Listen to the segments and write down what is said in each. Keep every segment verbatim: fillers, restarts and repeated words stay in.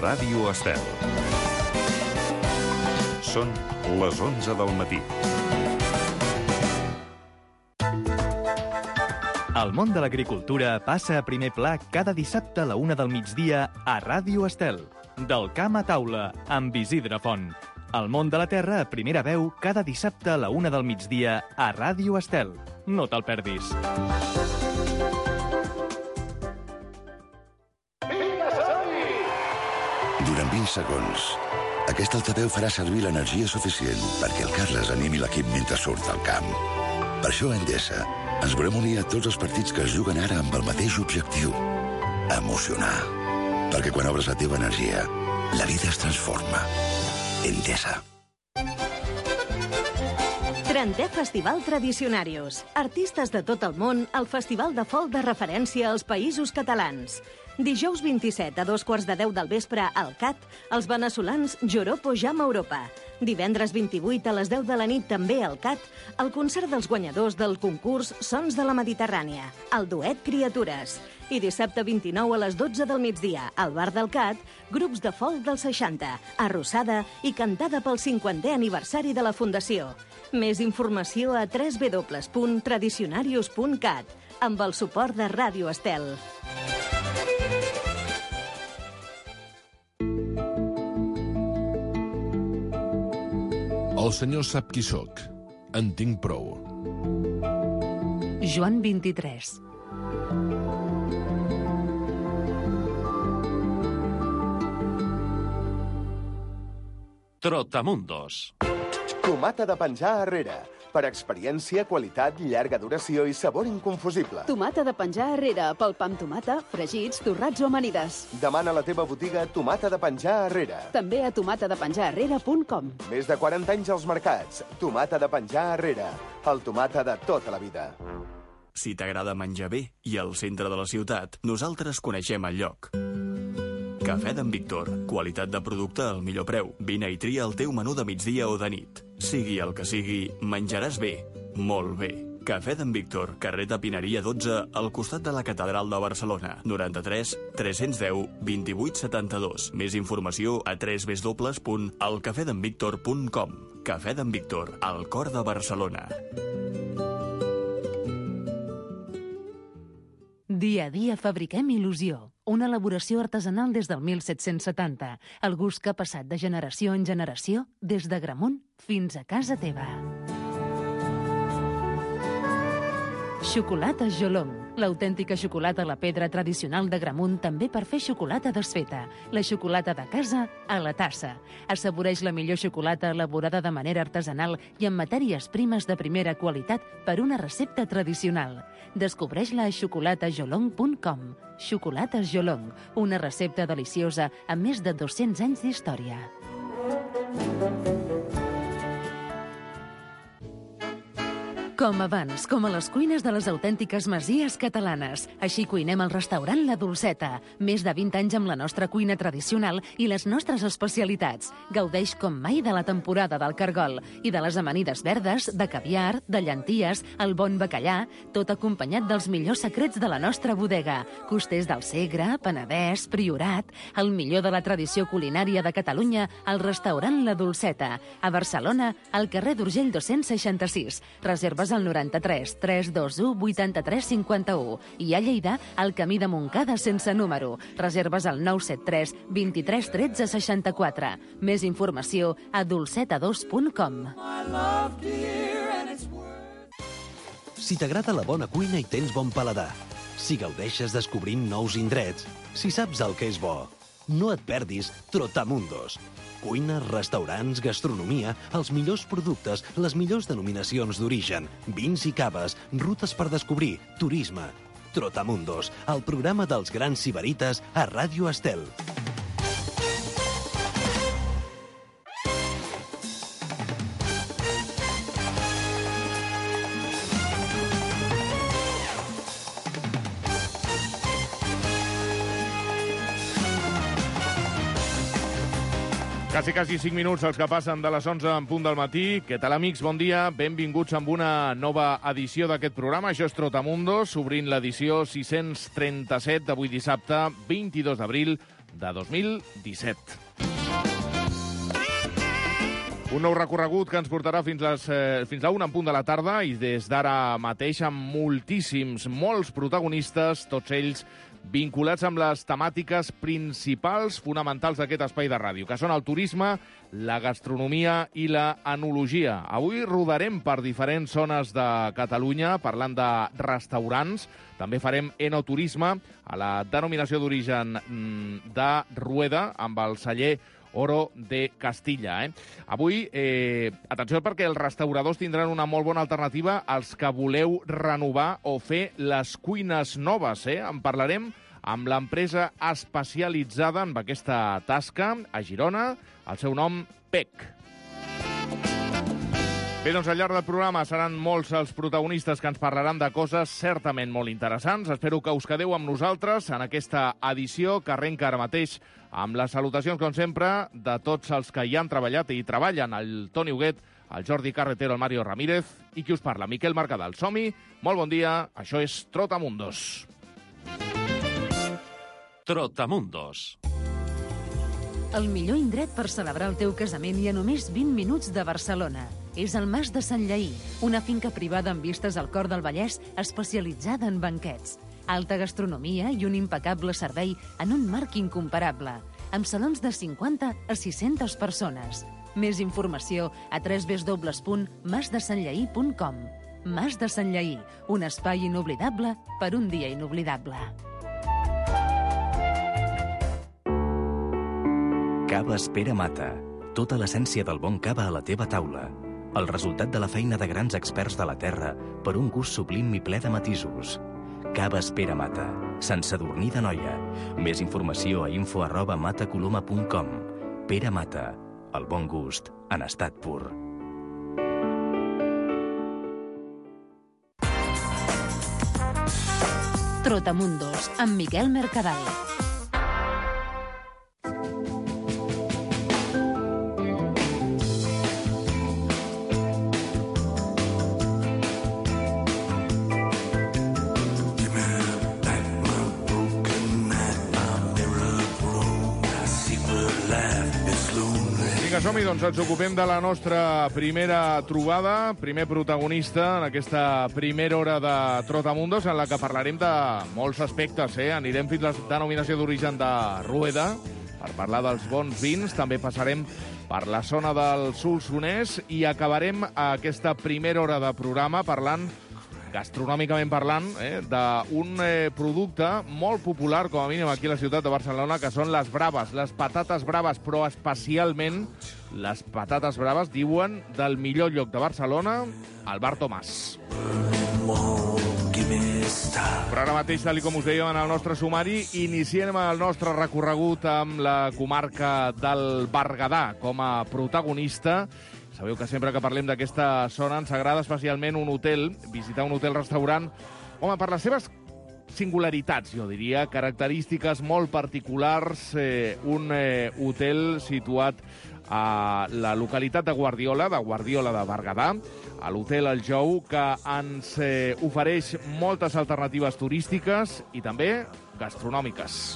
Ràdio Estel. Són les onze del matí. El món de l'agricultura passa a primer pla cada dissabte a la una del migdia a Ràdio Estel. Del camp a taula, amb Isidre Font. El món de la terra a primera veu cada dissabte a la una del migdia a Ràdio Estel. No te'l perdis. Durant vint segons, aquest altaveu farà servir l'energia suficient perquè el Carles animi l'equip mentre surt al camp. Per això a Endesa ens volem unir a tots els partits que es juguen ara amb el mateix objectiu: emocionar. Perquè quan obres la teva energia, la vida es transforma. Endesa. trentè Festival Tradicionarius. Artistes de tot el món al Festival de Folk de referència als països catalans. Dijous vint-i-set a dos quarts de deu del vespre al C A T, els veneçolans Joropo Jam Europa. Divendres vint-i-vuit a les deu de la nit també al C A T, el concert dels guanyadors del concurs Sons de la Mediterrània, el duet Criatures. I dissabte vint-i-nou a les dotze del migdia, al bar del C A T, grups de folk dels seixanta, arrossada i cantada pel cinquantè aniversari de la Fundació. Més informació a w w w punt tradicionarius punt cat, amb el suport de Ràdio Estel. El senyor sap qui sóc. En tinc prou. Joan vint-i-tres. Trotamundos. Tomata de penjar Herrera. Per experiència, qualitat, llarga duració i sabor inconfusible. Tomata de penjar Herrera, pel pa amb tomata, fregits, torrats o amanides. Demana a la teva botiga Tomata de penjar Herrera. També a tomata de penjar herrera punt com. Més de quaranta anys als mercats. Tomata de penjar Herrera. El tomata de tota la vida. Si t'agrada menjar bé i al centre de la ciutat, nosaltres coneixem el lloc. Cafè d'en Víctor. Qualitat de producte al millor preu. Vine i tria el teu menú de migdia o de nit. Sigui el que sigui, menjaràs bé. Molt bé. Cafè d'en Víctor, carrer de Pineria dotze, al costat de la Catedral de Barcelona. noranta-tres tres-cents deu vint-i-vuit setanta-dos. Més informació a w w w punt el cafè d'en víctor punt com. Cafè d'en Víctor, al cor de Barcelona. Dia a dia fabriquem il·lusió. Una elaboració artesanal des del mil set-cents setanta. El gust que ha passat de generació en generació, des de Gramunt fins a casa teva. Xocolata Jolong. L'autèntica xocolata a la pedra tradicional de Gramunt també per fer xocolata desfeta. La xocolata de casa a la tassa. Assaboreix la millor xocolata elaborada de manera artesanal i amb matèries primes de primera qualitat per una recepta tradicional. Descobreix-la a xocolata jolong punt com. Xocolata Jolong, una recepta deliciosa amb més de dos-cents anys d'història. Com abans, com a les cuines de les autèntiques masies catalanes. Així cuinem al restaurant La Dolceta. Més de vint anys amb la nostra cuina tradicional i les nostres especialitats. Gaudeix com mai de la temporada del cargol i de les amanides verdes, de caviar, de llenties, el bon bacallà, tot acompanyat dels millors secrets de la nostra bodega. Costers del Segre, Penedès, Priorat, el millor de la tradició culinària de Catalunya al restaurant La Dolceta. A Barcelona, al carrer d'Urgell dos-cents seixanta-sis. Reserves al noranta-tres tres dos u vuitanta-tres cinquanta-u i a Lleida al camí de Montcada sense número. Reserves al nou set tres vint-i-tres tretze seixanta-quatre. Més informació a dolceta dos punt com. Si t'agrada la bona cuina i tens bon paladar, si gaudeixes descobrint nous indrets, si saps el que és bo, no et perdis Trotamundos. Cuines, restaurants, gastronomia, els millors productes, les millors denominacions d'origen, vins i caves, rutes per descobrir, turisme. Trotamundos, el programa dels grans sibarites a Ràdio Estel. Quasi, quasi cinc minuts els que passen de les onze en punt del matí. Què tal, amics? Bon dia. Benvinguts amb una nova edició d'aquest programa. Això és Trotamundos, obrint l'edició sis-cents trenta-set d'avui dissabte, vint-i-dos d'abril de dos mil disset. Un nou recorregut que ens portarà fins, les, eh, fins a una en punt de la tarda i des d'ara mateix amb moltíssims, molts protagonistes, tots ells vinculats amb les temàtiques principals fonamentals d'aquest espai de ràdio, que són el turisme, la gastronomia i la enologia. Avui rodarem per diferents zones de Catalunya parlant de restaurants. També farem enoturisme a la denominació d'origen de Rueda amb el celler Oro de Castilla. Eh? Avui, eh, atenció, perquè els restauradors tindran una molt bona alternativa als que voleu renovar o fer les cuines noves. Eh? En parlarem amb l'empresa especialitzada en aquesta tasca a Girona, el seu nom, P E C. Bé, doncs al llarg del programa seran molts els protagonistes que ens parlaran de coses certament molt interessants. Espero que us quedeu amb nosaltres en aquesta edició que arrenca ara mateix amb les salutacions, com sempre, de tots els que hi han treballat i treballen, el Toni Huguet, el Jordi Carretero, el Mario Ramírez i qui us parla, Miquel Mercadal. Som-hi, molt bon dia, això és Trotamundos. Trotamundos. El millor indret per celebrar el teu casament i a només vint minuts de Barcelona. És el Mas de Sant Lleí, una finca privada amb vistes al cor del Vallès especialitzada en banquets. Alta gastronomia i un impecable servei en un marc incomparable, amb salons de cinquanta a sis-centes persones. Més informació a w w w punt mas de sant lleí punt com. Mas de Sant Lleí, un espai inoblidable per un dia inoblidable. Caves Pere Mata. Tota l'essència del bon cava a la teva taula. El resultat de la feina de grans experts de la terra per un gust sublim i ple de matisos. Caves Pere Mata. Sant Sadurní d'Anoia. Més informació a info arroba matacoloma punt com. Pere Mata. El bon gust en estat pur. Trotamundos, amb Miquel Mercadal. Som-hi, doncs ens ocupem de la nostra primera trobada, primer protagonista en aquesta primera hora de Trotamundos, en la que parlarem de molts aspectes. Eh? Anirem fins a la denominació d'origen de Rueda, per parlar dels bons vins. També passarem per la zona del Solsonès i acabarem aquesta primera hora de programa parlant, gastronòmicament parlant, eh, d'un eh, producte molt popular, com a mínim aquí a la ciutat de Barcelona, que són les braves, les patates braves, però especialment les patates braves, diuen, del millor lloc de Barcelona, el Bar Tomàs. Però ara mateix, tal com us dèiem en el nostre sumari, iniciem el nostre recorregut amb la comarca del Berguedà com a protagonista. Sabeu que sempre que parlem d'aquesta zona ens agrada especialment un hotel, visitar un hotel-restaurant, home, per les seves singularitats, jo diria, característiques molt particulars, eh, un eh, hotel situat a la localitat de Guardiola, de Guardiola de Berguedà, a l'hotel El Jou, que ens eh, ofereix moltes alternatives turístiques i també gastronòmiques.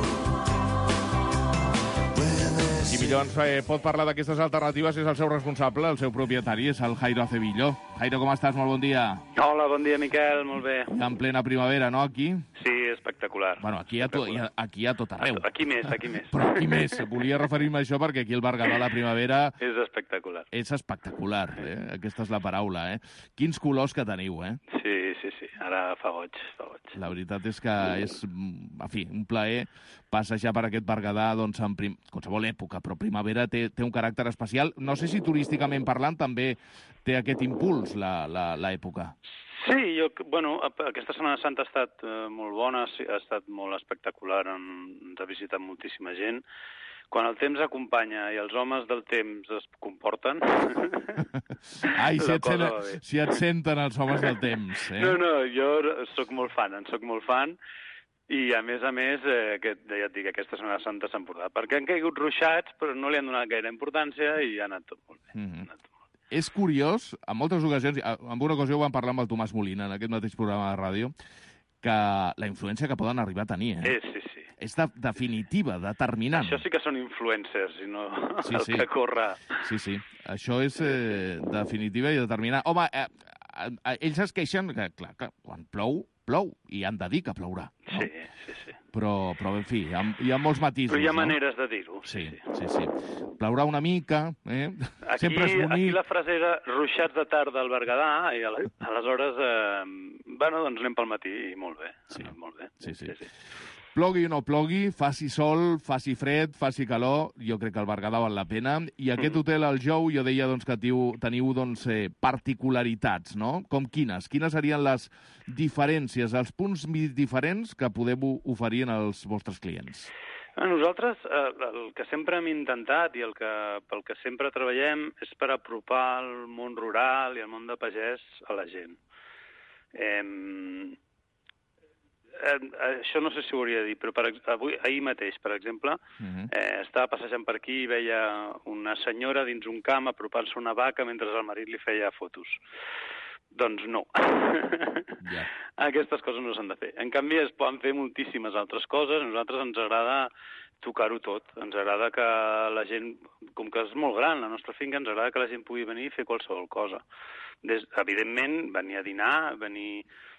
Qui millor ens eh, pot parlar d'aquestes alternatives és el seu responsable, el seu propietari, és el Jairo Acevillo. Jairo, com estàs? Molt bon dia. Hola, bon dia, Miquel, molt bé. En plena primavera, no, aquí? Sí, espectacular. Bueno, aquí hi ha, to, hi ha, aquí hi ha tot arreu. Aquí més, aquí més. Però aquí més. Volia referir-me a això perquè aquí al Berguedà la primavera... És espectacular. És espectacular, eh? Aquesta és la paraula, eh? Quins colors que teniu, eh? Sí, sí, sí. Ara fa goig, fa goig. La veritat és que és, en fi, un plaer passejar per aquest Berguedà, doncs, en prim... qualsevol època, però primavera té, té un caràcter especial. No sé si turísticament parlant també té aquest impuls l'època. Sí, jo, bueno, aquesta Setmana Santa ha estat eh, molt bona, ha estat molt espectacular, ens ha visitat moltíssima gent. Quan el temps acompanya i els homes del temps es comporten... Ai, si et, sen, si et senten els homes del temps, eh? No, no, jo sóc molt fan, en sóc molt fan, i a més a més, eh, que, ja et dic, aquesta Setmana Santa s'ha portat, perquè han caigut ruixats, però no li han donat gaire importància i ha anat tot molt bé. Mm-hmm. Anat tot molt bé. És curiós, en moltes ocasions, en una ocasió ho vam parlar amb el Tomàs Molina, en aquest mateix programa de ràdio, que la influència que poden arribar a tenir, eh? Sí, sí, sí. és de, definitiva, determinant. Això sí que són influencers, i no sí, el sí. que corre. Sí, sí, això és eh, definitiva i determinant. Home, eh, eh, ells es queixen que, clar, que quan plou, plou, i han de dir que plourà. No? Sí, sí, sí. Però, però en fi, hi ha, hi ha molts matisos. Però hi ha no? maneres de dir-ho. Sí, sí, sí. Plaurà una mica, eh? Aquí, Sempre és bonic. aquí la frase era ruixats de tarda al Berguedà, i aleshores, eh, bueno, doncs anem pel matí, i molt bé. Sí, molt bé. sí, sí. sí, sí. Plogui o no plogui, faci sol, faci fred, faci calor, jo crec que el Berguedà val la pena. I aquest hotel, el Jou, jo deia doncs, que teniu, teniu doncs, eh, particularitats, no? Com quines? Quines serien les diferències, els punts diferents que podeu oferir als vostres clients? Nosaltres eh, el que sempre hem intentat i el que, pel que sempre treballem és per apropar el món rural i el món de pagès a la gent. Eh, Eh, això no sé si ho hauria de dir, però per, avui, ahir mateix, per exemple, uh-huh. eh, estava passejant per aquí i veia una senyora dins un camp apropant-se una vaca mentre el marit li feia fotos. Doncs no. Yeah. Aquestes coses no s'han de fer. En canvi, es poden fer moltíssimes altres coses. A nosaltres ens agrada tocar-ho tot. Ens agrada que la gent, com que és molt gran la nostra finca, ens agrada que la gent pugui venir i fer qualsevol cosa. Des, evidentment, venir a dinar, venir...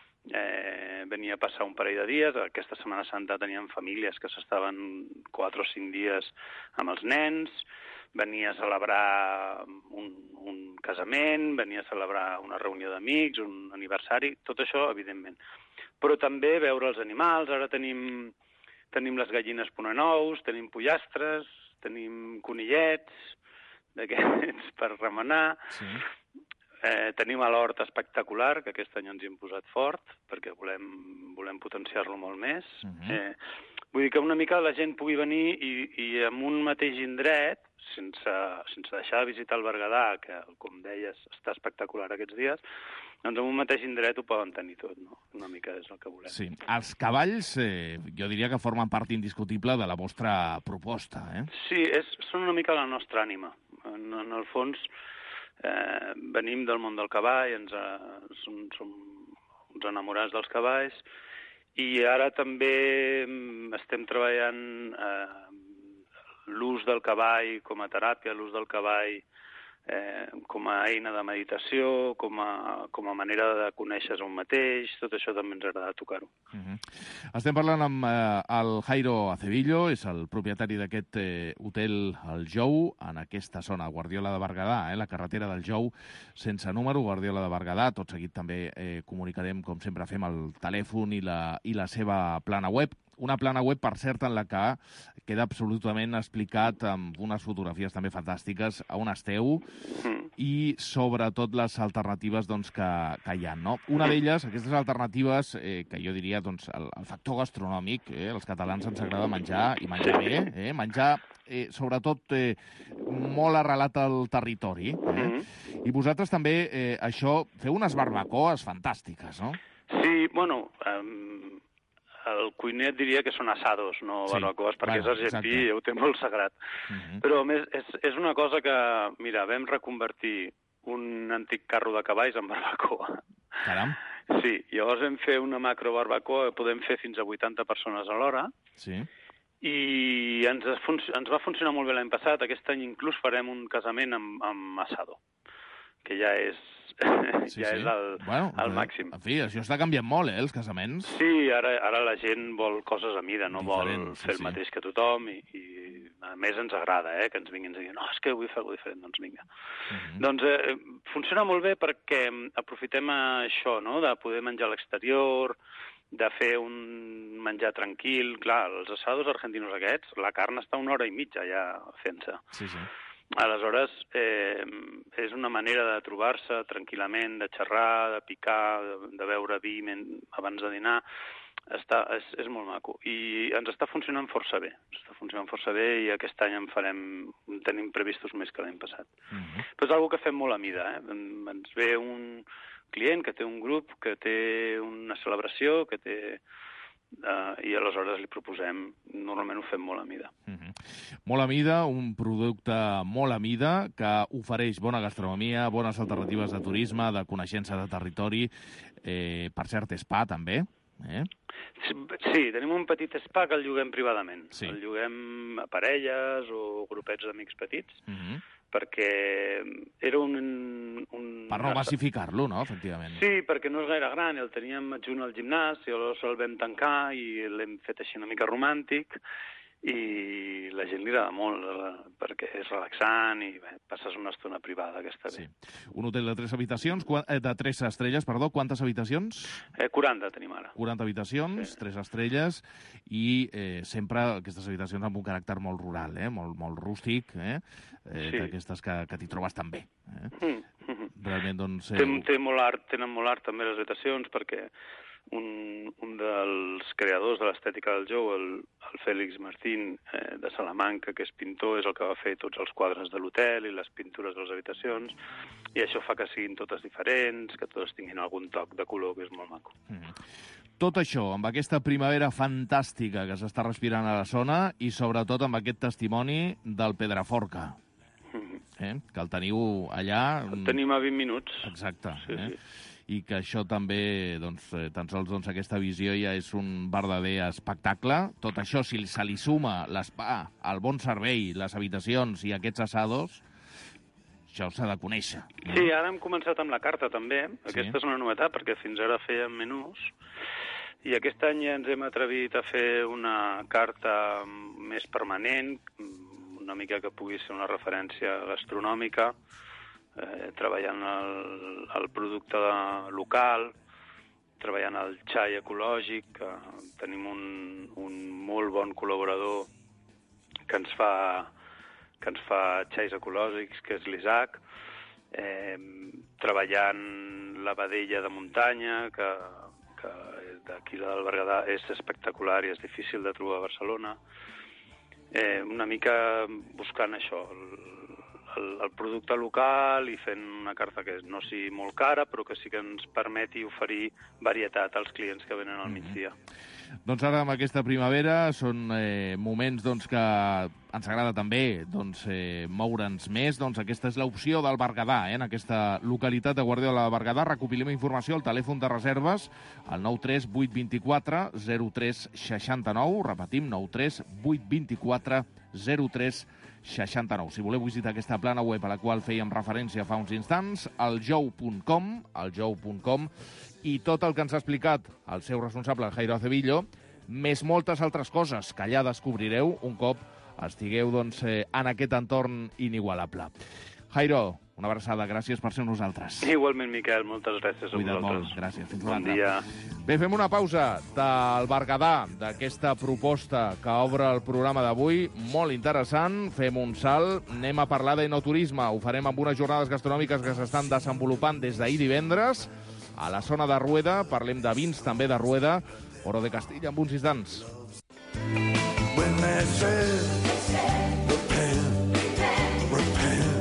Eh, venia a passar un parell de dies. Aquesta Setmana Santa teníem famílies que s'estaven quatre o cinc dies amb els nens, venia a celebrar un, un casament, venia a celebrar una reunió d'amics, un aniversari, tot això, evidentment. Però també veure els animals. Ara tenim, tenim les gallines ponent ous, tenim pollastres, tenim conillets d'aquests per remenar. Sí. Eh, tenim a l'hort espectacular, que aquest any ens hi hem posat fort, perquè volem, volem potenciar-lo molt més. Uh-huh. eh, vull dir que una mica la gent pugui venir i, i en un mateix indret, sense, sense deixar de visitar el Berguedà, que, com deies, està espectacular aquests dies, doncs en un mateix indret ho poden tenir tot, no? Una mica és el que volem. Sí. Els cavalls, eh, jo diria que formen part indiscutible de la vostra proposta, eh? Sí, és, són una mica la nostra ànima. En, en el fons... Eh, venim del món del cavall, ens, eh, som, som uns enamorats dels cavalls, i ara també estem treballant eh, l'ús del cavall com a teràpia, l'ús del cavall eh, com a eina de meditació, com a, com a manera de conèixer un mateix. Tot això també ens agrada tocar-ho. Uh-huh. Estem parlant amb eh, el Jairo Acevillo, és el propietari d'aquest eh, hotel El Jou, en aquesta zona, Guardiola de Berguedà, eh, la carretera del Jou, sense número, Guardiola de Berguedà. Tot seguit també eh, comunicarem, com sempre fem, el telèfon i la, i la seva plana web. Una plana web, per cert, en la que queda absolutament explicat amb unes fotografies també fantàstiques a on esteu i sobretot les alternatives doncs, que, que hi ha. No? Una d'elles, aquestes alternatives, eh, que jo diria doncs, el, el factor gastronòmic, eh, els catalans ens agrada menjar i menjar bé, eh, menjar eh, sobretot eh, molt arrelat al territori. Eh? I vosaltres també eh, això, feu unes barbacoes fantàstiques, no? Sí, bueno... Um... El cuiner et diria que són assados, no sí. barbacoes, perquè bueno, és argentí i ho té molt sagrat. Uh-huh. Però a més, és, és una cosa que, mira, vam reconvertir un antic carro de cavalls en barbacoa. Caram. Sí, llavors vam fer una macro barbacoa, podem fer fins a vuitanta persones a l'hora, sí. I ens, ens va funcionar molt bé l'any passat. Aquest any inclús farem un casament amb, amb assado, que ja és... Sí, ja sí. és el, bueno, el màxim. En fi, això està canviant molt, eh, els casaments. Sí, ara, ara la gent vol coses a mida, no diferent, vol fer sí, el mateix sí. que tothom, i, i a més ens agrada, eh, que ens vinguin a dir, no, és que vull fer alguna diferent, doncs vinga. Uh-huh. Doncs eh, funciona molt bé perquè aprofitem això, no?, de poder menjar a l'exterior, de fer un menjar tranquil. Clar, els assados argentinos aquests, la carn està una hora i mitja ja fent-se. Sí, sí. Aleshores, eh, és una manera de trobar-se tranquil·lament, de xerrar, de picar, de, de beure vi abans de dinar. Està, és, és molt maco. I ens està funcionant força bé. Ens està funcionant força bé i aquest any en farem, tenim previstos més que l'any passat. Uh-huh. Però és una que fem molt a mida. Eh? Ens ve un client que té un grup, que té una celebració, que té... Uh, i aleshores li proposem, normalment ho fem molt a mida. Uh-huh. Molt a mida, un producte molt a mida que ofereix bona gastronomia, bones alternatives de turisme, de coneixença de territori, eh, per cert, spa també. Eh? Sí, tenim un petit spa que el lloguem privadament. Sí. El lloguem a parelles o grupets d'amics petits, Uh-huh. perquè era un... un... Per no massificar-lo, no?, efectivament. Sí, perquè no és gaire gran, el teníem adjunt al gimnàs, i llavors el vam tancar i l'hem fet així una mica romàntic, i la gent li agrada molt, perquè és relaxant i bé, passes una estona privada, que està bé. Sí. Un hotel de tres habitacions, de tres estrelles, perdó, quantes habitacions? Eh, quaranta tenim ara. quaranta habitacions, sí. tres estrelles, i eh, sempre aquestes habitacions amb un caràcter molt rural, eh? molt, molt rústic, eh? eh Sí. d'aquestes que, que t'hi trobes tan bé. Eh? Mm -hmm. Realment, doncs... Eh... Té, té molt art, tenen molt art també les habitacions, perquè un, un dels creadors de l'estètica del jou, el, el Félix Martín, eh, de Salamanca, que és pintor, és el que va fer tots els quadres de l'hotel i les pintures de les habitacions, i això fa que siguin totes diferents, que totes tinguin algun toc de color, que és molt maco. Mm. Tot això, amb aquesta primavera fantàstica que s'està respirant a la zona, i sobretot amb aquest testimoni del Pedraforca, Mm. eh? que el teniu allà... El tenim a vint minuts. Exacte. Sí, eh? sí. I que això també, doncs, eh, tan sols doncs, aquesta visió ja és un verdader espectacle. Tot això, si se li suma l'espa, el bon servei, les habitacions i aquests assados, això s'ha de conèixer. No? Sí, ara hem començat amb la carta, també. Sí. Aquesta és una novetat, perquè fins ara fèiem menús, i aquest any ja ens hem atrevit a fer una carta més permanent, una mica que pugui ser una referència gastronòmica, eh, treballant el, el producte local, treballant el xai ecològic, que tenim un, un molt bon col·laborador que ens fa, que ens fa xais ecològics, que és l'Isaac, eh, treballant la vedella de muntanya, que, que d'aquí la del Berguedà és espectacular i és difícil de trobar a Barcelona. Eh, una mica buscant això, el, el, el producte local i fent una carta que no sigui molt cara, però que sí que ens permeti oferir varietat als clients que venen al migdia. Doncs ara, amb aquesta primavera, són eh, moments doncs, que ens agrada també doncs, eh, moure'ns més. Doncs aquesta és l'opció del Berguedà, eh, en aquesta localitat de Guardiola de Berguedà. Recopilem informació al telèfon de reserves, al nou tres vuit dos quatre zero tres sis nou. Repetim, nou tres vuit dos quatre zero tres sis nou. Si voleu visitar aquesta plana web a la qual fèiem referència fa uns instants, aljou punt com, aljou punt com, i tot el que ens ha explicat el seu responsable, el Jairo Acevillo, més moltes altres coses que allà descobrireu un cop estigueu doncs, eh, en aquest entorn inigualable. Jairo, una abraçada, gràcies per ser amb nosaltres. Igualment, Miquel, moltes gràcies a Cuida't vosaltres. molt, gràcies. Fins bon una dia. Bé, fem una pausa del Berguedà, d'aquesta proposta que obre el programa d'avui, molt interessant. Fem un salt, anem a parlar d'enoturisme. Ho farem amb unes jornades gastronòmiques que s'estan desenvolupant des d'ahir divendres. A la zona de Rueda, parlem de vins també de Rueda, Oro de Castilla, en uns instants. When they said, repent, repent.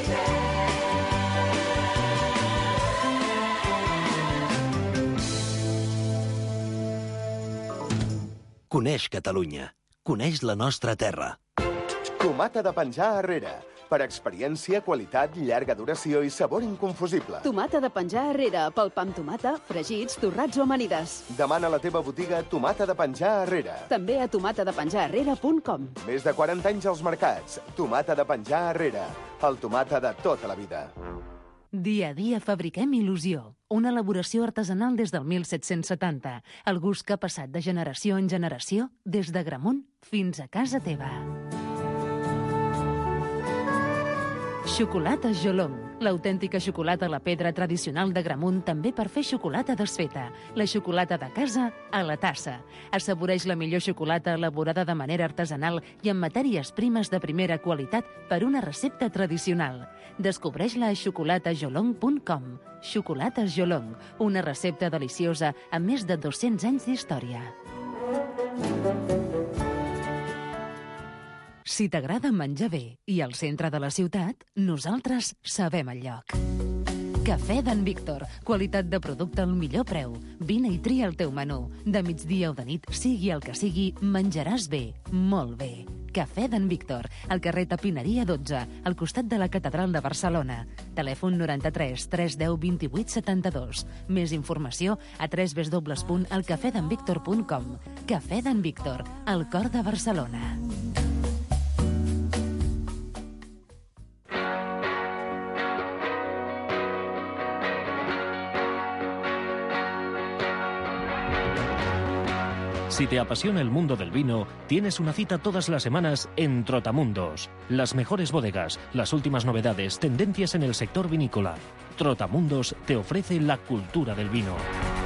Coneix Catalunya. Coneix la nostra terra. Tomata de penjar arrere. Per experiència, qualitat, llarga duració i sabor inconfusible. Tomata de penjar arrere, pel pa amb tomata, fregits, torrats o amanides. Demana a la teva botiga Tomata de penjar arrere. També a tomata de penjar arrere punt com. Més de quaranta anys als mercats. Tomata de penjar arrere. El tomata de tota la vida. Dia a dia fabriquem il·lusió. Una elaboració artesanal des del mil set-cents setanta. El gust que ha passat de generació en generació, des de Gramunt fins a casa teva. Xocolata Jolong, l'autèntica xocolata a la pedra tradicional de Gramunt, també per fer xocolata desfeta. La xocolata de casa a la tassa. Assaboreix la millor xocolata elaborada de manera artesanal i amb matèries primes de primera qualitat per una recepta tradicional. Descobreix-la a xocolata jolong punt com. Xocolata Jolong, una recepta deliciosa amb més de dos-cents anys d'història. Si t'agrada menjar bé i al centre de la ciutat, nosaltres sabem el lloc. Cafè d'en Víctor. Qualitat de producte al millor preu. Vine i tria el teu menú. De migdia o de nit, sigui el que sigui, menjaràs bé, molt bé. Cafè d'en Víctor, al carrer Tapineria dotze, al costat de la Catedral de Barcelona. Telèfon noranta-tres tres deu vint-i-vuit setanta-dos. Més informació a w w w punt el cafè d'en víctor punt com. Cafè d'en Víctor, al cor de Barcelona. Si te apasiona el mundo del vino, tienes una cita todas las semanas en Trotamundos. Las mejores bodegas, las últimas novedades, tendencias en el sector vinícola. Trotamundos te ofrece la cultura del vino.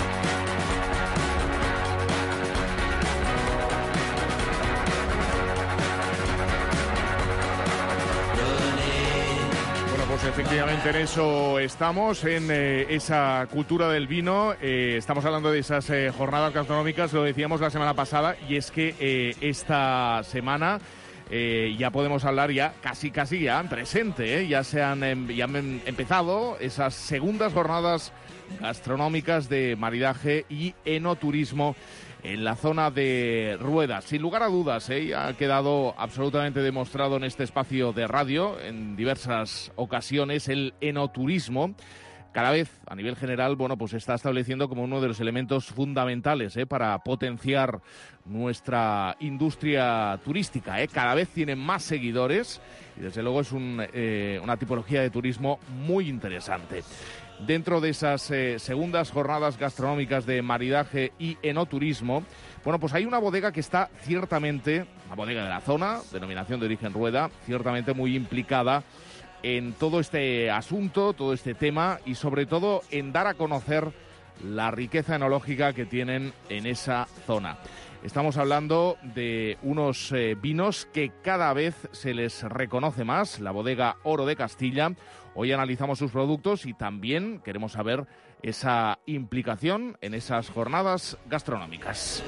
Efectivamente, en eso estamos, en eh, esa cultura del vino. Eh, estamos hablando de esas eh, jornadas gastronómicas, lo decíamos la semana pasada, y es que eh, esta semana eh, ya podemos hablar ya casi casi ya en presente, ¿eh? ya se han, em, ya han empezado esas segundas jornadas gastronómicas de maridaje y enoturismo en la zona de Rueda. Sin lugar a dudas, ¿eh? ha quedado absolutamente demostrado en este espacio de radio en diversas ocasiones el enoturismo. Cada vez, a nivel general, bueno, pues se está estableciendo como uno de los elementos fundamentales ¿eh? para potenciar nuestra industria turística. ¿eh? Cada vez tienen más seguidores y, desde luego, es un, eh, una tipología de turismo muy interesante. Dentro de esas eh, segundas jornadas gastronómicas de maridaje y enoturismo, bueno, pues hay una bodega que está ciertamente, una bodega de la zona, denominación de origen Rueda, ciertamente muy implicada en todo este asunto, todo este tema y sobre todo en dar a conocer la riqueza enológica que tienen en esa zona. Estamos hablando de unos eh, vinos que cada vez se les reconoce más, la bodega Oro de Castilla. Hoy analizamos sus productos y también queremos saber esa implicación en esas jornadas gastronómicas.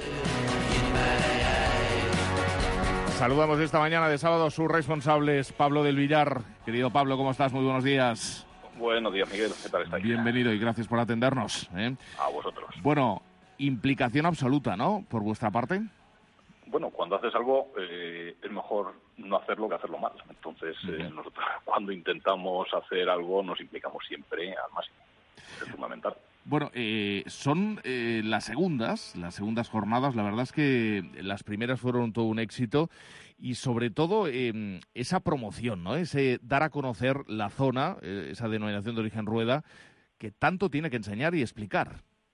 Saludamos esta mañana de sábado a sus responsables, Pablo del Villar. Querido Pablo, ¿cómo estás? Muy buenos días. Buenos días, Miguel. ¿Qué tal estáis? Bienvenido y gracias por atendernos. ¿eh? A vosotros. Bueno, implicación absoluta, ¿no?, por vuestra parte. Bueno, cuando haces algo eh, es mejor no hacerlo que hacerlo mal. Entonces, uh-huh. eh, nosotros cuando intentamos hacer algo nos implicamos siempre al máximo. Es fundamental. Bueno, eh, son eh, las segundas, las segundas jornadas. La verdad es que las primeras fueron todo un éxito y sobre todo eh, esa promoción, ¿no? Ese dar a conocer la zona, eh, esa denominación de origen Rueda, que tanto tiene que enseñar y explicar.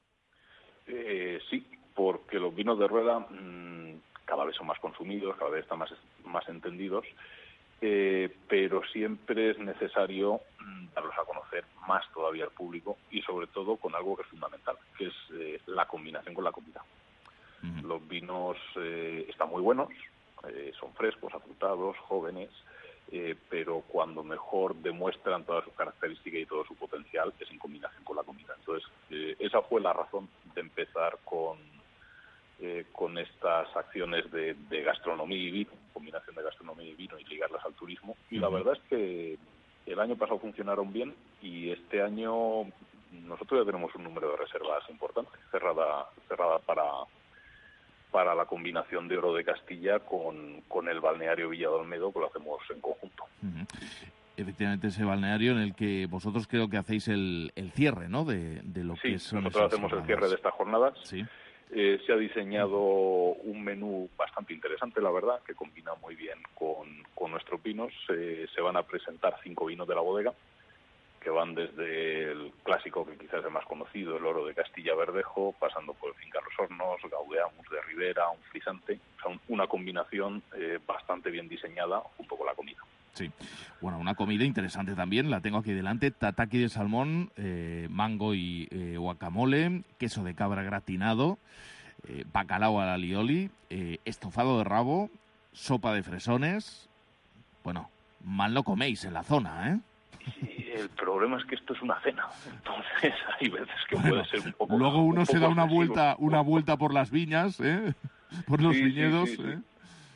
Eh, sí, porque los vinos de Rueda mmm, cada vez son más consumidos, cada vez están más, más entendidos, eh, pero siempre es necesario mmm, darlos a conocer más todavía al público y sobre todo con algo que es fundamental, que es eh, la combinación con la comida. Uh-huh. Los vinos eh, están muy buenos, eh, son frescos, afrutados, jóvenes, eh, pero cuando mejor demuestran todas sus características y todo su potencial es en combinación con la comida. Entonces, eh, esa fue la razón de empezar con, eh, con estas acciones de, de gastronomía y vino, combinación de gastronomía y vino y ligarlas al turismo. Y uh-huh. la verdad es que el año pasado funcionaron bien y este año nosotros ya tenemos un número de reservas importante, cerrada, cerrada para... para la combinación de Oro de Castilla con, con el balneario Villa de Olmedo, que lo hacemos en conjunto. Uh-huh. Efectivamente, ese balneario en el que vosotros creo que hacéis el, el cierre, ¿no?, de, de lo sí, que son nosotros hacemos jornadas. El cierre de estas jornadas. Sí. Eh, se ha diseñado un menú bastante interesante, la verdad, que combina muy bien con, con nuestros vinos. Eh, se van a presentar cinco vinos de la bodega, que van desde el clásico, que quizás es el más conocido, el Oro de Castilla Verdejo, pasando por el Finca Los Hornos, Gaudeamus de Ribera, un frisante, o sea, un, una combinación eh, bastante bien diseñada junto con la comida. Sí, bueno, una comida interesante también, la tengo aquí delante, tataki de salmón, eh, mango y eh, guacamole, queso de cabra gratinado, eh, bacalao al alioli, eh, estofado de rabo, sopa de fresones. Bueno, mal no coméis en la zona, ¿eh? Y el problema es que esto es una cena, entonces hay veces que bueno, puede ser un poco... Luego uno un se poco da una excesivo. vuelta una vuelta por las viñas, ¿eh? Por los sí, viñedos, sí, sí, sí. ¿eh?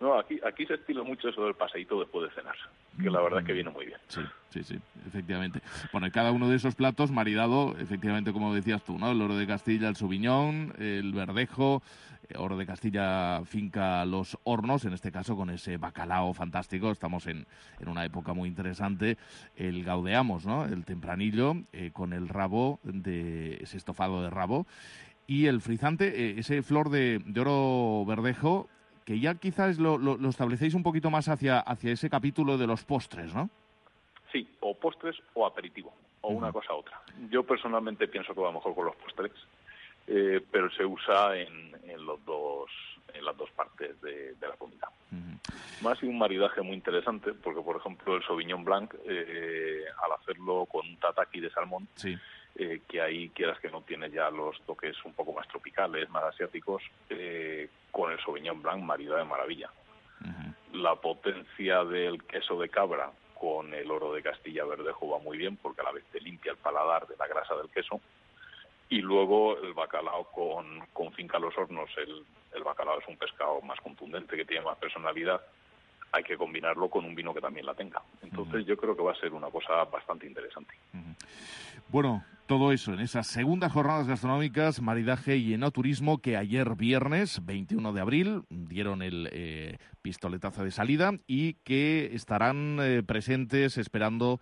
No, aquí, aquí se estila mucho eso del paseíto después de cenar, que la verdad es que viene muy bien. Sí, sí, sí, efectivamente. Bueno, y cada uno de esos platos maridado, efectivamente, como decías tú, ¿no? El oro de Castilla, el Sauvignon, el verdejo, oro de Castilla finca Los Hornos, en este caso con ese bacalao fantástico. Estamos en, en una época muy interesante. El gaudeamos, ¿no? El tempranillo eh, con el rabo, de ese estofado de rabo. Y el frisante, eh, ese flor de, de oro verdejo, que ya quizás lo, lo, lo establecéis un poquito más hacia, hacia ese capítulo de los postres, ¿no? Sí, o postres o aperitivo, o uh-huh. una cosa u otra. Yo personalmente pienso que va mejor con los postres, eh, pero se usa en, en los dos en las dos partes de, de la comida. Uh-huh. Más y un maridaje muy interesante, porque por ejemplo el Sauvignon Blanc, eh, al hacerlo con un tataki de salmón, sí. Eh, que ahí quieras que no tiene ya los toques un poco más tropicales, más asiáticos, eh, con el Sauvignon Blanc marida de maravilla. Uh-huh. La potencia del queso de cabra con el oro de Castilla verdejo va muy bien porque a la vez te limpia el paladar de la grasa del queso. Y luego el bacalao con, con finca Los Hornos, el, el bacalao es un pescado más contundente, que tiene más personalidad. Hay que combinarlo con un vino que también la tenga. Entonces uh-huh. yo creo que va a ser una cosa bastante interesante. Uh-huh. Bueno, todo eso en esas segundas jornadas gastronómicas, maridaje y enoturismo, que ayer viernes, veintiuno de abril, dieron el eh, pistoletazo de salida y que estarán eh, presentes esperando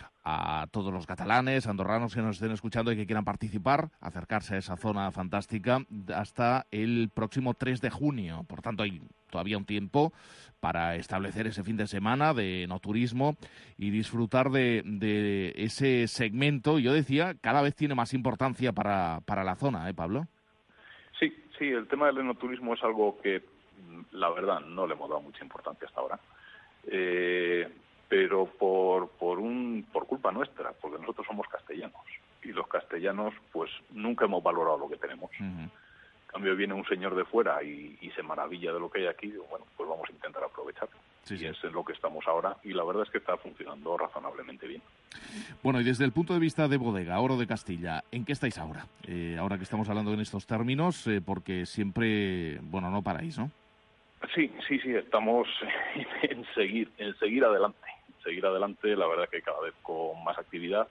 a todos los catalanes, andorranos que nos estén escuchando y que quieran participar, acercarse a esa zona fantástica hasta el próximo tres de junio. Por tanto, hay todavía un tiempo para establecer ese fin de semana de enoturismo y disfrutar de, de ese segmento. Yo decía, cada vez tiene más importancia para, para la zona, ¿eh, Pablo? Sí, sí, el tema del enoturismo es algo que, la verdad, no le hemos dado mucha importancia hasta ahora. Eh... pero por por un por culpa nuestra, porque nosotros somos castellanos y los castellanos pues nunca hemos valorado lo que tenemos. Uh-huh. En cambio viene un señor de fuera y, y se maravilla de lo que hay aquí, y bueno, pues vamos a intentar aprovecharlo. Sí, y sí. Es en lo que estamos ahora y la verdad es que está funcionando razonablemente bien. Bueno, y desde el punto de vista de bodega, Oro de Castilla, ¿en qué estáis ahora? Eh, ahora que estamos hablando en estos términos, eh, porque siempre, bueno, no paráis, ¿no? Sí, sí, sí, estamos en seguir, en seguir adelante. seguir adelante, la verdad que cada vez con más actividad,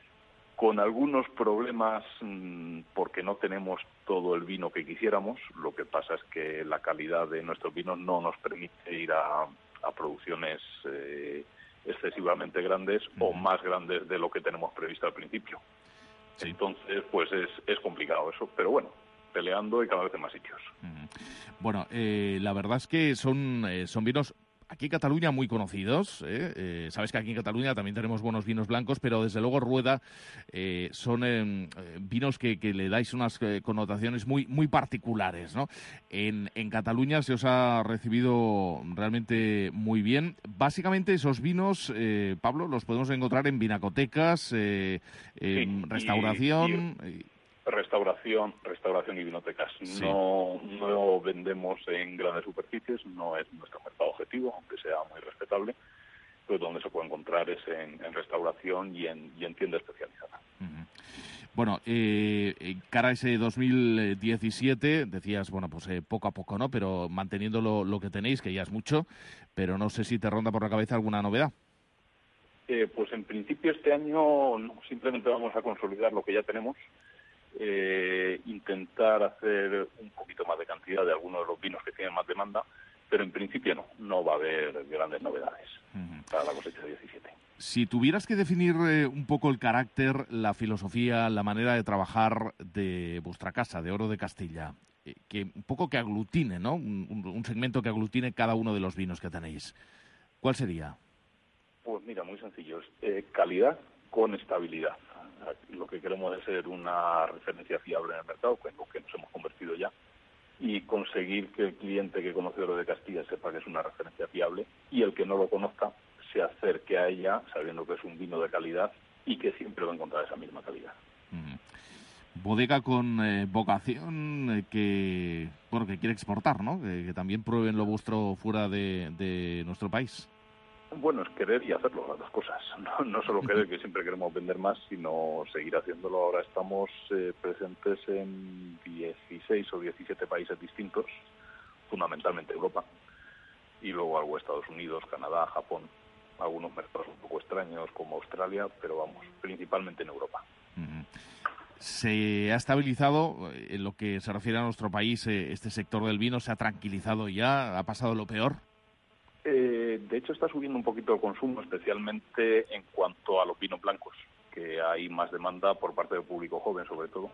con algunos problemas mmm, porque no tenemos todo el vino que quisiéramos. Lo que pasa es que la calidad de nuestros vinos no nos permite ir a, a producciones eh, excesivamente grandes uh-huh. o más grandes de lo que tenemos previsto al principio. Sí. Entonces, pues es, es complicado eso, pero bueno, peleando y cada vez en más sitios. Uh-huh. Bueno, eh, la verdad es que son, eh, son vinos aquí en Cataluña muy conocidos, ¿eh? Eh, sabes que aquí en Cataluña también tenemos buenos vinos blancos, pero desde luego Rueda eh, son eh, vinos que, que le dais unas eh, connotaciones muy muy particulares, ¿no? En, en Cataluña se os ha recibido realmente muy bien. Básicamente esos vinos, eh, Pablo, los podemos encontrar en vinacotecas, eh, en sí, restauración... Y, y... Restauración, restauración y vinotecas. Sí. No, no vendemos en grandes superficies, no es nuestro mercado objetivo, aunque sea muy respetable, pero donde se puede encontrar es en, en restauración y en, y en tienda especializada. Uh-huh. Bueno, eh, cara a ese dos mil diecisiete, decías, bueno, pues eh, poco a poco, ¿no? Pero manteniendo lo, lo que tenéis, que ya es mucho, pero no sé si te ronda por la cabeza alguna novedad. Eh, pues en principio este año no, simplemente vamos a consolidar lo que ya tenemos. Eh, intentar hacer un poquito más de cantidad de algunos de los vinos que tienen más demanda, pero en principio no, no va a haber grandes novedades uh-huh. para la cosecha de diecisiete. Si tuvieras que definir eh, un poco el carácter, la filosofía, la manera de trabajar de vuestra casa, de Oro de Castilla, eh, que un poco que aglutine, ¿no? Un, un, un segmento que aglutine cada uno de los vinos que tenéis, ¿cuál sería? Pues mira, muy sencillo, eh, calidad con estabilidad. Lo que queremos es ser una referencia fiable en el mercado, que es lo que nos hemos convertido ya, y conseguir que el cliente que conoce Oro de Castilla sepa que es una referencia fiable y el que no lo conozca se acerque a ella sabiendo que es un vino de calidad y que siempre va a encontrar esa misma calidad. Mm. Bodega con eh, vocación eh, que bueno que quiere exportar, ¿no? Que, que también prueben lo vuestro fuera de, de nuestro país. Bueno, es querer y hacerlo, las dos cosas. No, no solo querer, que siempre queremos vender más, sino seguir haciéndolo. Ahora estamos eh, presentes en dieciséis o diecisiete países distintos, fundamentalmente Europa. y luego algo Estados Unidos, Canadá, Japón, algunos mercados un poco extraños como Australia, pero vamos, principalmente en Europa. Uh-huh. ¿Se ha estabilizado en lo que se refiere a nuestro país este sector del vino? ¿Se ha tranquilizado ya? ¿Ha pasado lo peor? Eh, de hecho, está subiendo un poquito el consumo, especialmente en cuanto a los vinos blancos, que hay más demanda por parte del público joven, sobre todo.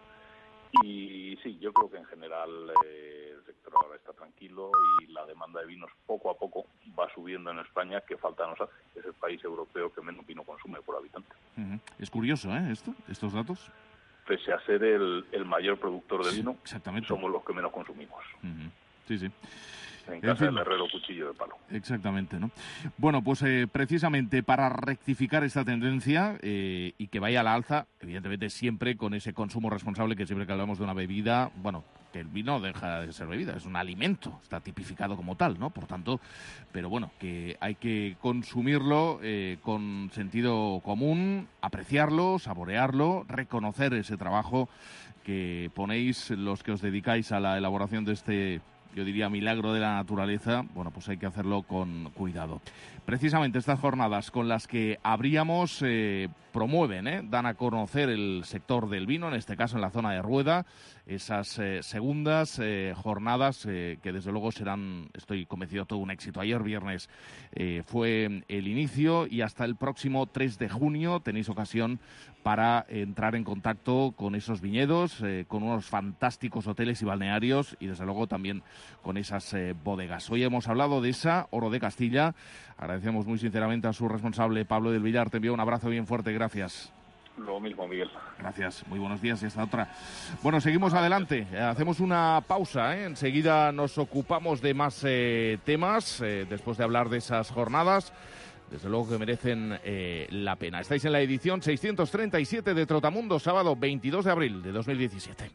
Y sí, yo creo que en general eh, el sector ahora está tranquilo y la demanda de vinos poco a poco va subiendo en España, que falta nos hace. Es el país europeo que menos vino consume por habitante. Uh-huh. Es curioso, ¿eh? Esto, estos datos. Pese a ser el, el mayor productor de vino, exactamente, somos los que menos consumimos. Uh-huh. Sí, sí. En casa en fin, del herrero cuchillo de palo. Exactamente, ¿no? Bueno, pues eh, precisamente para rectificar esta tendencia eh, y que vaya a la alza, evidentemente siempre con ese consumo responsable, que siempre que hablamos de una bebida, bueno, que el vino deja de ser bebida, es un alimento, está tipificado como tal, ¿no? Por tanto, pero bueno, que hay que consumirlo eh, con sentido común, apreciarlo, saborearlo, reconocer ese trabajo que ponéis los que os dedicáis a la elaboración de este, yo diría, milagro de la naturaleza. Bueno, pues hay que hacerlo con cuidado. Precisamente estas jornadas con las que abríamos eh, promueven, eh, dan a conocer el sector del vino, en este caso en la zona de Rueda, esas eh, segundas eh, jornadas eh, que desde luego serán, estoy convencido, todo un éxito. Ayer viernes eh, fue el inicio y hasta el próximo tres de junio tenéis ocasión para entrar en contacto con esos viñedos, eh, con unos fantásticos hoteles y balnearios y desde luego también con esas eh, bodegas. Hoy hemos hablado de esa Oro de Castilla. Agradecemos muy sinceramente a su responsable, Pablo del Villar. Te envío un abrazo bien fuerte. Gracias. Lo mismo, Miguel. Gracias. Muy buenos días y hasta otra. Bueno, seguimos adelante. Hacemos una pausa, ¿eh? Enseguida nos ocupamos de más eh, temas, eh, después de hablar de esas jornadas. Desde luego que merecen eh, la pena. Estáis en la edición seiscientos treinta y siete de Trotamundo, sábado veintidós de abril de dos mil diecisiete.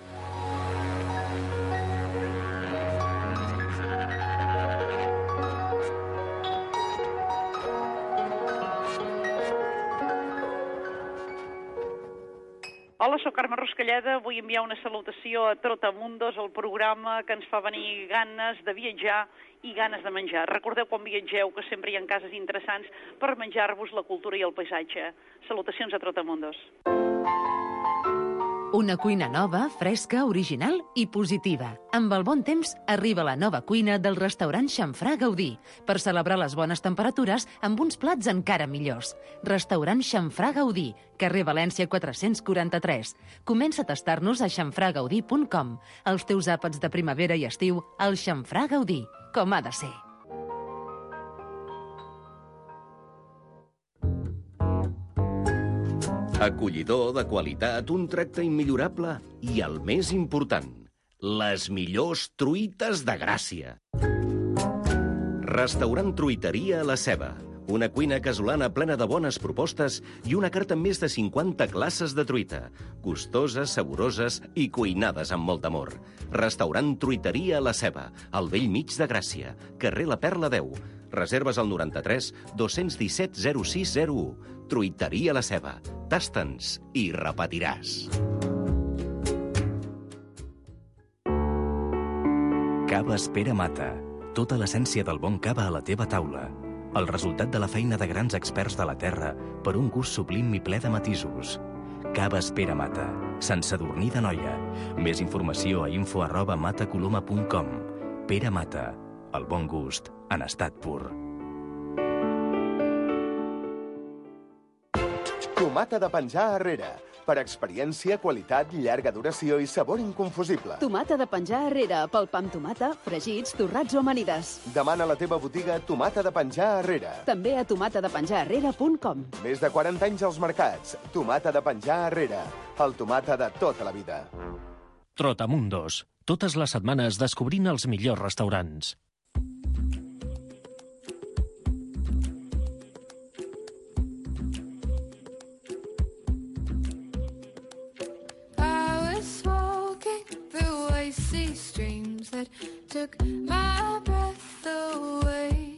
Hola, soc Carme Ruscalleda. Vull enviar una salutació a Trotamundos, el programa que ens fa venir ganes de viatjar i ganes de menjar. Recordeu quan viatgeu que sempre hi ha cases interessants per menjar-vos la cultura i el paisatge. Salutacions a Trotamundos. Una cuina nova, fresca, original i positiva. Amb el bon temps arriba la nova cuina del restaurant Xamfrà Gaudí per celebrar les bones temperatures amb uns plats encara millors. Restaurant Xamfrà Gaudí, carrer València quatre-cents quaranta-tres. Comença a tastar-nos a xamfrà gaudí punt com. Els teus àpats de primavera i estiu al Xamfrà Gaudí, com ha de ser. Acollidor, de qualitat, un tracte immillorable i, el més important, les millors truites de Gràcia. Restaurant Truiteria La Ceba. Una cuina casolana plena de bones propostes i una carta amb més de cinquanta classes de truita. Gustoses, saboroses i cuinades amb molt amor. Restaurant Truiteria La Ceba, al vell mig de Gràcia, carrer La Perla deu. Reserves al noranta-tres dos-cents disset zero sis zero u. Truiteria La Ceba. Tasta'ns i repetiràs. Cava Espera Mata. Tota l'essència del bon cava a la teva taula. El resultat de la feina de grans experts de la terra per un gust sublim i ple de matisos. Cava Espera Mata. Sant Sadurní d'Anoia. Més informació a info arroba matacoloma punt com. Pere Mata. El bon gust en estat pur. Tomata de penjar arrere. Per experiència, qualitat, llarga duració i sabor inconfusible. Tomata de penjar arrere, pel pa amb tomata, fregits, torrats o amanides. Demana a la teva botiga Tomata de penjar arrere. També a tomata de penjar arrere punt com. Més de quaranta anys als mercats. Tomata de penjar arrere. El tomata de tota la vida. Trotamundos. Totes les setmanes descobrint els millors restaurants. Took my breath away,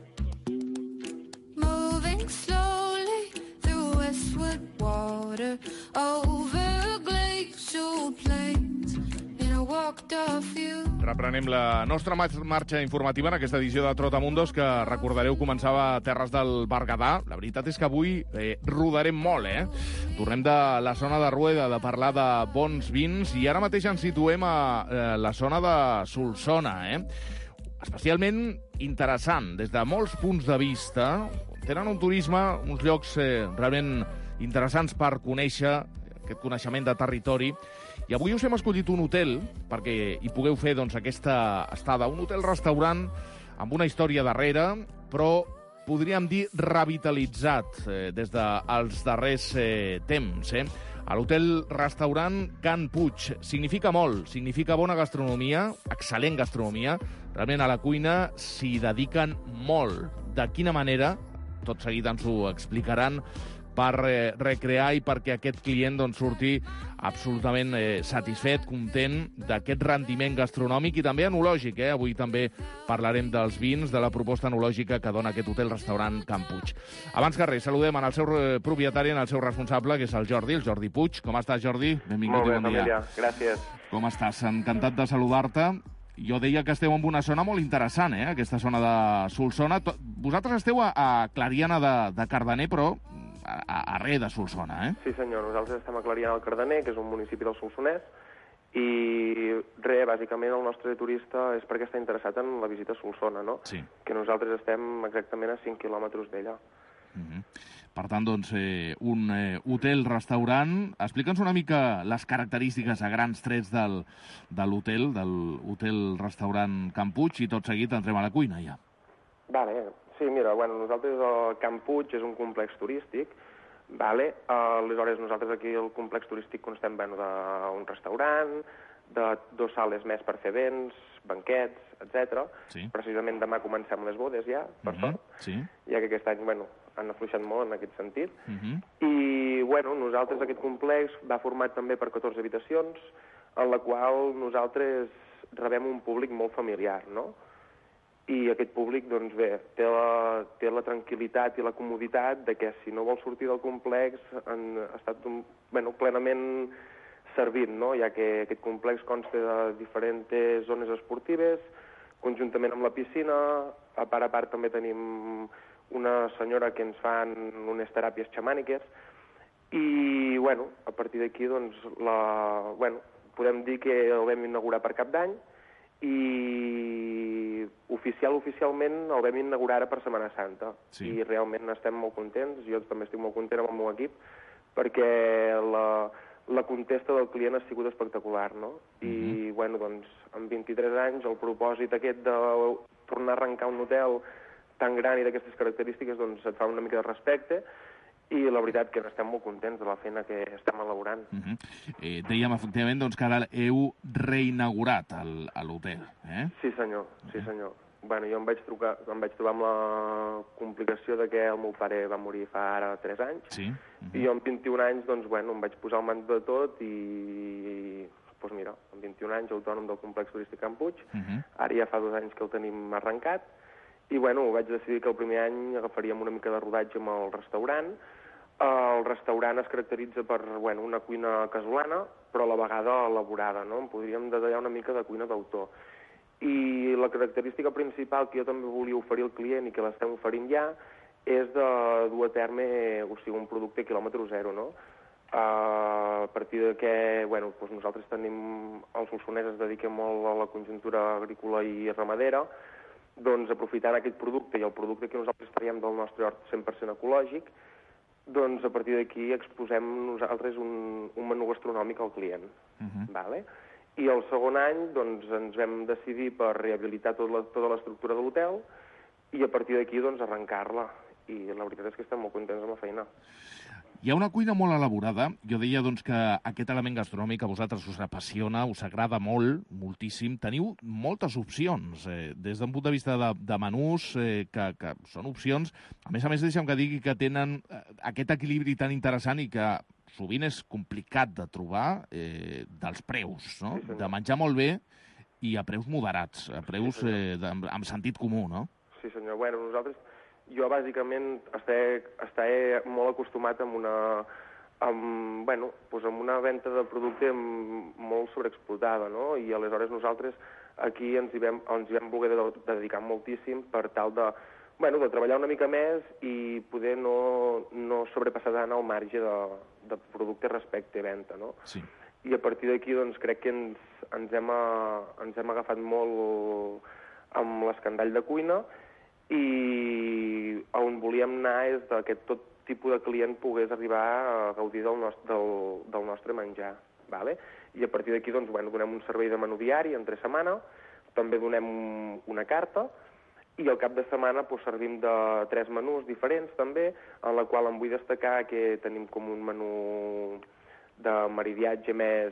moving slowly through westward water, over glacial plains, and I walked off you. Reprenem la nostra marxa informativa en aquesta edició de Trotamundos, que recordareu començava a Terres del Berguedà. La veritat és que avui eh, rodarem molt, eh? Tornem de la zona de Rueda, de parlar de bons vins, i ara mateix ens situem a eh, la zona de Solsona, eh? Especialment interessant, des de molts punts de vista. Tenen un turisme, uns llocs eh, realment interessants per conèixer, aquest coneixement de territori. I avui us hem escollit un hotel perquè hi pugueu fer doncs, aquesta estada. Un hotel-restaurant amb una història darrere, però podríem dir revitalitzat eh, des dels darrers eh, temps. Eh? A l'hotel-restaurant Can Puig significa molt, significa bona gastronomia, excel·lent gastronomia. Realment a la cuina s'hi dediquen molt. De quina manera? Tot seguit ens ho explicaran, per eh, recrear i perquè aquest client doncs, surti absolutament eh, satisfet, content d'aquest rendiment gastronòmic i també enològic. Eh? Avui també parlarem dels vins, de la proposta enològica que dona aquest hotel-restaurant Can Puig. Abans que res, saludem en el seu eh, propietari, en el seu responsable, que és el Jordi, el Jordi Puig. Com estàs, Jordi? Benvingut. Molt bé, i bon dia. família. Gràcies. Com estàs? Encantat de saludar-te. Jo deia que esteu en una zona molt interessant, eh? Aquesta zona de Solsona. Vosaltres esteu a, a Clariana de, de Cardener, però a, a, a res de Solsona, eh? Sí, senyor. Nosaltres estem a Clariana del Cardener, que és un municipi del Solsonès, i res, bàsicament el nostre turista és perquè està interessat en la visita a Solsona, no? Sí. Que nosaltres estem exactament a cinc quilòmetres d'ella. Mm-hmm. Per tant, doncs, eh, un eh, hotel-restaurant. Explica'ns una mica les característiques a grans trets del, de l'hotel, del hotel-restaurant Can Puig, i tot seguit entrem a la cuina, ja. Vale. Sí, mira, bueno, nosaltres el Can Puig és un complex turístic, vale? Aleshores nosaltres aquí el complex turístic constem bueno, d'un restaurant, de dos sales més per fer events, banquets, etcètera. Sí. Precisament demà comencem les bodes ja, per Mm-hmm. sort, Sí. ja que aquest any, bueno, han afluixat molt en aquest sentit. Mm-hmm. I, bueno, nosaltres aquest complex va format també per catorze habitacions, en la qual nosaltres rebem un públic molt familiar, no? I aquest públic, doncs bé, té la, té la tranquil·litat i la comoditat de que si no vol sortir del complex han estat un, bueno, plenament servit, no? Ja que aquest complex consta de diferents zones esportives, conjuntament amb la piscina. A part a part també tenim una senyora que ens fan unes teràpies xamàniques i, bueno, a partir d'aquí, doncs, la, bueno, podem dir que el vam inaugurar per Cap d'Any i oficial, oficialment el vam inaugurar ara per Setmana Santa. Sí. I realment estem molt contents, jo també estic molt content amb el meu equip, perquè la, la contesta del client ha sigut espectacular, no? I, bueno, doncs, amb vint-i-tres anys, el propòsit aquest de tornar a arrencar un hotel tan gran i d'aquestes característiques, doncs et fa una mica de respecte, i la veritat que estem molt contents de la feina que estem elaborant. Mm-hmm. eh, dèiem, efectivament, doncs, que ara heu reinaugurat l'hotel, eh? Sí, senyor, sí, senyor. Bueno, jo em vaig, trucar, em vaig trobar amb la complicació de que el meu pare va morir fa ara tres anys, sí. Mm-hmm. I jo amb vint-i-un anys, doncs, bueno, em vaig posar al mando de tot i, doncs mira, amb vint-i-un anys, autònom del complex turístic Can Puig, Mm-hmm. ara ja fa dos anys que el tenim arrencat, i, bueno, vaig decidir que el primer any agafaríem una mica de rodatge amb el restaurant. El restaurant es caracteritza per, bueno, una cuina casolana, però a la vegada elaborada, no? En podríem detallar una mica de cuina d'autor. I la característica principal que jo també volia oferir al client i que l'estem oferint ja és de dur a terme, o sigui, un producte quilòmetre zero, no? Uh, a partir de que, bueno, doncs nosaltres tenim, els solsonès es dediquen molt a la conjuntura agrícola i ramadera, doncs aprofitant aquest producte i el producte que nosaltres traiem del nostre hort cent per cent ecològic, doncs a partir d'aquí exposem nosaltres un, un menú gastronòmic al client. Mm-hmm. Vale? I el segon any doncs, ens vam decidir per rehabilitar tot la, tota l'estructura de l'hotel i a partir d'aquí doncs, arrencar-la. I la veritat és que estem molt contents amb la feina. Hi ha una cuina molt elaborada. Jo deia doncs, que aquest element gastronòmic a vosaltres us apassiona, us agrada molt, moltíssim. Teniu moltes opcions, eh, des d'un punt de vista de, de menús, eh, que, que són opcions. A més a més, deixa'm que digui que tenen eh, aquest equilibri tan interessant i que sovint és complicat de trobar, eh, dels preus, no? Sí, de menjar molt bé i a preus moderats, a preus Sí, eh, de, amb sentit comú, no? Sí, senyor. Bueno, nosaltres... Jo, bàsicament, estic, estic molt acostumat amb una, amb, bueno, doncs amb una venda de producte molt sobreexplotada, no? I aleshores nosaltres aquí ens hi vam, ens hi vam voler de, dedicar moltíssim per tal de, bueno, de treballar una mica més i poder no, no sobrepassar tant el marge de, de producte respecte a venda, no? Sí. I a partir d'aquí doncs, crec que ens, ens, hem, ens hem agafat molt amb l'escandall de cuina i on volíem anar és que tot tipus de client pogués arribar a gaudir del nostre, del, del nostre menjar. Vale? I a partir d'aquí doncs, bueno, donem un servei de menú diari entre setmana, també donem una carta i al cap de setmana doncs, servim de tres menús diferents també, en la qual em vull destacar que tenim com un menú de meridiatge més...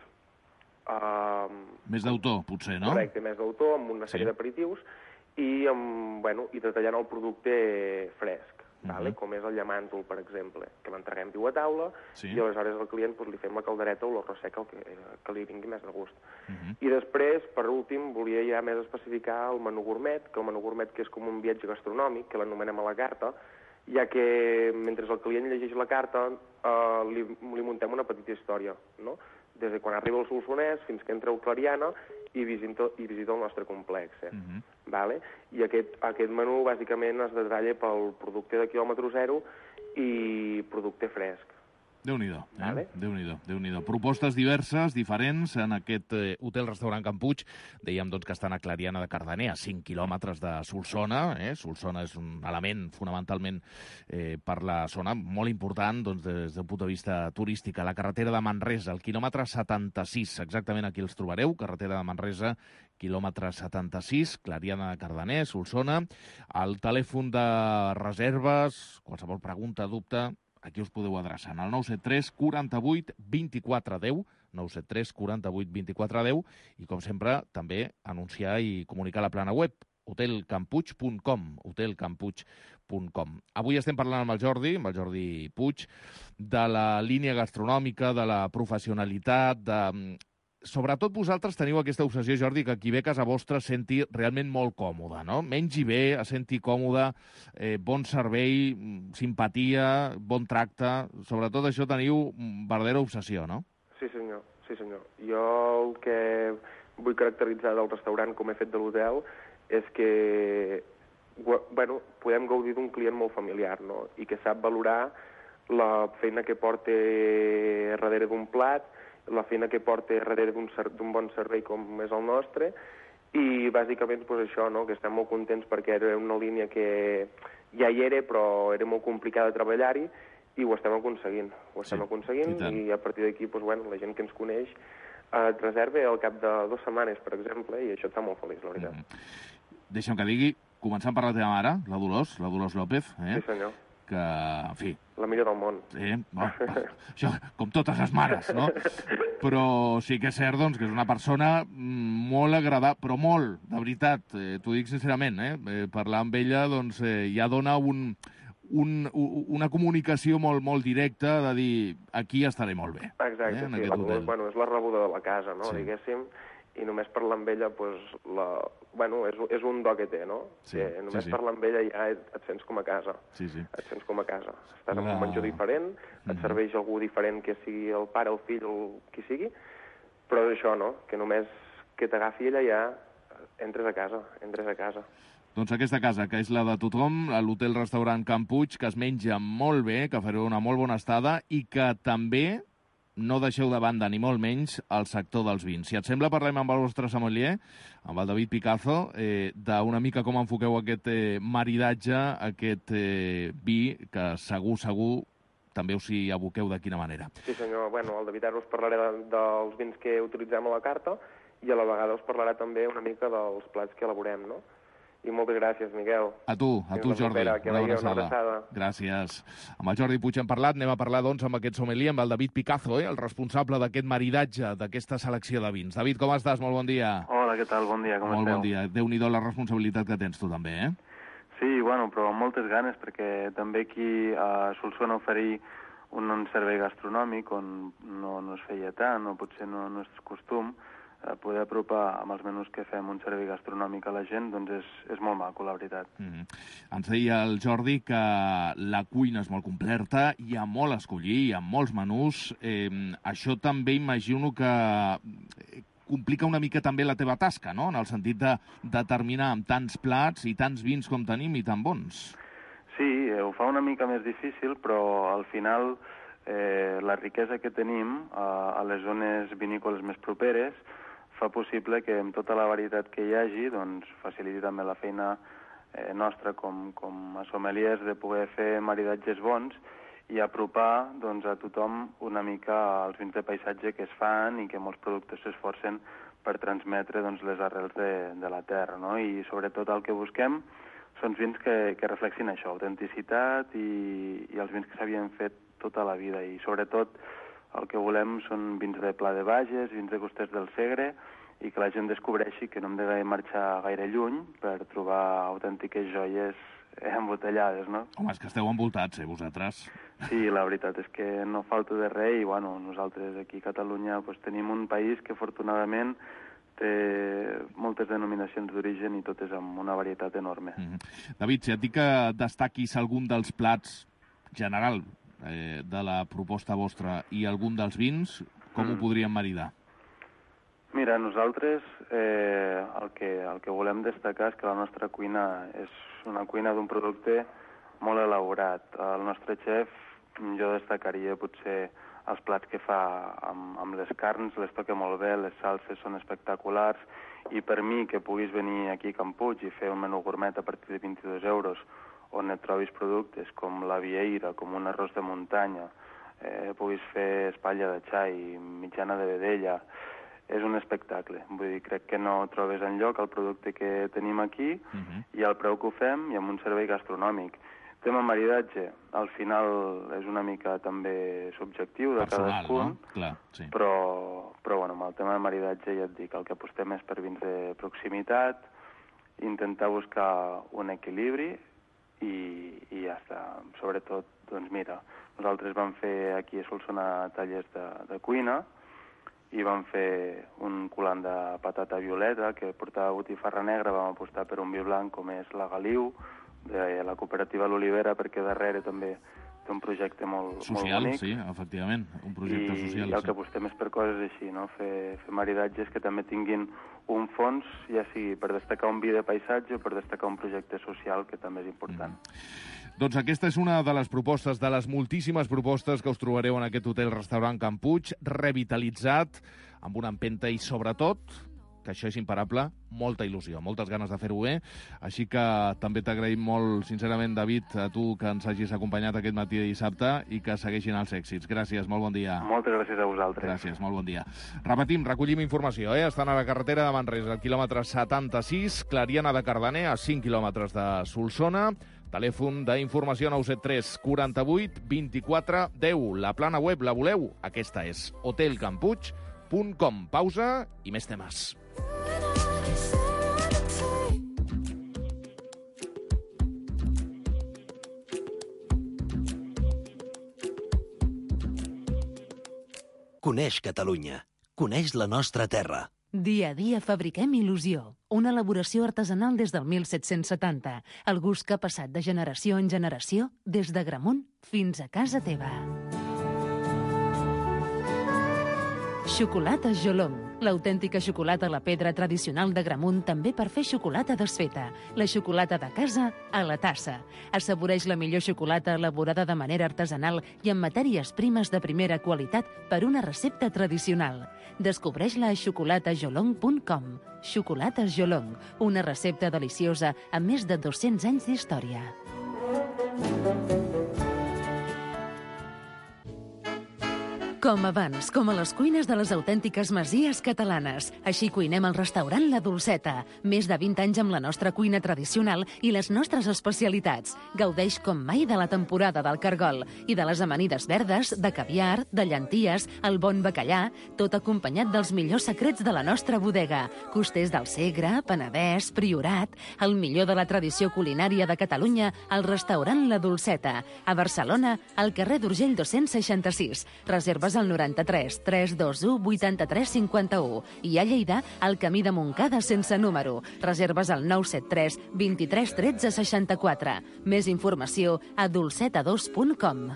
Uh, més d'autor, potser, no? Correcte, més d'autor, amb una sèrie sí. d'aperitius i, amb, bueno, i detallant el producte fresc. Uh -huh. Vale? Com és el llamàntol, per exemple, que l'entreguem viu a taula sí. i aleshores al client pues, li fem la caldereta o l'arròs sec, el que, que li vingui més de gust. Uh -huh. I després, per últim, volia ja més especificar el menú gourmet, que el menú gourmet que és com un viatge gastronòmic, que l'anomenem a la carta, ja que mentre el client llegeix la carta eh, li, li muntem una petita història, no? Des de quan arriba el Solsonès fins que entra el Clariana i visita, i visita el nostre complex. Eh? Uh-huh. Vale? I aquest, aquest menú bàsicament es detalla pel producte de quilòmetre zero i producte fresc. Déu-n'hi-do, eh? Vale. Déu-n'hi-do, Déu-n'hi-do. Propostes diverses, diferents, en aquest eh, hotel-restaurant Can Puig. Dèiem doncs, que estan a Clariana de Cardener, a cinc quilòmetres de Solsona. Eh? Solsona és un element fonamentalment eh, per la zona molt important doncs, des del punt de vista turístic. A la carretera de Manresa, al quilòmetre setanta-sis, exactament aquí els trobareu, carretera de Manresa, quilòmetre setanta-sis, Clariana de Cardener, Solsona. El telèfon de reserves, qualsevol pregunta, dubte, aquí us podeu adreçar al nou set tres quaranta-vuit vint-i-quatre deu, nou set tres quaranta-vuit vint-i-quatre deu, i com sempre també anunciar i comunicar la plana web, hotel campuig punt com, hotel campuig punt com. Avui estem parlant amb el Jordi, amb el Jordi Puig, de la línia gastronòmica, de la professionalitat, de... Sobretot vosaltres teniu aquesta obsessió, Jordi, que qui ve a casa vostra senti realment molt còmode, no? Mengi bé, es senti còmode, eh, bon servei, simpatia, bon tracte... Sobretot això teniu verdadera obsessió, no? Sí, senyor, sí, senyor. Jo el que vull caracteritzar del restaurant, com he fet de l'hotel, és que, bueno, podem gaudir d'un client molt familiar, no? I que sap valorar la feina que porta darrere d'un plat, la feina que porta darrere d'un bon servei com és el nostre, i bàsicament pues, això, no? Que estem molt contents perquè era una línia que ja hi era, però era molt complicada de treballar-hi, i ho estem aconseguint. Ho estem sí, aconseguint, i, i a partir d'aquí pues, bueno, la gent que ens coneix eh, et reserva al cap de dues setmanes, per exemple, i això et fa molt feliç, la veritat. Mm. Deixa'm que digui, començant per la teva mare, la Dolors, la Dolors López, eh? Sí, senyor. Que, en fi... La millor del món. Sí, bueno, això, com totes les mares, no? Però sí que és cert, doncs, que és una persona molt agradable, però molt, de veritat, eh, t'ho dic sincerament, eh? eh parlar amb ella, doncs, eh, ja dona un, un, una comunicació molt, molt directa de dir, aquí estaré molt bé. Exacte, eh, sí, la Dolors, bueno, és la rebuda de la casa, no?, sí. diguéssim, i només parlar amb ella, pues, la... bueno, és, és un do que té, no? Sí, que només sí, sí. parlar amb ella ja et, et sents com a casa. Sí, sí. Et sents com a casa. Estàs amb la... un menjar diferent, et mm-hmm. serveix algú diferent, que sigui el pare, el fill, el qui sigui, però és això, no? Que només que t'agafi ella ja entres a casa, entres a casa. Doncs aquesta casa, que és la de tothom, l'hotel-restaurant Can Puig, que es menja molt bé, que fareu una molt bona estada i que també no deixeu de banda, ni molt menys, el sector dels vins. Si et sembla, parlem amb el vostre sommelier, amb el David Picazo, eh, d'una mica com enfoqueu aquest eh, maridatge, aquest eh, vi, que segur, segur, també us hi aboqueu de quina manera. Sí, senyor. Bueno, el David ara us parlaré de, dels vins que utilitzem a la carta i a la vegada us parlarà també una mica dels plats que elaborem, no? I moltes gràcies, Miquel. A tu, a tu, Jordi. Que una abraçada. Gràcies. Amb el Jordi Puig hem parlat, anem a parlar, doncs, amb aquest sommelier, amb el David Picazo, eh, el responsable d'aquest maridatge, d'aquesta selecció de vins. David, com estàs? Molt bon dia. Hola, què tal? Bon dia, com Molt esteu? bon dia. Déu-n'hi-do la responsabilitat que tens tu també, eh? Sí, bueno, però amb moltes ganes, perquè també aquí a Solsona oferir un, un servei gastronòmic on no, no es feia tant, o potser no, no és costum, poder apropar amb els menús que fem un servei gastronòmic a la gent, doncs és, és molt maco, la veritat. Mm-hmm. Ens deia el Jordi que la cuina és molt completa, hi ha molt a escollir, hi ha molts menús. Eh, això també imagino que complica una mica també la teva tasca, no?, en el sentit de determinar amb tants plats i tants vins com tenim i tan bons. Sí, ho fa una mica més difícil, però al final eh, la riquesa que tenim a, a les zones vinícoles més properes fa possible que amb tota la varietat que hi hagi doncs, faciliti també la feina eh, nostra com, com a sommeliers de poder fer maridatges bons i apropar doncs, a tothom una mica als vins de paisatge que es fan i que molts productors s'esforcen per transmetre doncs, les arrels de, de la terra, no? I sobretot el que busquem són vins que, que reflexin això, autenticitat i, i els vins que s'havien fet tota la vida i sobretot el que volem són vins de Pla de Bages, vins de Costers del Segre i que la gent descobreixi que no hem de marxar gaire lluny per trobar autèntiques joies embotellades, no? Home, és que esteu envoltats, eh, vosaltres? Sí, la veritat és que no falta de res i, bueno, nosaltres aquí a Catalunya pues, tenim un país que afortunadament té moltes denominacions d'origen i totes amb una varietat enorme. Mm-hmm. David, si et dic que destaquis algun dels plats general eh, de la proposta vostra i algun dels vins, com mm. ho podríem maridar? Mira, nosaltres eh, el, que, el que volem destacar és que la nostra cuina és una cuina d'un producte molt elaborat. El nostre xef, jo destacaria potser els plats que fa amb, amb les carns, les toca molt bé, les salses són espectaculars, i per mi que puguis venir aquí a Can Puig i fer un menú gourmet a partir de vint-i-dos euros, on et trobis productes com la vieira, com un arròs de muntanya, eh, puguis fer espatlla de xai, mitjana de vedella, és un espectacle. Vull dir, crec que no trobes enlloc el producte que tenim aquí uh-huh. i el preu que ho fem i amb un servei gastronòmic. Tema maridatge, al final és una mica també subjectiu de personal, cadascun, no? Clar, sí. però, però bueno, amb el tema de maridatge ja et dic, el que apostem és per vins de proximitat, intentar buscar un equilibri i, i ja està. Sobretot, doncs mira, nosaltres vam fer aquí a Solsona tallers de, de cuina i vam fer un culant de patata violeta que portava botifarra negra, vam apostar per un vi blanc com és la Galiu, de la cooperativa L'Olivera, perquè darrere també té un projecte molt, social, molt bonic. Sí, efectivament, un projecte I, social. I el sí. que apostem és per coses així, no? Fer, fer maridatges que també tinguin un fons, ja sigui per destacar un vi de paisatge o per destacar un projecte social, que també és important. Mm. Doncs aquesta és una de les propostes, de les moltíssimes propostes que us trobareu en aquest hotel-restaurant Can Puig, revitalitzat, amb una empenta i, sobretot, que això és imparable, molta il·lusió, moltes ganes de fer-ho bé. Així que també t'agraïm molt, sincerament, David, a tu que ens hagis acompanyat aquest matí de dissabte i que segueixin els èxits. Gràcies, molt bon dia. Moltes gràcies a vosaltres. Gràcies, molt bon dia. Repetim, recollim informació, eh? Estan a la carretera de Manresa, al quilòmetre setanta-sis, Clariana de Cardener, a cinc quilòmetres de Solsona. Telèfon d'informació nou set tres quaranta-vuit vint-i-quatre deu. La plana web, la voleu? Aquesta és hotel can puig punt com. Pausa i més temes. Coneix Catalunya. Coneix la nostra terra. Dia a dia fabriquem il·lusió. Una elaboració artesanal des del mil set-cents setanta. El gust que ha passat de generació en generació, des de Gramunt fins a casa teva. Xocolata Jolong. L'autèntica xocolata a la pedra tradicional de Gramunt també per fer xocolata desfeta. La xocolata de casa a la tassa. Assaboreix la millor xocolata elaborada de manera artesanal i amb matèries primes de primera qualitat per una recepta tradicional. Descobreix-la a xocolata jolong punt com. Xocolata Jolong, una recepta deliciosa amb més de dos-cents anys d'història. Com abans, com a les cuines de les autèntiques masies catalanes. Així cuinem al restaurant La Dolceta. Més de vint anys amb la nostra cuina tradicional i les nostres especialitats. Gaudeix com mai de la temporada del cargol i de les amanides verdes, de caviar, de llenties, el bon bacallà, tot acompanyat dels millors secrets de la nostra bodega. Costers del Segre, Penedès, Priorat, el millor de la tradició culinària de Catalunya al restaurant La Dolceta. A Barcelona, al carrer d'Urgell dos-cents seixanta-sis. Reserves al noranta-tres tres dos u vuitanta-tres cinquanta-u i a Lleida al camí de Montcada sense número. Reserves al nou set tres vint-i-tres tretze seixanta-quatre. Més informació a dolceta dos punt com.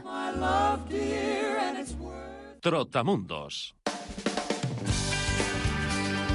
Trotamundos.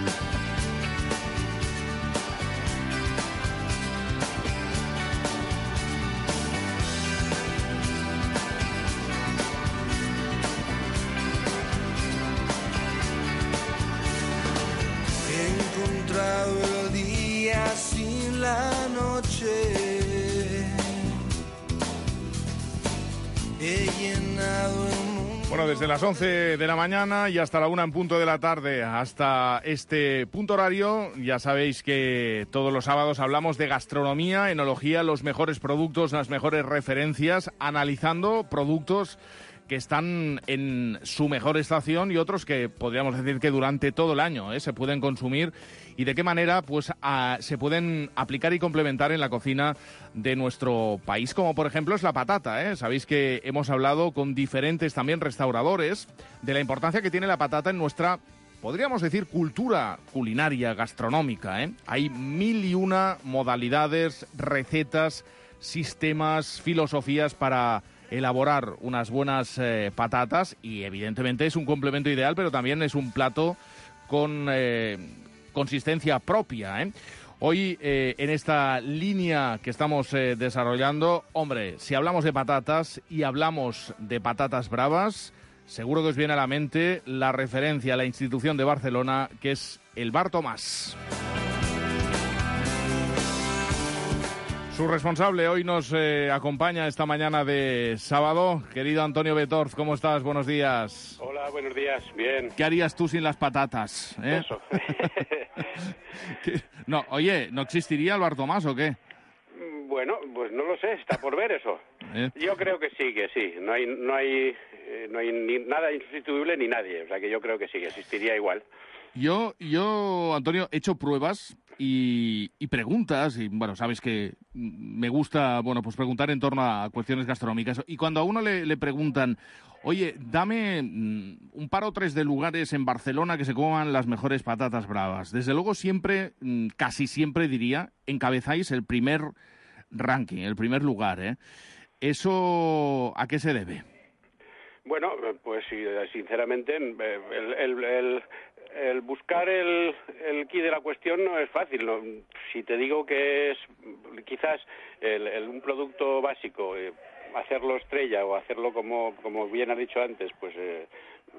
he llenado el mundo. Bueno, desde las once de la mañana y hasta la una en punto de la tarde, hasta este punto horario, ya sabéis que todos los sábados hablamos de gastronomía, enología, los mejores productos, las mejores referencias, analizando productos que están en su mejor estación y otros que podríamos decir que durante todo el año ¿eh? se pueden consumir y de qué manera pues a, se pueden aplicar y complementar en la cocina de nuestro país, como por ejemplo es la patata. ¿eh? Sabéis que hemos hablado con diferentes también restauradores de la importancia que tiene la patata en nuestra, podríamos decir, cultura culinaria, gastronómica. ¿eh? Hay mil y una modalidades, recetas, sistemas, filosofías para elaborar unas buenas eh, patatas y evidentemente es un complemento ideal, pero también es un plato con eh, consistencia propia. ¿eh? Hoy eh, en esta línea que estamos eh, desarrollando, hombre, si hablamos de patatas y hablamos de patatas bravas, seguro que os viene a la mente la referencia a la institución de Barcelona, que es el Bar Tomàs. Su responsable hoy nos eh, acompaña esta mañana de sábado. Querido Antonio Betorz, ¿cómo estás? Buenos días. Hola, buenos días. Bien. ¿Qué harías tú sin las patatas? ¿eh? Eso. No, oye, ¿no existiría el Bar Tomàs o qué? Bueno, pues no lo sé, está por ver eso. ¿Eh? Yo creo que sí, que sí. No hay, no hay, eh, no hay ni nada insustituible ni nadie. O sea que yo creo que sí, que existiría igual. Yo, yo, Antonio, he hecho pruebas y, y preguntas, y bueno, sabes que me gusta, bueno, pues preguntar en torno a cuestiones gastronómicas. Y cuando a uno le, le preguntan, oye, dame mm, un par o tres de lugares en Barcelona que se coman las mejores patatas bravas. Desde luego siempre, mm, casi siempre diría, encabezáis el primer ranking, el primer lugar, ¿eh? ¿Eso a qué se debe? Bueno, pues sí, sinceramente, el, el, el, el buscar el, el quid de la cuestión no es fácil. ¿no? Si te digo que es quizás el, el, un producto básico, eh, hacerlo estrella o hacerlo como, como bien has dicho antes, pues eh,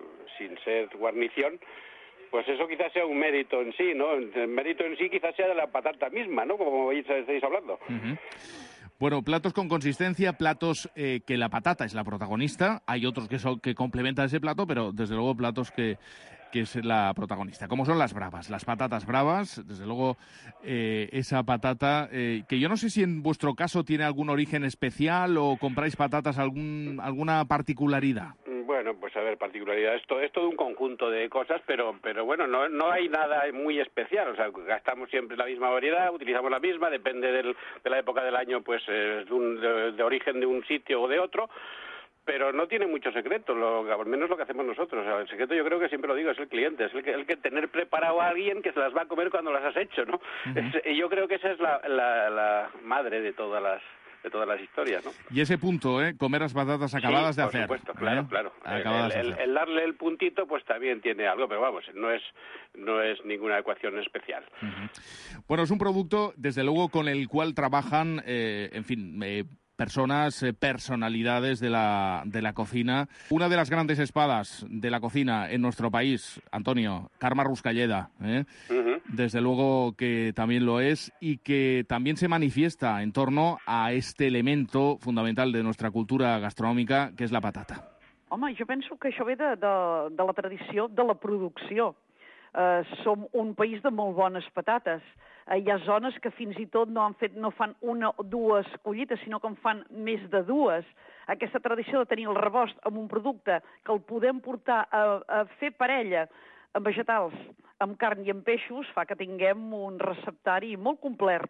sin ser guarnición, pues eso quizás sea un mérito en sí, ¿no? El mérito en sí quizás sea de la patata misma, ¿no? Como estáis hablando. Uh-huh. Bueno, platos con consistencia, platos eh, que la patata es la protagonista. Hay otros que son que complementan ese plato, pero desde luego platos que, que es la protagonista. Como son las bravas, las patatas bravas, desde luego eh, esa patata eh, que yo no sé si en vuestro caso tiene algún origen especial o compráis patatas algún alguna particularidad. Bueno, pues a ver, particularidad, esto es todo un conjunto de cosas, pero pero bueno, no no hay nada muy especial, o sea, gastamos siempre la misma variedad, utilizamos la misma, depende del, de la época del año, pues eh, de, un, de, de origen de un sitio o de otro, pero no tiene mucho secreto, lo, al menos lo que hacemos nosotros. O sea, el secreto, yo creo que siempre lo digo, es el cliente, es el que, el que tener preparado a alguien que se las va a comer cuando las has hecho, ¿no? Uh-huh. Es, y yo creo que esa es la, la, la madre de todas las de todas las historias, ¿no? Y ese punto, ¿eh? Comer las patatas acabadas sí, de por hacer. Por supuesto, claro, ¿eh? claro. Acabadas el, de el, hacer. el darle el puntito, pues también tiene algo, pero vamos, no es no es ninguna ecuación especial. Uh-huh. Bueno, es un producto, desde luego, con el cual trabajan, eh, en fin, eh, personas, eh, personalidades de la, de la cocina. Una de las grandes espadas de la cocina en nuestro país, Antonio, Carme Ruscalleda, ¿eh? Uh-huh. Desde luego que también lo es y que también se manifiesta en torno a este elemento fundamental de nuestra cultura gastronòmica, que és la patata. Home, jo penso que això ve de, de, de la tradició de la producció. Uh, som un país de molt bones patates. Uh, hi ha zones que fins i tot no han fet, no fan una o dues collites, sinó que en fan més de dues. Aquesta tradició de tenir el rebost amb un producte que el podem portar a, a fer parella amb vegetals, amb carn i amb peixos, fa que tinguem un receptari molt complet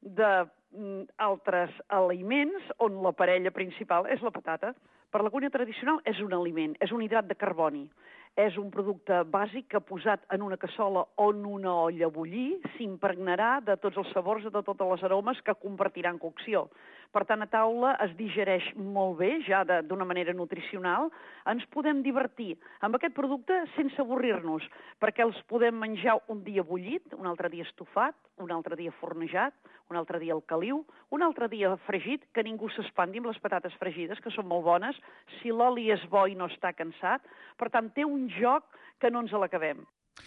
d'altres aliments on la parella principal és la patata. Per la cuina tradicional és un aliment, és un hidrat de carboni. És un producte bàsic que posat en una cassola o en una olla a bullir s'impregnarà de tots els sabors, de totes les aromes que compartiran cocció. Per tant, a taula es digereix molt bé, ja d'una manera nutricional. Ens podem divertir amb aquest producte sense avorrir-nos, perquè els podem menjar un dia bullit, un altre dia estofat, un altre dia fornejat, un altre dia al caliu, un altre dia fregit, que ningú s'espanti amb les patates fregides, que són molt bones, si l'oli és bo i no està cansat. Per tant, té un joc que no ens l'acabem.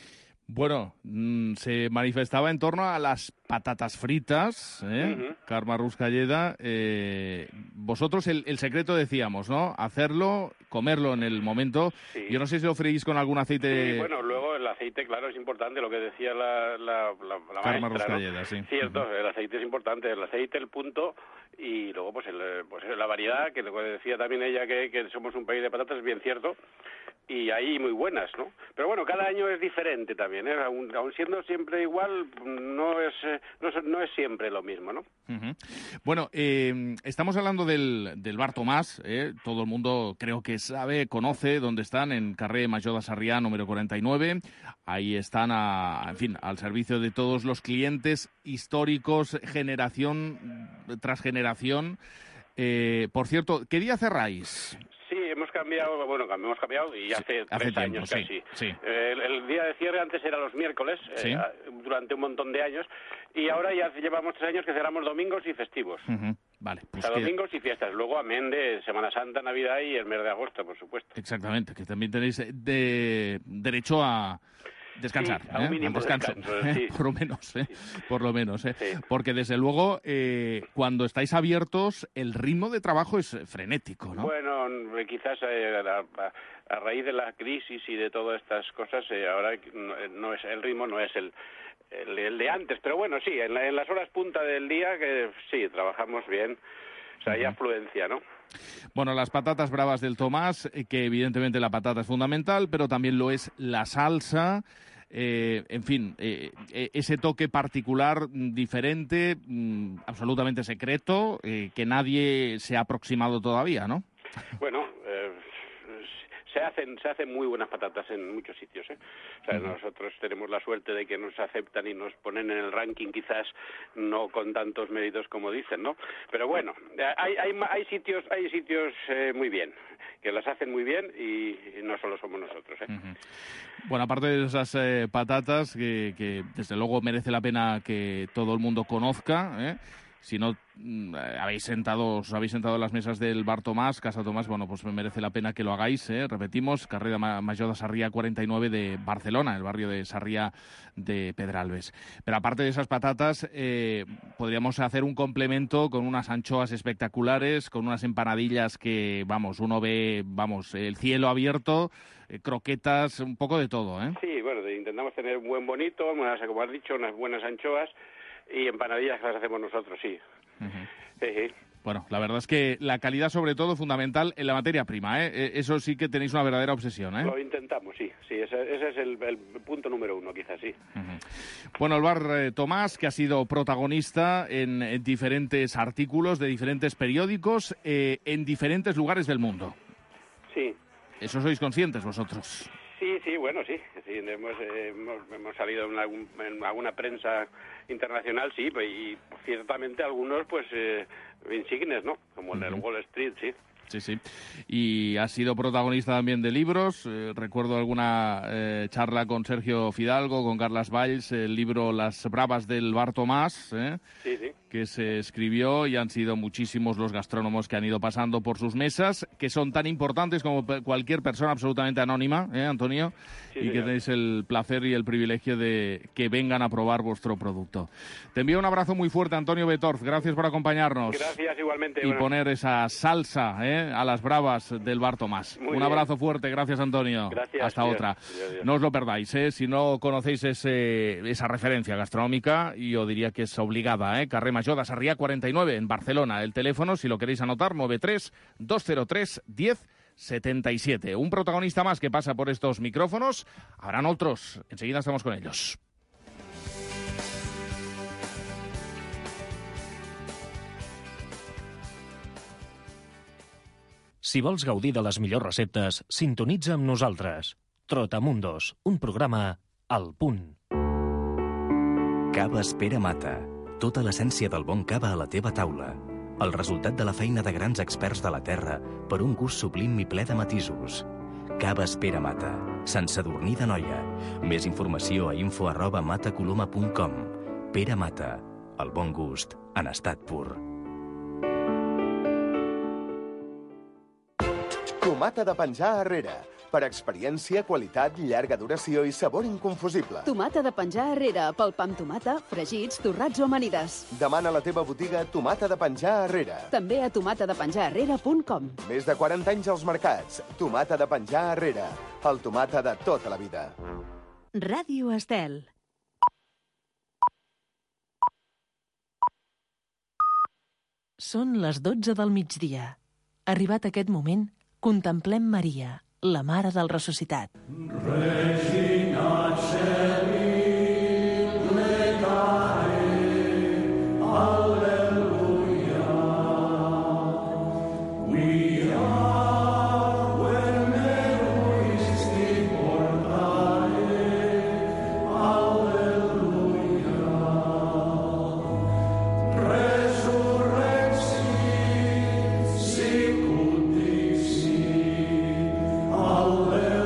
Bueno, mmm, se manifestaba en torno a las patatas fritas, ¿eh? Uh-huh. Carme Ruscalleda. Eh, vosotros, el, el secreto decíamos, ¿no? Hacerlo, comerlo en el momento. Sí. Yo no sé si lo freís con algún aceite... Sí, bueno, luego el aceite, claro, es importante, lo que decía la, la, la, la Carme maestra, Ruscalleda, ¿no? Sí. Cierto, uh-huh. El aceite es importante, el aceite, el punto, y luego pues, el, pues la variedad, que lo que decía también ella, que, que somos un país de patatas, es bien cierto. Y ahí muy buenas, ¿no? Pero bueno, cada año es diferente también, ¿eh? Aún, aún siendo siempre igual, no es, no es, no es siempre lo mismo, ¿no? Uh-huh. Bueno, eh, estamos hablando del, del Bar Tomàs, ¿eh? Todo el mundo creo que sabe, conoce dónde están, en Carrer Major de Sarrià, número cuarenta y nueve. Ahí están, a, en fin, al servicio de todos los clientes históricos, generación tras generación. Eh, por cierto, ¿qué día cerráis? Sí, hemos cambiado, bueno, hemos cambiado y hace, sí, hace tres tiempo, años casi. Sí, sí. Eh, el, el día de cierre antes era los miércoles, sí. eh, durante un montón de años, y ahora ya llevamos tres años que cerramos domingos y festivos. Uh-huh. Vale, pues o sea, que... domingos y fiestas, luego amén de Semana Santa, Navidad y el mes de agosto, por supuesto. Exactamente, que también tenéis de derecho a... descansar, sí, a un mínimo ¿eh? descanso, descanso, sí. por lo menos, ¿eh? Sí. por lo menos, ¿eh? Sí. Porque desde luego eh, cuando estáis abiertos el ritmo de trabajo es frenético, ¿no? Bueno, quizás eh, a, a raíz de la crisis y de todas estas cosas eh, ahora no, no es el ritmo no es el, el, el de antes, pero bueno, sí, en, la, en las horas punta del día que sí trabajamos bien, o sea, hay uh-huh. afluencia, ¿no? Bueno, las patatas bravas del Tomàs, que evidentemente la patata es fundamental, pero también lo es la salsa, eh, en fin, eh, ese toque particular, diferente, mm, absolutamente secreto, eh, que nadie se ha aproximado todavía, ¿no? Bueno, eh, se hacen se hacen muy buenas patatas en muchos sitios, ¿eh? O sea, uh-huh. nosotros tenemos la suerte de que nos aceptan y nos ponen en el ranking, quizás no con tantos méritos como dicen, ¿no? Pero bueno, hay hay, hay sitios hay sitios eh, muy bien, que las hacen muy bien y, y no solo somos nosotros, ¿eh? Uh-huh. Bueno, aparte de esas eh, patatas que, que desde luego merece la pena que todo el mundo conozca, ¿eh? Si no habéis sentado, os habéis sentado en las mesas del Bar Tomàs, Casa Tomàs, bueno, pues me merece la pena que lo hagáis, ¿eh? Repetimos, Carrer Major de Sarrià cuarenta y nueve de Barcelona, el barrio de Sarrià de Pedralbes. Pero aparte de esas patatas, eh, podríamos hacer un complemento con unas anchoas espectaculares, con unas empanadillas que, vamos, uno ve, vamos, el cielo abierto, eh, croquetas, un poco de todo, ¿eh? Sí, bueno, intentamos tener un buen bonito, unas, como has dicho, unas buenas anchoas, y empanadillas que las hacemos nosotros, sí. Uh-huh. Sí, sí. Bueno, la verdad es que la calidad, sobre todo, fundamental en la materia prima, ¿eh? Eso sí que tenéis una verdadera obsesión, ¿eh? Lo intentamos, sí. Sí, ese, ese es el, el punto número uno, quizás, sí. Uh-huh. Bueno, el Bar eh, Tomàs, que ha sido protagonista en, en diferentes artículos de diferentes periódicos, eh, en diferentes lugares del mundo. Sí. ¿Eso sois conscientes vosotros? Sí, sí, bueno, sí. sí hemos, eh, hemos, hemos salido en, algún, en alguna prensa internacional, sí, y ciertamente algunos, pues, eh, insignes, ¿no? Como uh-huh. en el Wall Street, sí. Sí, sí. Y ha sido protagonista también de libros. Eh, recuerdo alguna eh, charla con Sergio Fidalgo, con Carles Valls, el libro Las Bravas del Bar Tomàs, ¿eh? Sí, sí. que se escribió, y han sido muchísimos los gastrónomos que han ido pasando por sus mesas, que son tan importantes como cualquier persona absolutamente anónima, ¿eh, Antonio? Sí, y señor. que tenéis el placer y el privilegio de que vengan a probar vuestro producto. Te envío un abrazo muy fuerte, Antonio Betorz. Gracias por acompañarnos. Gracias, igualmente. Y bueno. poner esa salsa, ¿eh? a las bravas del Bar Tomàs. Muy un bien. abrazo fuerte. Gracias, Antonio. Gracias. Hasta Dios. otra. Dios, Dios. No os lo perdáis, ¿eh? Si no conocéis ese, esa referencia gastronómica, yo diría que es obligada, ¿eh? Carrer Major de Sarrià cuarenta y nueve en Barcelona. El teléfono, si lo queréis anotar, nueve tres dos cero tres diez setenta y siete. Un protagonista más que pasa por estos micrófonos. Habrán otros. Enseguida estamos con ellos. Si vols gaudir de les millors receptes, sintonitza amb nosaltres. Trotamundos, un programa al punt. Cava Espera Mata. Tota l'essència del bon cava a la teva taula. El resultat de la feina de grans experts de la terra per un gust sublim i ple de matisos. Cava Espera Mata. Sant Sadurní d'Anoia. Més informació a info arroba matacoloma punt com. Pere Mata. El bon gust en estat pur. Tomata de penjar arrere, Per experiència, qualitat, llarga duració i sabor inconfusible. Tomata de penjar Herrera, pel pa amb tomata, fregits, torrats o amanides. Demana a la teva botiga Tomata de penjar Herrera. També a tomata de penjar herrera punt com. Més de quaranta anys als mercats. Tomata de penjar Herrera. El tomata de tota la vida. Ràdio Estel. Són les dotze del migdia. Arribat aquest moment, contemplem Maria, la Mare del Ressuscitat. Regina Celi, plecare, alleluia. We are where meruisti portare, alleluia. Resurrexi, sicut dixi, alleluia.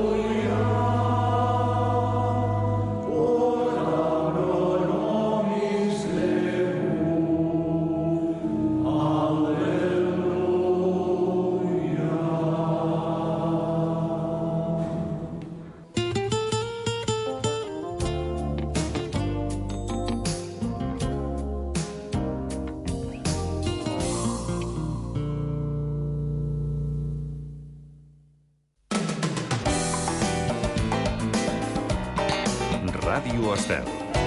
Ràdio Estel.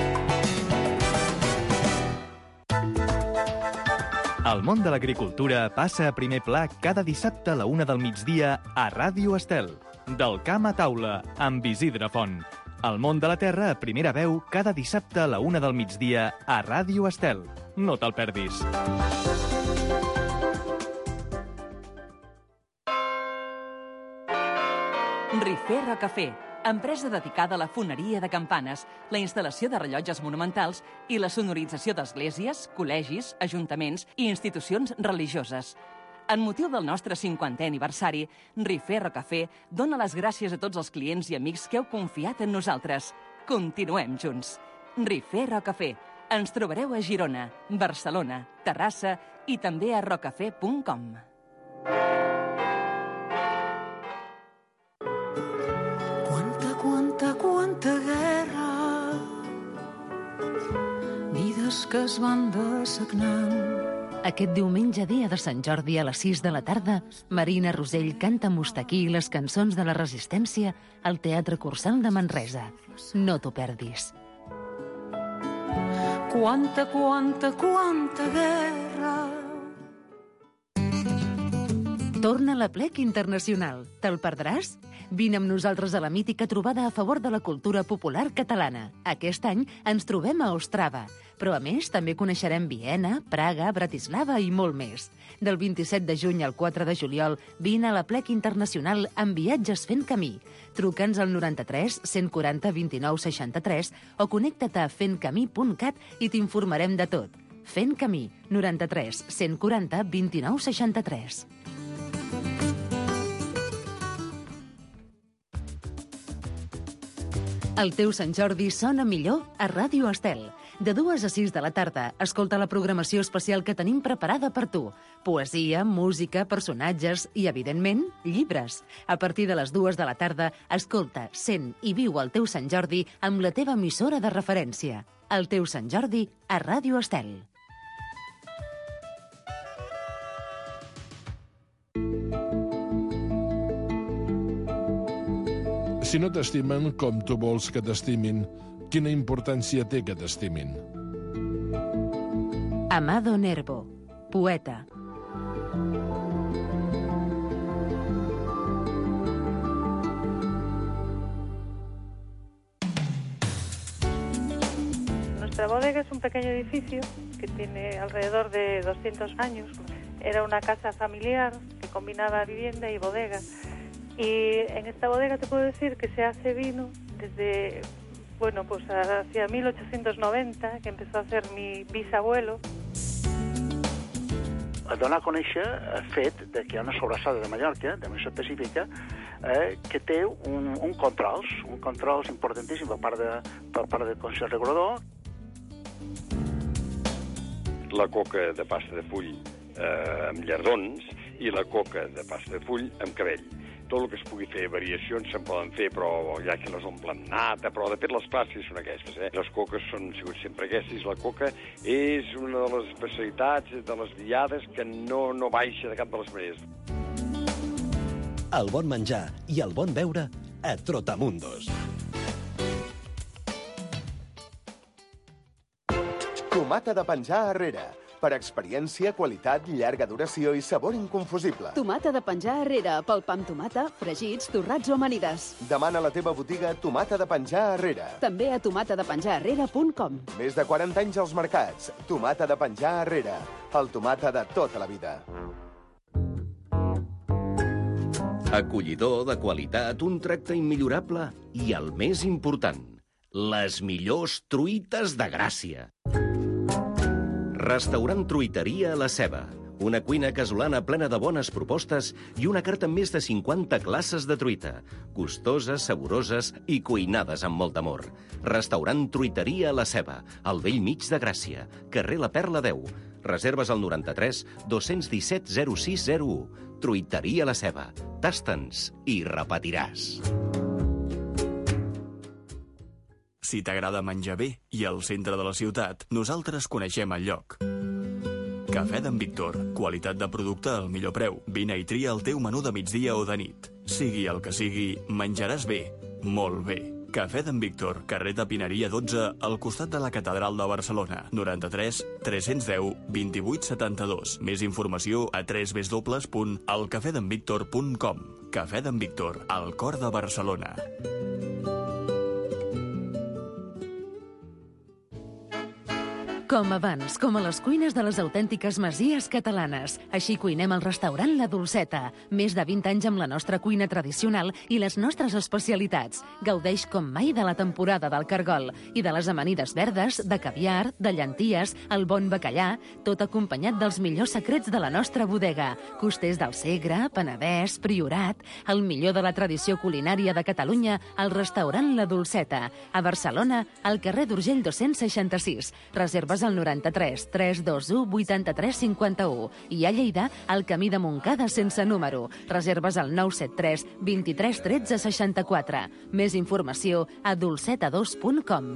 El món de l'agricultura passa a primer pla cada dissabte a la una del migdia a Ràdio Estel. Del camp a taula, amb Isidre Font. El món de la terra a primera veu cada dissabte a la una del migdia a Ràdio Estel. No te'l perdis. Rifera Café, empresa dedicada a la foneria de campanes, la instal·lació de rellotges monumentals i la sonorització d'esglésies, col·legis, ajuntaments i institucions religioses. En motiu del nostre cinquantè aniversari, Rifera Café dona les gràcies a tots els clients i amics que heu confiat en nosaltres. Continuem junts. Rifera Café. Ens trobareu a Girona, Barcelona, Terrassa i també a rocafé punt com. Quanta, quanta guerra, vides que es van dessagnant. Aquest diumenge, dia de Sant Jordi, a les sis de la tarda, Marina Rosell canta Mostaquí i les cançons de la Resistència al Teatre Cursal de Manresa. No t'ho perdis. Quanta, quanta, quanta guerra. Torna la Plec Internacional. Te'l perdràs? Vine amb nosaltres a la mítica trobada a favor de la cultura popular catalana. Aquest any ens trobem a Ostrava, però a més també coneixerem Viena, Praga, Bratislava i molt més. Del vint-i-set de juny al quatre de juliol vine a la Plec Internacional amb viatges fent camí. Truca'ns al noranta-tres cent quaranta vint-i-nou seixanta-tres o connecta't a fent camí punt cat i t'informarem de tot. Fent camí, noranta-tres cent quaranta vint-i-nou seixanta-tres. El teu Sant Jordi sona millor a Ràdio Estel. De dues a sis de la tarda, escolta la programació especial que tenim preparada per tu. Poesia, música, personatges i, evidentment, llibres. A partir de les dues de la tarda, escolta, sent i viu el teu Sant Jordi amb la teva emissora de referència. El teu Sant Jordi a Ràdio Estel. Si no t'estimen com tu vols que t'estimin, quina importància té que t'estimin? Amado Nervo, poeta. Nuestra bodega es un pequeño edificio que tiene alrededor de doscientos años. Era una casa familiar que combinaba vivienda y bodega. Y en esta bodega te puedo decir que se hace vino desde, bueno, pues hacia mil ochocientos noventa, que empezó a hacer mi bisabuelo. A donar a conèixer el fet de que hi ha una sobrassada de Mallorca, de més específica, eh, que té un, un controls, un controls importantíssim per part, de, per part del Consell Regulador. La coca de pasta de full eh, amb llardons i la coca de pasta de full amb cabell. tot el que es pugui fer, variacions se'n poden fer, però hi ha qui les omplen nata, però de fet les clàssiques són aquestes, eh? Les coques són sigut sempre aquestes. La coca és una de les especialitats de les diades que no, no baixa de cap de les maneres. El bon menjar i el bon beure a Trotamundos. Tomata de penjar arrere. Per experiència, qualitat, llarga duració i sabor inconfusible. Tomata de penjar arrere, pel pa amb tomata, fregits, torrats o amanides. Demana a la teva botiga Tomata de penjar arrere. També a tomata de penjar arrere punt com. Més de quaranta anys als mercats. Tomata de penjar arrere. El tomata de tota la vida. Acollidor, de qualitat, un tracte immillorable i el més important, les millors truites de Gràcia. Restaurant Truiteria La Ceba. Una cuina casolana plena de bones propostes i una carta amb més de cinquanta classes de truita. Gustoses, saboroses i cuinades amb molt amor. Restaurant Truiteria La Ceba, al vell mig de Gràcia. Carrer La Perla deu. Reserves al noranta-tres dos-cents disset zero sis zero u. Truiteria La Ceba. Tasta'ns i repetiràs. Si t'agrada menjar bé i al centre de la ciutat, nosaltres coneixem el lloc. Cafè d'en Víctor. Qualitat de producte al millor preu. Vine i tria el teu menú de migdia o de nit. Sigui el que sigui, menjaràs bé. Molt bé. Cafè d'en Víctor, carrer de Pineria dotze, al costat de la Catedral de Barcelona. noranta-tres tres-cents deu vint-i-vuit setanta-dos. Més informació a w w w punt el cafè d'en víctor punt com. Cafè d'en Víctor, al cor de Barcelona. Com abans, com a les cuines de les autèntiques masies catalanes. Així cuinem al restaurant La Dolceta. Més de vint anys amb la nostra cuina tradicional i les nostres especialitats. Gaudeix com mai de la temporada del cargol i de les amanides verdes, de caviar, de llenties, el bon bacallà, tot acompanyat dels millors secrets de la nostra bodega. Costers del Segre, Penedès, Priorat, el millor de la tradició culinària de Catalunya al restaurant La Dolceta. A Barcelona, al carrer d'Urgell dos-cents seixanta-sis. Reserves al noranta-tres tres dos u vuitanta-tres cinquanta-u i a Lleida al camí de Montcada sense número. Reserves al nou set tres vint-i-tres tretze seixanta-quatre. Més informació a dolceta dos punt com.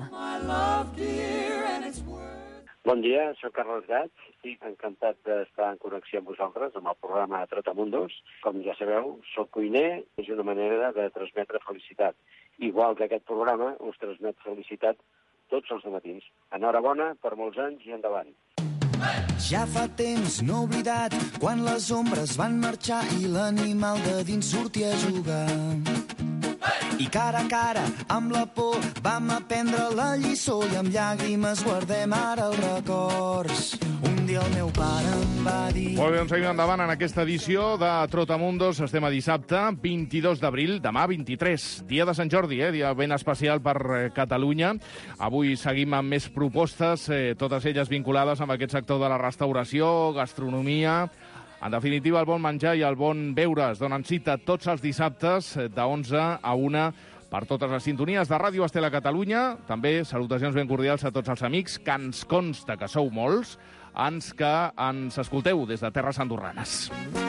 Bon dia, soc Carles Gats. Estic encantat d'estar en connexió amb vosaltres, amb el programa Trotamundos. Com ja sabeu, soc cuiner, és una manera de transmetre felicitat. Igual que aquest programa us transmet felicitat tots els matins. Enhorabona per molts anys i endavant. Ja fa temps no he oblidat quan les ombres van marxar i l'animal de dins sortia a jugar. I cara a cara, amb la por, vam aprendre la lliçó i amb llàgrimes guardem ara els records. Un dia el meu pare em va dir... Molt bé, doncs seguim endavant en aquesta edició de Trotamundos. Estem a dissabte, vint-i-dos d'abril, demà vint-i-tres, dia de Sant Jordi, eh? Dia ben especial per eh, Catalunya. Avui seguim amb més propostes, eh, totes elles vinculades amb aquest sector de la restauració, gastronomia... En definitiva, el bon menjar i el bon beure es donen cita tots els dissabtes de onze a una per totes les sintonies de Ràdio Estel a Catalunya. També salutacions ben cordials a tots els amics, que ens consta que sou molts, ens que ens escolteu des de terres andorranes.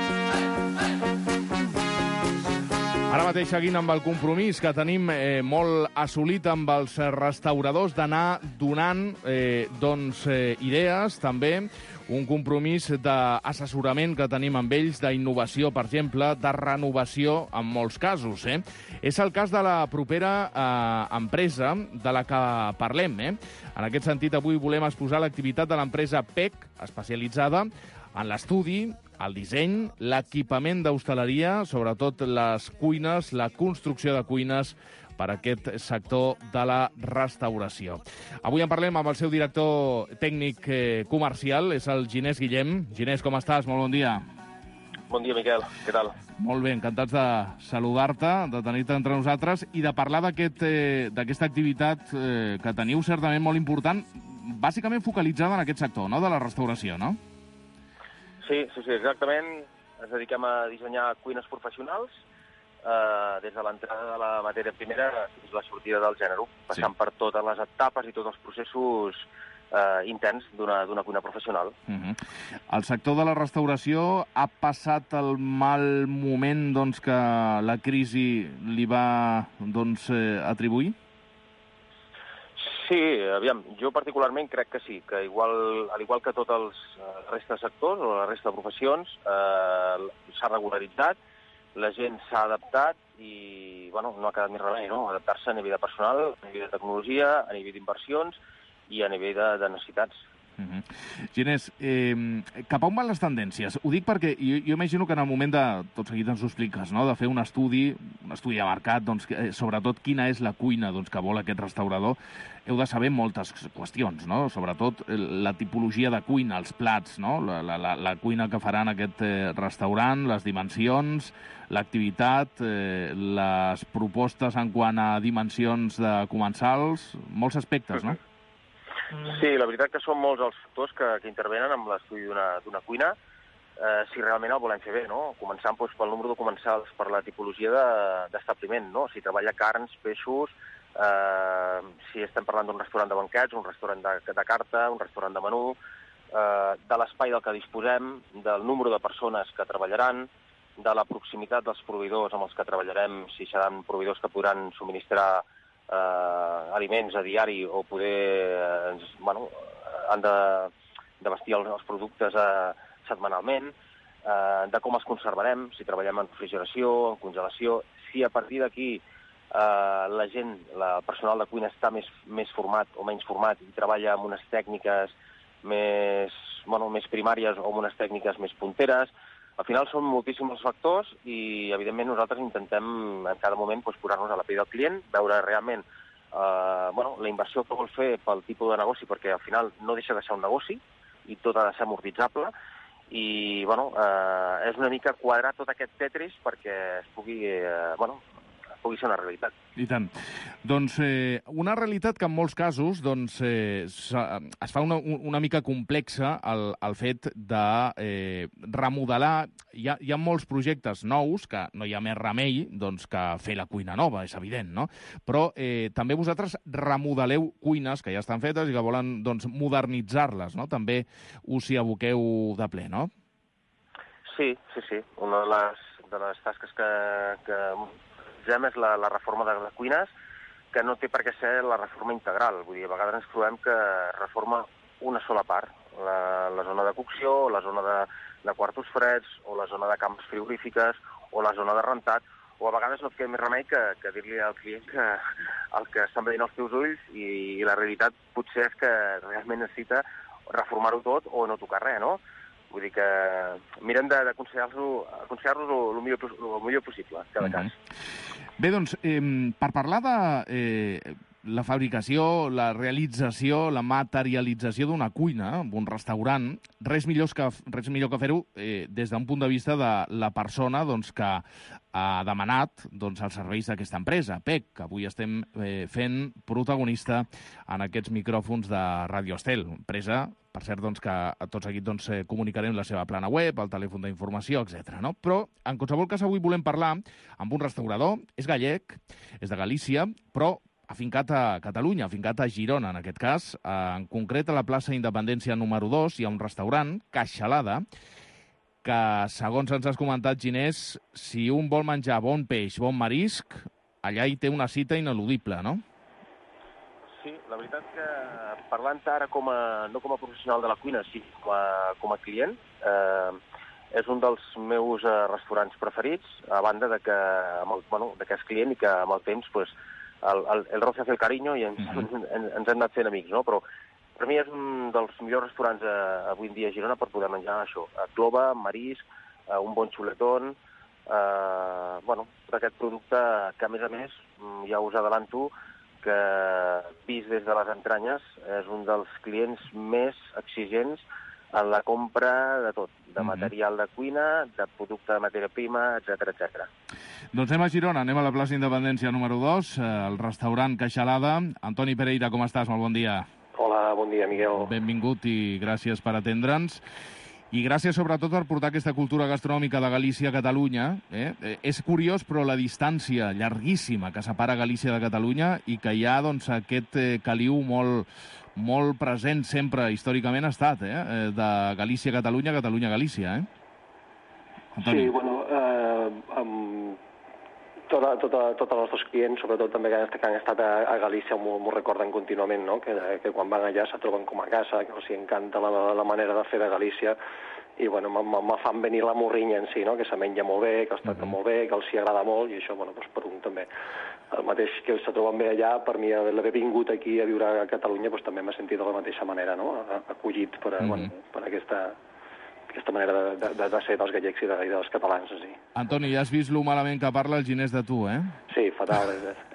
Ara mateix seguint amb el compromís que tenim eh, molt assolit amb els restauradors d'anar donant eh, doncs, eh, idees, també un compromís d'assessorament que tenim amb ells, d'innovació, per exemple, de renovació en molts casos. Eh? És el cas de la propera eh, empresa de la que parlem. Eh? En aquest sentit, avui volem exposar l'activitat de l'empresa P E C, especialitzada en l'estudi, el disseny, l'equipament d'hostaleria, sobretot les cuines, la construcció de cuines per a aquest sector de la restauració. Avui en parlem amb el seu director tècnic eh, comercial, és el Ginés Guillem. Ginés, com estàs? Molt bon dia. Bon dia, Miquel. Què tal? Molt bé, encantats de saludar-te, de tenir-te entre nosaltres i de parlar d'aquesta eh, activitat eh, que teniu certament molt important, bàsicament focalitzada en aquest sector, no?, de la restauració, no? Sí, sí, sí, exactament. Ens dediquem a dissenyar cuines professionals, eh, des de l'entrada de la matèria primera fins a la sortida del gènere, passant sí. per totes les etapes i tots els processos eh, intens d'una cuina professional. Uh-huh. El sector de la restauració ha passat el mal moment doncs, que la crisi li va doncs, eh, atribuir? Sí, aviam, jo particularment crec que sí, que igual, al igual que tots els restes sectors o la resta de professions, eh, s'ha regularitzat, la gent s'ha adaptat i bueno, no ha quedat més remei, no? Adaptar-se a nivell de personal, a nivell de tecnologia, a nivell d'inversions i a nivell de, de necessitats. Uh-huh. Ginés, eh, cap a on van les tendències? Ho dic perquè jo, jo imagino que en el moment de, tot seguit ens ho expliques, no? De fer un estudi, un estudi de mercat, doncs, eh, sobretot quina és la cuina doncs, que vol aquest restaurador, heu de saber moltes qüestions, no? Sobretot la tipologia de cuina, els plats, no? La, la, la, la cuina que faran aquest eh, restaurant, les dimensions, l'activitat, eh, les propostes en quant a dimensions de comensals, molts aspectes, no? Sí, la veritat que són molts els factors que, que intervenen amb l'estudi d'una cuina, eh, si realment el volem fer bé, no? Començant doncs, pel número de comensals, per la tipologia d'establiment, no? Si treballa carns, peixos, eh, si estem parlant d'un restaurant de banquets, un restaurant de, de carta, un restaurant de menú, eh, de l'espai del que disposem, del número de persones que treballaran, de la proximitat dels proveïdors amb els que treballarem, si seran proveïdors que podran subministrar Eh, aliments a diari o poder, eh, bueno, han de, de vestir els, els productes eh, setmanalment, eh, de com els conservarem, si treballem en refrigeració, en congelació, si a partir d'aquí eh, la gent, la personal de cuina està més, més format o menys format i treballa amb unes tècniques més, bueno, més primàries o amb unes tècniques més punteres. Al final són moltíssims els factors i, evidentment, nosaltres intentem en cada moment doncs, posar-nos a la pell del client, veure realment eh, bueno, la inversió que vol fer pel tipus de negoci, perquè al final no deixa de ser un negoci i tot ha de ser amortitzable i bueno, eh, és una mica quadrar tot aquest Tetris perquè es pugui, eh, bueno, pugui ser una realitat. I tant. Doncs eh, una realitat que en molts casos doncs, eh, es fa una, una mica complexa el, el fet de eh, remodelar. Hi ha, hi ha molts projectes nous que no hi ha més remei doncs, que fer la cuina nova, és evident, no? Però eh, també vosaltres remodeleu cuines que ja estan fetes i que volen doncs, modernitzar-les, no? També us hi aboqueu de ple, no? Sí, sí, sí. Una de les, de les tasques que... que... és la, la reforma de, de cuines, que no té per què ser la reforma integral. Vull dir, a vegades ens trobem que reforma una sola part, la, la zona de cocció, la zona de, de quartos freds, o la zona de cambres frigorífiques, o la zona de rentat, o a vegades no et queda més remei que, que dir-li al client que el que estan veient els teus ulls i, i la realitat potser és que realment necessita reformar-ho tot o no tocar res, no? Vull dir que mirem d'aconsellar-los aconsellar-los el millor, el millor possible, en cada cas. Bé, doncs, eh, per parlar de eh, la fabricació, la realització, la materialització d'una cuina, d'un restaurant, res millor que, res millor que fer-ho eh, des d'un punt de vista de la persona doncs, que ha demanat doncs, els serveis d'aquesta empresa, P E C, que avui estem eh, fent protagonista en aquests micròfons de Radio Estel, empresa, per cert, doncs, que a tots aquí doncs, comunicarem la seva plana web, el telèfon d'informació, etcètera. No? Però, en qualsevol cas, avui volem parlar amb un restaurador, és gallec, és de Galícia, però afincat a Catalunya, afincat a Girona, en aquest cas. En concret, a la plaça Independència número dos hi ha un restaurant, Caixalada, que, segons ens has comentat, Ginés, si un vol menjar bon peix, bon marisc, allà hi té una cita ineludible, no? Sí, la veritat que parlant ara com a, no com a professional de la cuina, sí com a, com a client, eh, és un dels meus eh, restaurants preferits, a banda de que, amb el, bueno, de que és client i que amb el temps pues, el, el, el roce hace el cariño i ens, mm-hmm. ens, ens hem anat fent amics, no? Però per mi és un dels millors restaurants eh, avui en dia a Girona per poder menjar això, clova, marisc, eh, un bon xuletón, eh, bueno, tot aquest producte que a més a més, ja us adelanto, que vist des de les entranyes és un dels clients més exigents en la compra de tot, de material de cuina, de producte de matèria prima, etcètera, etcètera. Doncs anem a Girona, anem a la plaça Independència número dos, el restaurant Caixalada. Antoni Pereira, com estàs? Molt bon dia. Hola, bon dia, Miguel. Benvingut i gràcies per atendre'ns. I gràcies sobretot per portar aquesta cultura gastronòmica de Galícia a Catalunya. Eh? Eh, és curiós, però la distància llarguíssima que separa Galícia de Catalunya i que hi ha doncs, aquest eh, caliu molt, molt present sempre, històricament ha estat, eh? De Galícia-Catalunya, Catalunya-Galícia, eh? Antoni. Sí, bueno, eh, amb tota, tota, tots els nostres clients, sobretot també que han estat a, a Galícia, m'ho recorden contínuament, no? que, que quan van allà se troben com a casa, que els encanta la, la manera de fer de Galícia, i bueno, me fan venir la morrinya en si, no? que se menja molt bé, que els tracta molt bé, que els hi agrada molt, i això, bueno, doncs per un també. El mateix que ells se troben bé allà, per mi l'haver vingut aquí a viure a Catalunya, doncs també m'he sentit de la mateixa manera, no? acollit per, mm-hmm. bueno, per aquesta, aquesta manera de, de, de ser dels gallecs i, de, i dels catalans. Sí. Antoni, ja has vist lo malament que parla el Ginés de tu, eh? Sí, fatal.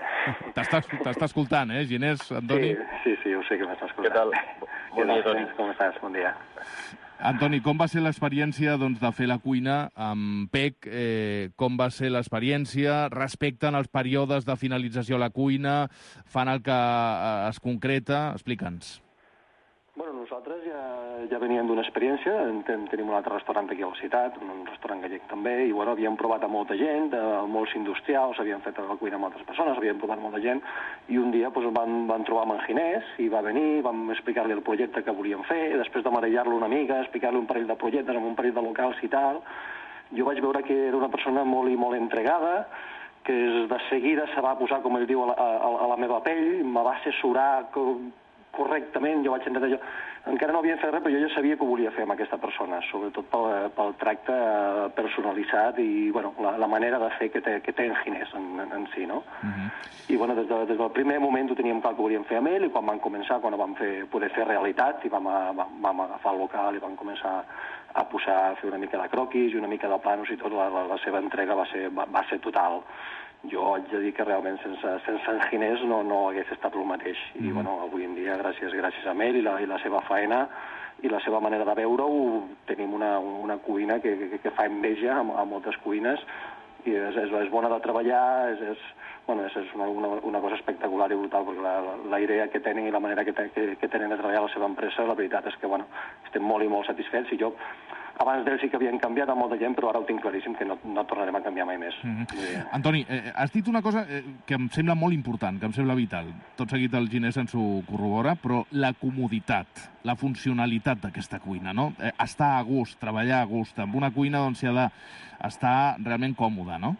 T'està escoltant, eh, Ginés, Antoni? Sí, sí, sí, ho sé que m'està escoltant. Què tal? Bon dia, Toni. Com estàs? Bon dia. Antoni, com va ser l'experiència doncs, de fer la cuina amb P E C? Eh, com va ser l'experiència? Respecten els períodes de finalització a la cuina? Fan el que eh, es concreta? Explica'ns. Bueno, nosaltres ja, ja veníem d'una experiència, ten, tenim un altre restaurant aquí a la ciutat, un restaurant gallec també, i bueno, havíem provat a molta gent, a molts industrials, havíem fet la cuina amb altres persones, havíem provat molta gent, i un dia doncs, van, van trobar amb en Ginés, i va venir, vam explicar-li el projecte que volíem fer, i després de marejar-lo una mica, explicar-li un parell de projectes amb un parell de locals i tal, jo vaig veure que era una persona molt i molt entregada, que de seguida se va posar, com ell diu, a la, a, a la meva pell, me va assessorar correctament, jo vaig entendre allò. Encara no havia fet res, però jo ja sabia que ho volia fer amb aquesta persona, sobretot pel, pel tracte personalitzat i bueno, la, la manera de fer que té, que té en Ginés en, en, en si, no? Uh-huh. I bueno, des, de, des del primer moment ho teníem clar que volíem fer amb ell, i quan vam començar, quan ho vam fer, poder fer realitat, i vam, vam, vam agafar el local i vam començar a posar, a fer una mica de croquis i una mica de planos i tot, la, la, la seva entrega va ser, va, va ser total. Jo haig de dir que realment sense, sense en Ginés no, no hagués estat el mateix. I mm. bueno, avui en dia, gràcies gràcies a ell i la, i la seva faena i la seva manera de veure-ho, tenim una, una cuina que, que, que fa enveja a, a moltes cuines i és, és, és bona de treballar, és, és, bueno, és, és una, una, una cosa espectacular i brutal, perquè la, la idea que tenen i la manera que, te, que, que tenen de treballar la seva empresa, la veritat és que bueno, estem molt i molt satisfets, i jo abans d'ells sí que havien canviat a molta gent, però ara ho tinc claríssim que no, no tornarem a canviar mai més. Mm-hmm. Antoni, eh, has dit una cosa eh, que em sembla molt important, que em sembla vital. Tot seguit el Ginés ens ho corrobora, però la comoditat, la funcionalitat d'aquesta cuina, no? Eh, estar a gust, treballar a gust, amb una cuina on s'hi ha d'estar realment còmode, no?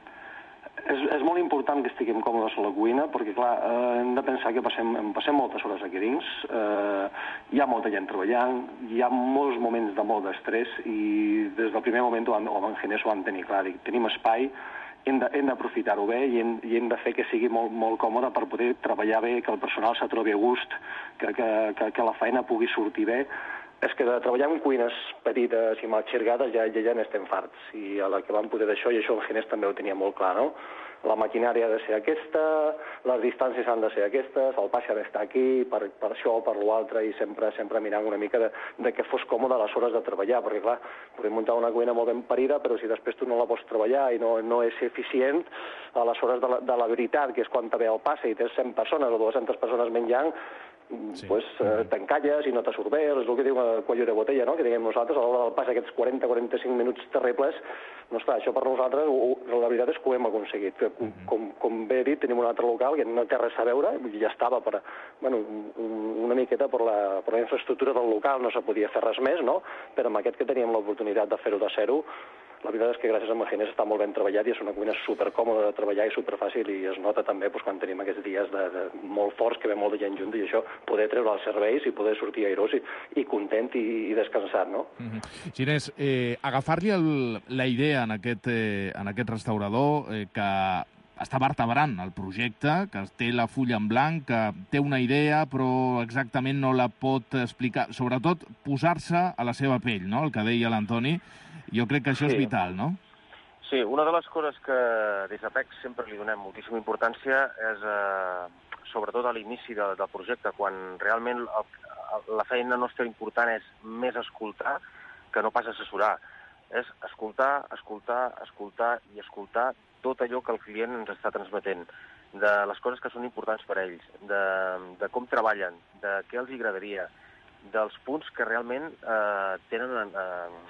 És, és molt important que estiguem còmodes a la cuina, perquè, clar, eh, hem de pensar que passem, passem moltes hores aquí dins, eh, hi ha molta gent treballant, hi ha molts moments de molt d'estrès, i des del primer moment o amb en Ginés ho vam tenir clar, dic, tenim espai, hem d'aprofitar-ho bé i hem, i hem de fer que sigui molt, molt còmode per poder treballar bé, que el personal se trobi a gust, que, que, que, que la feina pugui sortir bé. És que de treballar en cuines petites i mal xergades ja, ja, ja n'estem farts, i a la que vam poder d'això, i això el Ginés també ho tenia molt clar, no? La maquinària ha de ser aquesta, les distàncies han de ser aquestes, el pas ha d'estar aquí, per, per això o per l'altre, i sempre sempre mirant una mica de, de que fos còmode a les hores de treballar, perquè clar, podem muntar una cuina molt ben parida, però si després tu no la pots treballar i no, no és eficient, a les hores de la, de la veritat, que és quan ve el passe i tens cent persones o dues-centes persones menjant, sí. pues, eh, t'encalles i no te surt bé, és el que diu el cuello de botella, no? Que diguem nosaltres, a l'hora del pas, aquests quaranta a quaranta-cinc minuts terribles, no esclar, això per nosaltres, ho, la veritat és que ho hem aconseguit. Com, com, com bé dit, tenim un altre local que no té res a veure, ja estava per, bueno, una miqueta per la, per la infraestructura del local, no se podia fer res més, no? Però amb aquest que teníem l'oportunitat de fer-ho de zero, la veritat és que gràcies a Ginés està molt ben treballat i és una cuina supercòmoda de treballar i superfàcil, i es nota també doncs, quan tenim aquests dies de, de molt forts que ve molta gent junta, i això poder treure els serveis i poder sortir airós i, i content i, i descansat, no? Mm-hmm. Ginés, eh, agafar-li el, la idea en aquest, eh, en aquest restaurador eh, que està vertebrant el projecte, que té la fulla en blanc, que té una idea però exactament no la pot explicar, sobretot posar-se a la seva pell, no? El que deia l'Antoni. Jo crec que això sí. És vital, no? Sí, una de les coses que des de P E C sempre li donem moltíssima importància és, eh, sobretot a l'inici de, del projecte, quan realment el, la feina nostra important és més escoltar que no pas assessorar. És escoltar, escoltar, escoltar i escoltar tot allò que el client ens està transmetent, de les coses que són importants per a ells, de, de com treballen, de què els agradaria, dels punts que realment eh, tenen... Eh,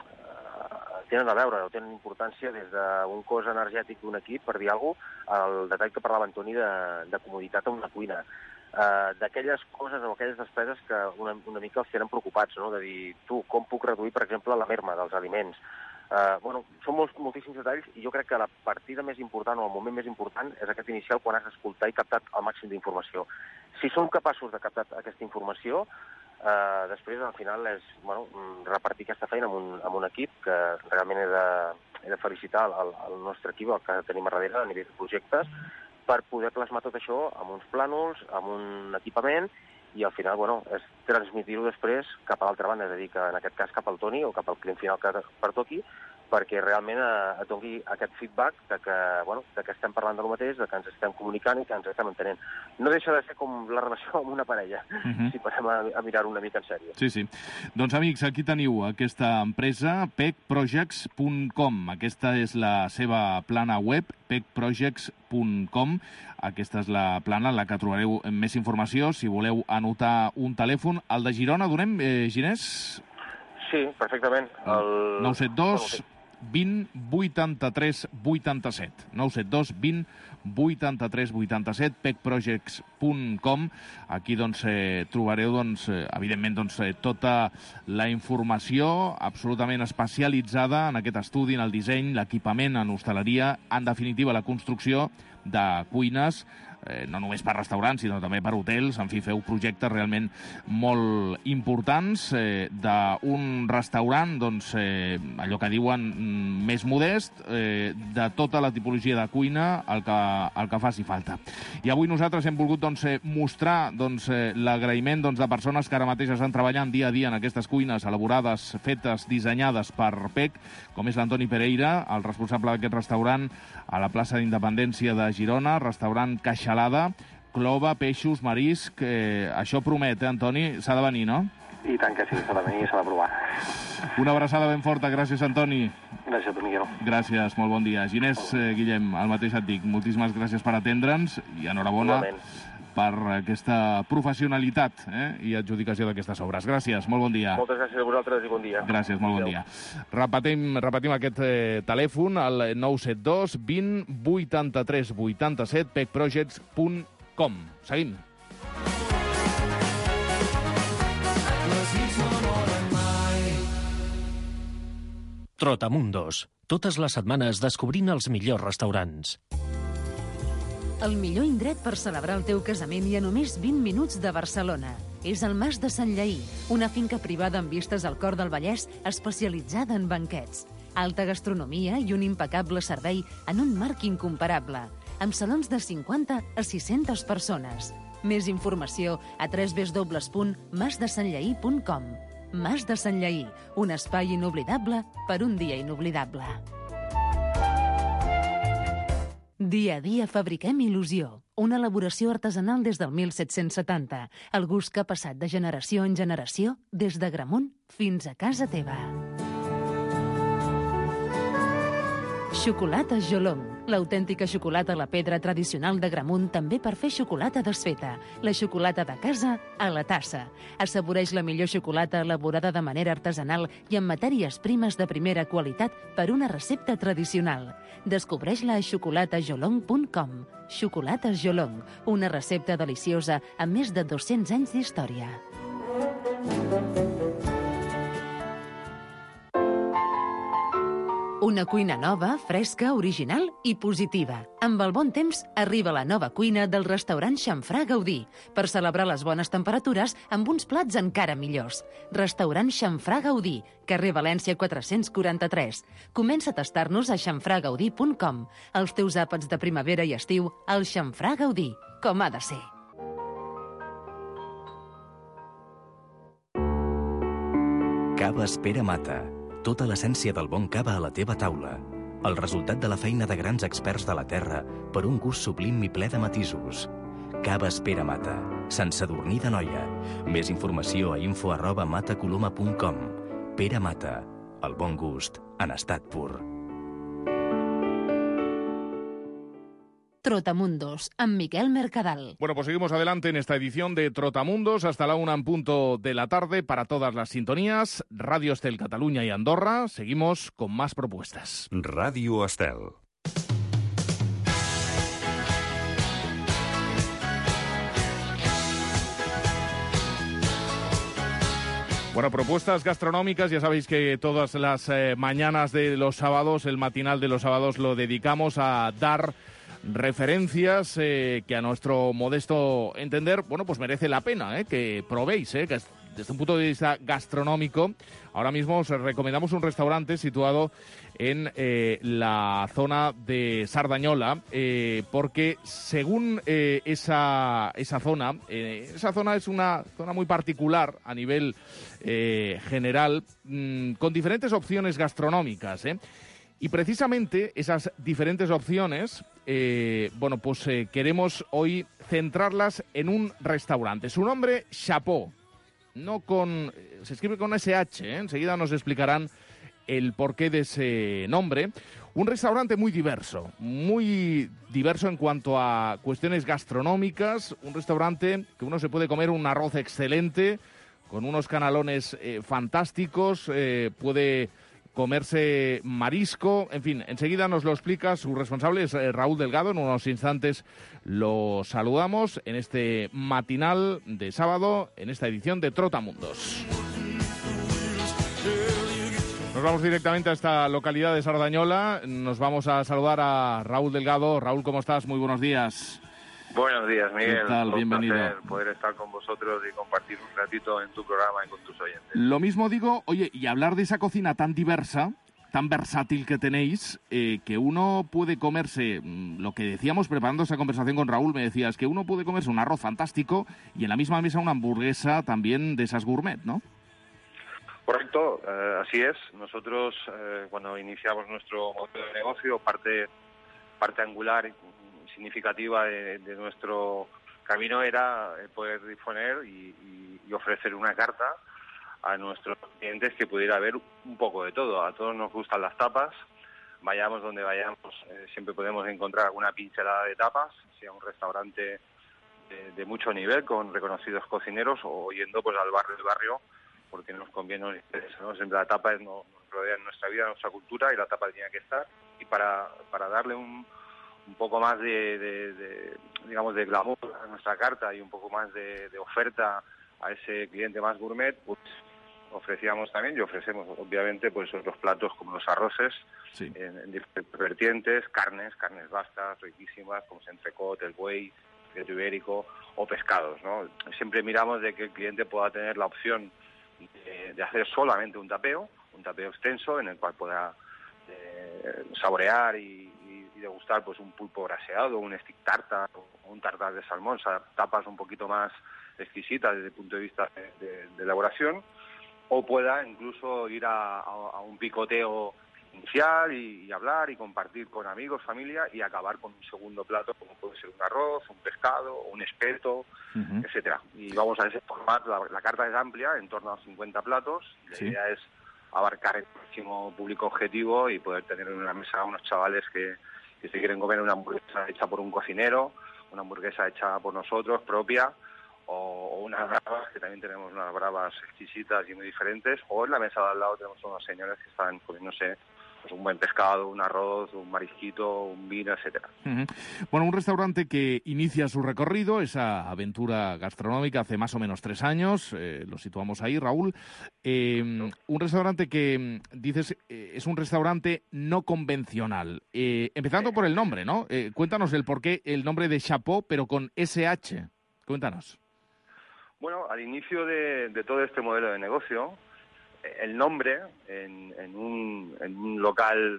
tenen a veure o tenen importància des d'un cos energètic d'un equip, per dir alguna cosa, al detall que parlava Antoni de, de comoditat a una cuina. eh, d'aquelles coses o aquelles despeses que una, una mica els tenen preocupats, no? De dir, tu, com puc reduir, per exemple, la merma dels aliments? Eh, bueno, són molts, moltíssims detalls i jo crec que la partida més important o el moment més important és aquest inicial quan has d'escoltar i captat el màxim d'informació. Si som capaços de captar aquesta informació, eh, després al final és bueno, repartir aquesta feina amb un, amb un equip que realment he de, he de felicitar el, el nostre equip, el que tenim a darrere a nivell de projectes, per poder plasmar tot això amb uns plànols, amb un equipament, i al final, bueno, és transmitir-ho després cap a l'altra banda, és a dir, que en aquest cas cap al Toni o cap al client final que pertoqui, perquè realment eh, et doni aquest feedback de que, bueno, de que estem parlant del mateix, de que ens estem comunicant i que ens estem entenent. No deixa de ser com la relació amb una parella, uh-huh. si passem a, a mirar-ho una mica en sèrio. Sí, sí. Doncs, amics, aquí teniu aquesta empresa, pec projects punt com. Aquesta és la seva plana web, pec projects punt com. Aquesta és la plana en la que trobareu més informació. Si voleu anotar un telèfon, el de Girona, donem, eh, Ginés? Sí, perfectament. El... nou set dos vint vuitanta-tres vuitanta-set. nou set dos vint vuitanta-tres vuitanta-set, pec projects punt com. Aquí doncs, eh, trobareu doncs, eh, evidentment doncs, eh, tota la informació absolutament especialitzada en aquest estudi, en el disseny, l'equipament, en hostaleria, en definitiva la construcció de cuines, eh, no només per restaurants, sinó també per hotels. En fi, feu projectes realment molt importants eh, d'un restaurant, doncs, eh, allò que diuen més modest, eh, de tota la tipologia de cuina, el que, el que faci falta. I avui nosaltres hem volgut doncs, eh, mostrar doncs, eh, l'agraïment doncs, de persones que ara mateix estan treballant dia a dia en aquestes cuines elaborades, fetes, dissenyades per pec, com és l'Antoni Pereira, el responsable d'aquest restaurant a la plaça d'Independència de Girona, restaurant Caixalada, clova, peixos, marisc... Eh, això promet, eh, Antoni? S'ha de venir, no? I tant que sí, s'ha de venir i s'ha de provar. Una abraçada ben forta. Gràcies, Antoni. Gràcies a tu, Miquel. Gràcies, molt bon dia. Ginés, eh, Guillem, el mateix et dic. Moltíssimes gràcies per atendre'ns i enhorabona per aquesta professionalitat eh, i adjudicació d'aquestes obres. Gràcies, molt bon dia. Moltes gràcies a vosaltres i bon dia. Gràcies, molt bon dia. Repetim, repetim aquest eh, telèfon, el nou set dos vint vuitanta-tres vuitanta-set, pec projects punt com. Seguim. Trotamundos. Totes les setmanes descobrint els millors restaurants. El millor indret per celebrar el teu casament i a només vint minuts de Barcelona. És el Mas de Sant Lleí, una finca privada amb vistes al cor del Vallès especialitzada en banquets. Alta gastronomia i un impecable servei en un marc incomparable, amb salons de cinquanta a sis-centes persones. Més informació a w w w punt mas de sant lleí punt com. Mas de Sant Lleí, un espai inoblidable per un dia inoblidable. Dia a dia fabriquem il·lusió. Una elaboració artesanal des del mil set-cents setanta. El gust que ha passat de generació en generació, des de Gramunt fins a casa teva. Xocolata Jolong, l'autèntica xocolata a la pedra tradicional de Gramunt, també per fer xocolata desfeta. La xocolata de casa a la tassa. Assaboreix la millor xocolata elaborada de manera artesanal i amb matèries primes de primera qualitat per una recepta tradicional. Descobreix-la a xocolata jolong punt com. Xocolata Jolong, una recepta deliciosa amb més de dos-cents anys d'història. Una cuina nova, fresca, original i positiva. Amb el bon temps arriba la nova cuina del restaurant Xamfrà Gaudí per celebrar les bones temperatures amb uns plats encara millors. Restaurant Xamfrà Gaudí, carrer València quatre-cents quaranta-tres. Comença a tastar-nos a xamfrà gaudí punt com. Els teus àpats de primavera i estiu al Xamfrà Gaudí, com ha de ser. Caves Pere Mata. Tota l'essència del bon cava a la teva taula. El resultat de la feina de grans experts de la terra per un gust sublim i ple de matisos. Caves Pere Mata. Sant Sadurní d'Anoia. Més informació a info arroba matacoloma punt com. Pere Mata. El bon gust en estat pur. Trotamundos, amb Miquel Mercadal. Bueno, pues seguimos adelante en esta edición de Trotamundos hasta la una en punto de la tarde para todas las sintonías. Radio Estel Cataluña y Andorra. Seguimos con más propuestas. Radio Estel. Bueno, propuestas gastronómicas, ya sabéis que todas las eh, mañanas de los sábados, el matinal de los sábados, lo dedicamos a dar referencias eh, que a nuestro modesto entender, bueno, pues merece la pena eh, que probéis, eh, que desde un punto de vista gastronómico. Ahora mismo os recomendamos un restaurante situado en eh, la zona de Sardañola, eh, porque según eh, esa, esa zona, eh, esa zona es una zona muy particular a nivel eh, general, mmm, con diferentes opciones gastronómicas, ¿eh? Y precisamente esas diferentes opciones, eh, bueno, pues eh, queremos hoy centrarlas en un restaurante. Su nombre, Chapó. No con, se escribe con ese hache, ¿eh? Enseguida nos explicarán el porqué de ese nombre. Un restaurante muy diverso, muy diverso en cuanto a cuestiones gastronómicas. Un restaurante que uno se puede comer un arroz excelente, con unos canalones eh, fantásticos, eh, puede comerse marisco, en fin, enseguida nos lo explica su responsable, es eh, Raúl Delgado. En unos instantes lo saludamos en este matinal de sábado, en esta edición de Trotamundos. Nos vamos directamente a esta localidad de Sardañola, nos vamos a saludar a Raúl Delgado. Raúl, ¿cómo estás? Muy buenos días. Buenos días, Miguel. ¿Qué tal? Un Bienvenido. placer poder estar con vosotros y compartir un ratito en tu programa y con tus oyentes. Lo mismo digo, oye, y hablar de esa cocina tan diversa, tan versátil que tenéis, eh, que uno puede comerse, mmm, lo que decíamos preparando esa conversación con Raúl, me decías que uno puede comerse un arroz fantástico y en la misma mesa una hamburguesa también de esas gourmet, ¿no? Correcto, eh, así es. Nosotros, eh, cuando iniciamos nuestro modelo de negocio, parte, parte angular significativa de, de nuestro camino era poder disponer y, y, y ofrecer una carta a nuestros clientes que pudiera haber un poco de todo. A todos nos gustan las tapas, vayamos donde vayamos, eh, siempre podemos encontrar alguna pincelada de tapas, sea un restaurante de, de mucho nivel con reconocidos cocineros o yendo pues al barrio del barrio, porque nos conviene, nos interesa, ¿no? Siempre la tapa es, nos rodea en nuestra vida, en nuestra cultura, y la tapa tiene que estar. Y para, para darle un un poco más de, de, de, digamos, de glamour a nuestra carta y un poco más de, de oferta a ese cliente más gourmet, pues ofrecíamos también y ofrecemos, obviamente, pues otros platos como los arroces, sí, en, en diferentes vertientes, carnes, carnes vastas, riquísimas, como es entrecot, el buey, el ibérico, o pescados, ¿no? Siempre miramos de que el cliente pueda tener la opción de, de hacer solamente un tapeo, un tapeo extenso en el cual pueda eh, saborear y y degustar pues un pulpo braseado, un stick tartar o un tartar de salmón, o sea, tapas un poquito más exquisitas desde el punto de vista de, de, de elaboración, o pueda incluso ir a, a, a un picoteo inicial y, y hablar y compartir con amigos, familia, y acabar con un segundo plato como puede ser un arroz, un pescado, un espeto, uh-huh, etcétera. Y vamos a ese formato, la, la carta es amplia, en torno a cincuenta platos, y la sí. idea es abarcar el máximo público objetivo y poder tener en una mesa a unos chavales que que se quieren comer una hamburguesa hecha por un cocinero, una hamburguesa hecha por nosotros, propia, o, o unas bravas, que también tenemos unas bravas exquisitas y muy diferentes, o en la mesa de al lado tenemos unos señores que están comiéndose pues un buen pescado, un arroz, un marisquito, un vino, etcétera. Uh-huh. Bueno, un restaurante que inicia su recorrido, esa aventura gastronómica, hace más o menos tres años, eh, lo situamos ahí, Raúl. Eh, un restaurante que, dices, eh, es un restaurante no convencional. Eh, empezando por el nombre, ¿no? Eh, cuéntanos el porqué, el nombre de Chapó, pero con ese hache. Cuéntanos. Bueno, al inicio de, de todo este modelo de negocio, el nombre en, en, un, en un local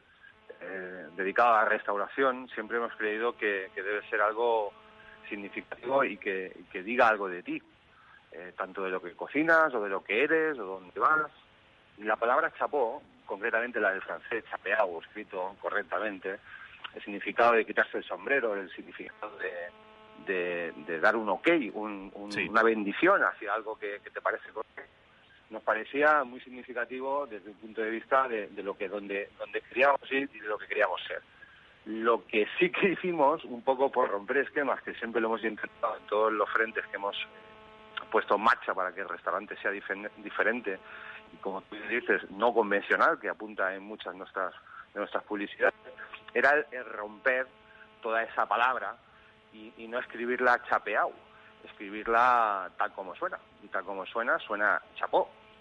eh, dedicado a la restauración, siempre hemos creído que, que debe ser algo significativo y que, y que diga algo de ti, eh, tanto de lo que cocinas o de lo que eres o dónde vas. Y la palabra chapó, concretamente la del francés chapeau, escrito correctamente, el significado de quitarse el sombrero, el significado de, de, de dar un ok, un, un, sí. una bendición hacia algo que, que te parece correcto, nos parecía muy significativo desde el punto de vista de, de lo que donde donde queríamos ir y de lo que queríamos ser. Lo que sí que hicimos, un poco por romper esquemas, que siempre lo hemos intentado en todos los frentes que hemos puesto en marcha para que el restaurante sea difer- diferente y, como tú dices, no convencional, que apunta en muchas de nuestras, de nuestras publicidades, era el, el romper toda esa palabra y, y no escribirla chapeau, escribirla tal como suena. Y tal como suena, suena chapó.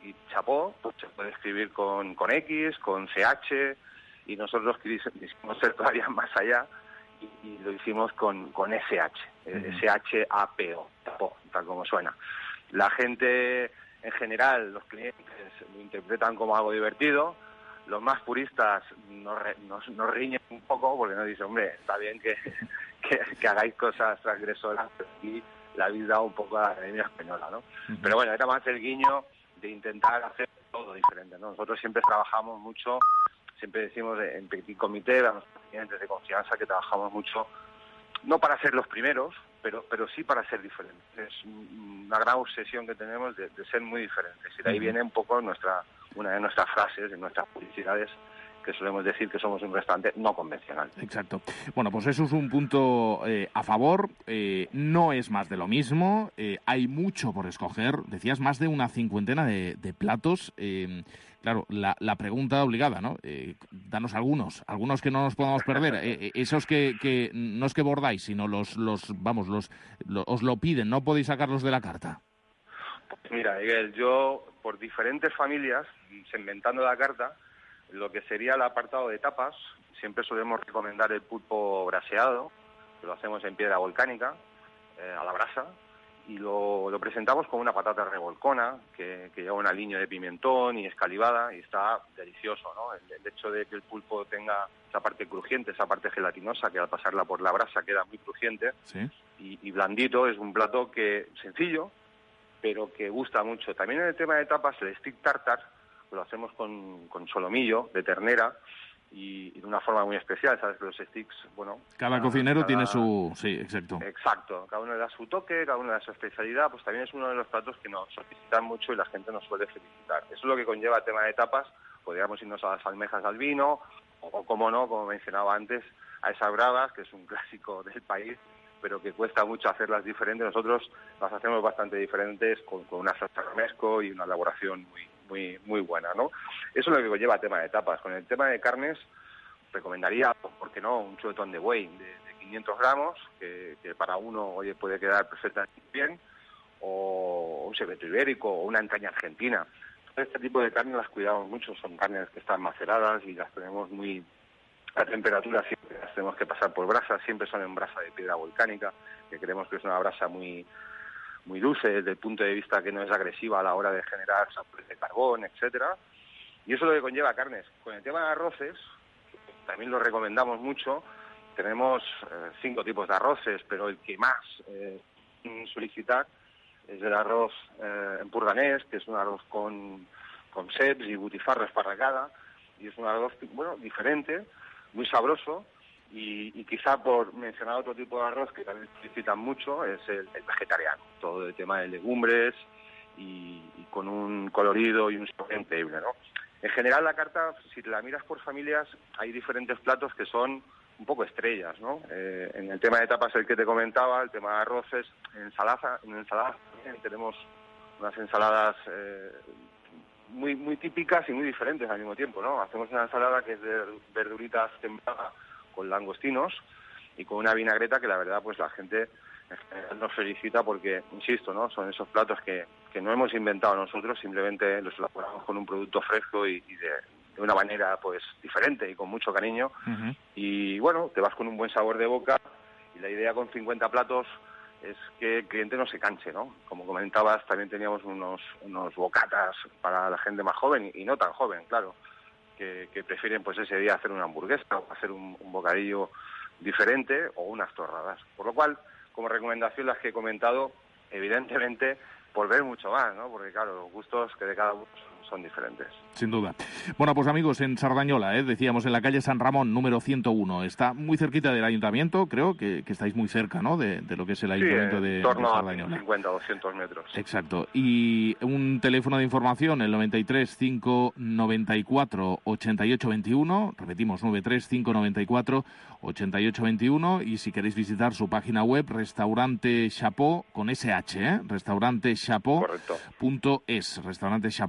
Y chapó, pues se puede escribir con, con X, con C H, y nosotros quisimos ser todavía más allá, y, y lo hicimos con, con S H, uh-huh. S H A P O, chapó, tal como suena. La gente, en general, los clientes lo interpretan como algo divertido. Los más puristas nos, nos, nos riñen un poco porque nos dicen, hombre, está bien que, que, que hagáis cosas transgresoras, pero aquí la habéis dado un poco a la Academia Española, ¿no? Uh-huh. Pero bueno, era más el guiño de intentar hacer todo diferente, ¿no? Nosotros siempre trabajamos mucho, siempre decimos en Petit Comité, a nuestros clientes de confianza, que trabajamos mucho, no para ser los primeros, pero pero sí para ser diferentes. Es una gran obsesión que tenemos de, de ser muy diferentes. Y de ahí viene un poco nuestra una de nuestras frases, de nuestras publicidades, que solemos decir que somos un restaurante no convencional. Exacto. Bueno, pues eso es un punto eh, a favor. Eh, no es más de lo mismo. Eh, hay mucho por escoger. Decías más de una cincuentena de, de platos. Eh, claro, la, la pregunta obligada, ¿no? Eh, danos algunos, algunos que no nos podamos perder. Eh, esos que, que no es que bordáis, sino los, los vamos, los, los os lo piden, no podéis sacarlos de la carta. Pues mira, Miguel, yo por diferentes familias, segmentando la carta, lo que sería el apartado de tapas, siempre solemos recomendar el pulpo braseado, que lo hacemos en piedra volcánica, eh, a la brasa, y lo, lo presentamos con una patata revolcona, que, que lleva una línea de pimentón y escalivada, y está delicioso, ¿no? El, el hecho de que el pulpo tenga esa parte crujiente, esa parte gelatinosa, que al pasarla por la brasa queda muy crujiente, ¿sí? y, y blandito, es un plato que sencillo, pero que gusta mucho. También en el tema de tapas, el stick tartar, lo hacemos con, con solomillo de ternera y, y de una forma muy especial, ¿sabes? Los sticks, bueno... Cada, cada cocinero cada... tiene su... Sí, exacto. Exacto. Cada uno le da su toque, cada uno le da su especialidad, pues también es uno de los platos que nos solicitan mucho y la gente nos suele felicitar. Eso es lo que conlleva el tema de tapas. Podríamos irnos a las almejas al vino, o, o como no, como mencionaba antes, a esas bravas, que es un clásico del país, pero que cuesta mucho hacerlas diferentes. Nosotros las hacemos bastante diferentes con, con una salsa romesco y una elaboración muy muy muy buena, ¿no? Eso es lo que lleva el tema de tapas. Con el tema de carnes, recomendaría, ¿por qué no?, un chuletón de buey de, de quinientos gramos, que, que para uno, oye, puede quedar perfectamente bien, o un secreto ibérico, o una entraña argentina. Este tipo de carnes las cuidamos mucho, son carnes que están maceradas y las tenemos muy... a temperatura siempre las tenemos que pasar por brasa, siempre son en brasa de piedra volcánica, que creemos que es una brasa muy... muy dulce desde el punto de vista que no es agresiva a la hora de generar sabores de carbón, etcétera. Y eso es lo que conlleva carnes. Con el tema de arroces, también lo recomendamos mucho. Tenemos eh, cinco tipos de arroces, pero el que más eh, solicitar es el arroz eh, empurganés, que es un arroz con, con seps y butifarra esparragada, y es un arroz, bueno, diferente, muy sabroso. Y, y quizá por mencionar otro tipo de arroz que también solicitan mucho es el, el vegetariano, todo el tema de legumbres y, y con un colorido y un sabor increíble, ¿no? En general la carta, si la miras por familias, hay diferentes platos que son un poco estrellas, ¿no? Eh, en el tema de tapas, el que te comentaba, el tema de arroces, en ensaladas, en ensaladas también tenemos unas ensaladas eh, muy muy típicas y muy diferentes al mismo tiempo, ¿no? Hacemos una ensalada que es de verduritas templadas con langostinos y con una vinagreta que la verdad pues la gente en general nos felicita porque, insisto, ¿no?, son esos platos que, que no hemos inventado nosotros, simplemente los elaboramos con un producto fresco y, y de, de una manera pues diferente y con mucho cariño. Uh-huh. Y bueno, te vas con un buen sabor de boca y la idea con cincuenta platos es que el cliente no se canse, ¿no? Como comentabas, también teníamos unos, unos bocatas para la gente más joven y, y no tan joven, claro. Que, que prefieren pues ese día hacer una hamburguesa o hacer un, un bocadillo diferente o unas torradas. Por lo cual, como recomendación las que he comentado, evidentemente por ver mucho más, ¿no? Porque claro, los gustos que de cada uno son diferentes. Sin duda. Bueno, pues amigos, en Sardañola, ¿eh? decíamos, en la calle San Ramón, número ciento uno. Está muy cerquita del ayuntamiento, creo que, que estáis muy cerca, ¿no?, de, de lo que es el ayuntamiento, sí, de, en torno de Sardañola. A cincuenta, doscientos metros. Exacto. Y un teléfono de información, el noventa y tres, cinco noventa y cuatro, ochenta y ocho veintiuno. Repetimos, noventa y tres, cinco noventa y cuatro, ochenta y ocho veintiuno. Y si queréis visitar su página web, Restaurante Chapó, con ese hache, ¿eh? restaurante chapó punto es. Restaurante Chapó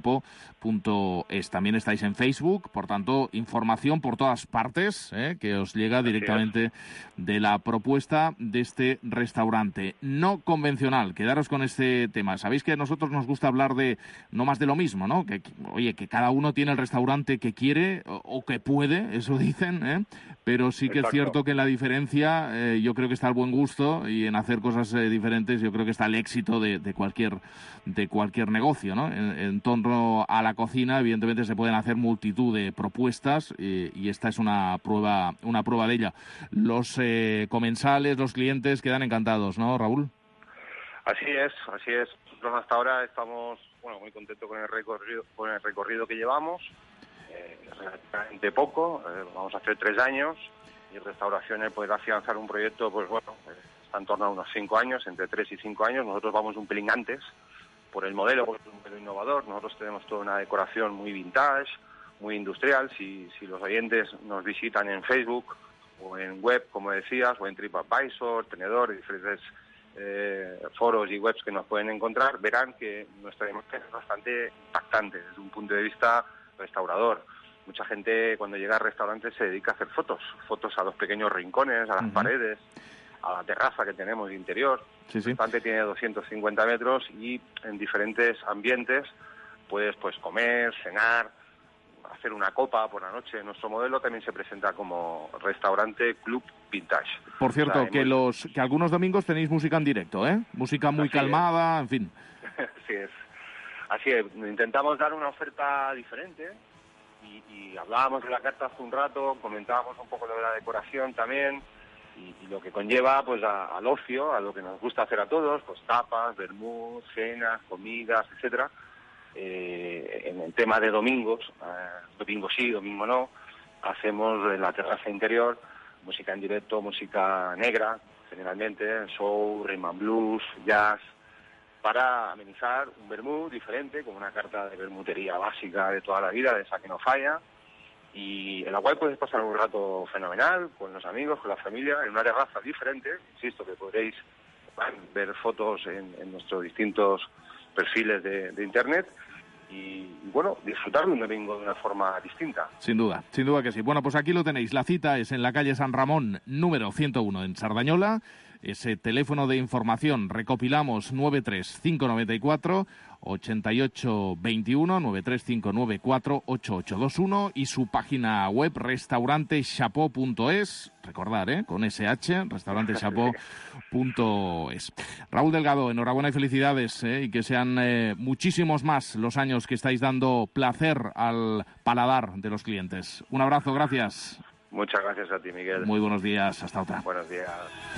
punto es. También estáis en Facebook, por tanto, información por todas partes, ¿eh? que os llega directamente de la propuesta de este restaurante. No convencional, quedaros con este tema. Sabéis que a nosotros nos gusta hablar de no más de lo mismo, ¿no? Que, oye, que cada uno tiene el restaurante que quiere o, o que puede, eso dicen, ¿eh? Pero sí que Exacto. es cierto que en la diferencia eh, yo creo que está el buen gusto y en hacer cosas eh, diferentes yo creo que está el éxito de, de cualquier de cualquier negocio, ¿no? En, en torno a la cocina, evidentemente se pueden hacer multitud de propuestas eh, y esta es una prueba una prueba de ella. Los eh, comensales, los clientes quedan encantados, ¿no, Raúl? Así es, así es. Nosotros hasta ahora estamos, bueno, muy contentos con el recorrido, con el recorrido que llevamos. Eh, relativamente poco, eh, vamos a hacer tres años y Restauraciones puede afianzar un proyecto, pues bueno, eh, está en torno a unos cinco años, entre tres y cinco años. Nosotros vamos un pelín antes por el modelo, porque es un modelo innovador. Nosotros tenemos toda una decoración muy vintage, muy industrial. Si, si los oyentes nos visitan en Facebook o en web, como decías, o en TripAdvisor, Tenedor, diferentes eh, foros y webs que nos pueden encontrar, verán que nuestra imagen es bastante impactante desde un punto de vista restaurador. Mucha gente cuando llega al restaurante se dedica a hacer fotos, fotos a los pequeños rincones, a las uh-huh. paredes, a la terraza que tenemos de interior. Sí, sí. El restaurante tiene doscientos cincuenta metros y en diferentes ambientes puedes pues comer, cenar, hacer una copa por la noche. Nuestro modelo también se presenta como restaurante club vintage. Por cierto, o sea, que hemos... los que algunos domingos tenéis música en directo, ¿eh? Música muy Así calmada, es. en fin. Así es. Así es. Intentamos dar una oferta diferente y, y hablábamos de la carta hace un rato, comentábamos un poco de la decoración también y, y lo que conlleva pues a, al ocio, a lo que nos gusta hacer a todos, pues tapas, vermut, cenas, comidas, etcétera. Eh, en el tema de domingos, eh, domingo sí, domingo no, hacemos en la terraza interior música en directo, música negra, generalmente, soul, rhythm and blues, jazz, para amenizar un vermut diferente, con una carta de vermutería básica de toda la vida, de esa que no falla, y en la cual puedes pasar un rato fenomenal con los amigos, con la familia, en una terraza diferente. Insisto que podréis bueno, ver fotos en, en nuestros distintos perfiles de, de internet y, bueno, disfrutar de un domingo de una forma distinta. Sin duda, sin duda que sí. Bueno, pues aquí lo tenéis. La cita es en la calle San Ramón, número ciento uno, en Sardañola. Ese teléfono de información recopilamos nueve tres cinco nueve cuatro ocho ocho dos uno, nueve tres cinco nueve cuatro ocho ocho dos uno y su página web restaurantechapó punto es, recordar, ¿eh? con ese hache, restaurantechapó punto es. Raúl Delgado, enhorabuena y felicidades, ¿eh? y que sean eh, muchísimos más los años que estáis dando placer al paladar de los clientes. Un abrazo, gracias. Muchas gracias a ti, Miguel. Muy buenos días, hasta otra. Buenos días.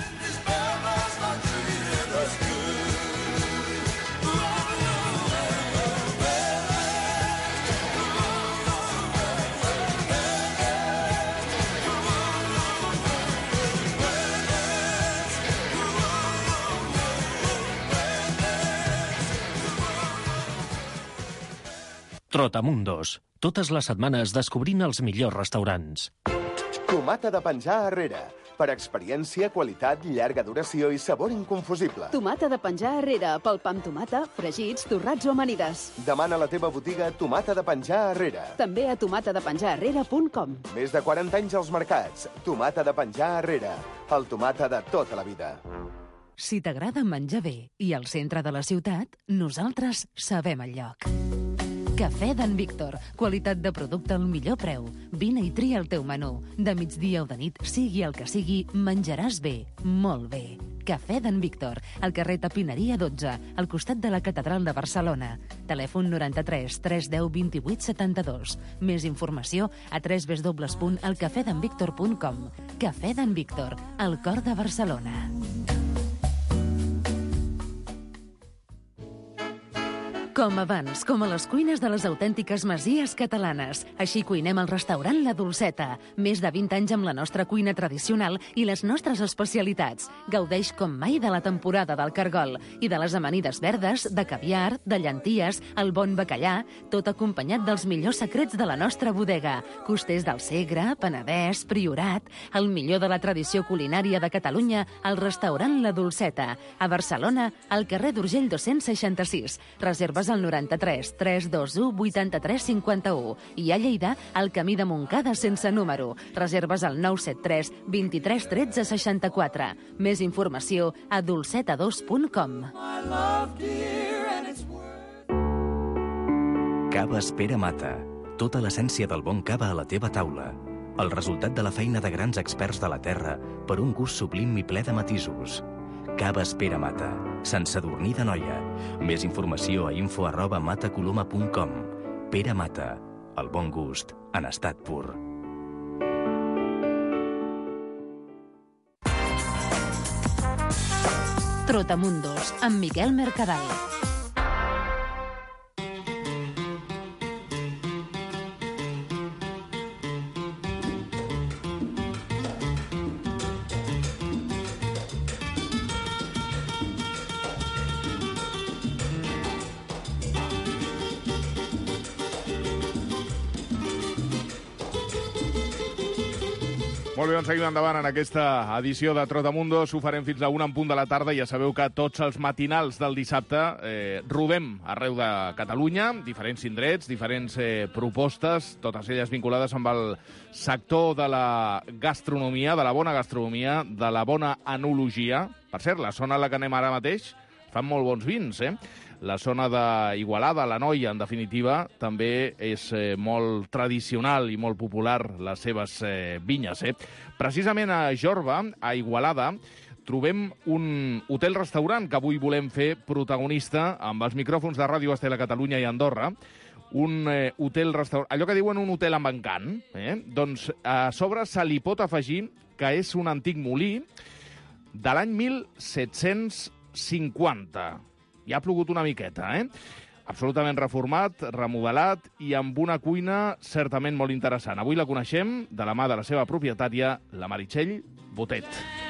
Trotamundos. Totes les setmanes descobrint els millors restaurants. Tomata de penjar arrere. Per experiència, qualitat, llarga duració i sabor inconfusible. Tomata de penjar arrere, pel pa amb tomata, fregits, torrats o amanides. Demana a la teva botiga Tomata de penjar arrere. També a tomata de penjar arrere punt com. Més de quaranta anys als mercats. Tomata de penjar arrere. El tomata de tota la vida. Si t'agrada menjar bé i al centre de la ciutat, nosaltres sabem el lloc. Cafè d'en Víctor. Qualitat de producte al millor preu. Vine i tria el teu menú. De migdia o de nit, sigui el que sigui, menjaràs bé, molt bé. Cafè d'en Víctor, al carrer Tapineria dotze, al costat de la Catedral de Barcelona. Telèfon noranta-tres tres deu vint-i-vuit setanta-dos. Més informació a w w w punt el cafè d'en víctor punt com. Cafè d'en Víctor, al cor de Barcelona. Com abans, com a les cuines de les autèntiques masies catalanes. Així cuinem al restaurant La Dolceta. Més de vint anys amb la nostra cuina tradicional i les nostres especialitats. Gaudeix com mai de la temporada del cargol i de les amanides verdes, de caviar, de llenties, el bon bacallà, tot acompanyat dels millors secrets de la nostra bodega. Costers del Segre, Penedès, Priorat, el millor de la tradició culinària de Catalunya al restaurant La Dolceta. A Barcelona, al carrer d'Urgell dos-cents seixanta-sis. Reserves al noranta-tres tres dos u vuitanta-tres cinquanta-u i a Lleida, al camí de Montcada sense número. Reserves al nou set tres vint-i-tres tretze seixanta-quatre. Més informació a dolceta dos punt com. Caves Pere Mata. Tota l'essència del bon cava a la teva taula. El resultat de la feina de grans experts de la terra per un gust sublim i ple de matisos. Caves Pere Mata. Sant Sadurní d'Anoia. Més informació a info arroba matacoloma punt com. Pere Mata. El bon gust en estat pur. Trotamundos, amb Miquel Mercadal. Molt bé, doncs seguim endavant en aquesta edició de Trotamundos. Ho farem fins a una en punt de la tarda. Ja sabeu que tots els matinals del dissabte eh, rodem arreu de Catalunya, diferents indrets, diferents eh, propostes, totes elles vinculades amb el sector de la gastronomia, de la bona gastronomia, de la bona enologia. Per cert, la zona a la que anem ara mateix fan molt bons vins, eh? La zona d'Igualada, la Noia, en definitiva, també és eh, molt tradicional i molt popular les seves eh, vinyes. Eh? Precisament a Jorba, a Igualada, trobem un hotel-restaurant que avui volem fer protagonista amb els micròfons de Ràdio Estel a Catalunya i Andorra. Un eh, hotel-restaurant, allò que diuen un hotel amb encant, eh? Doncs a sobre se li pot afegir que és un antic molí de l'any mil set-cents cinquanta. Ja ha plogut una miqueta, eh? Absolutament reformat, remodelat i amb una cuina certament molt interessant. Avui la coneixem de la mà de la seva propietària, la Meritxell Botet.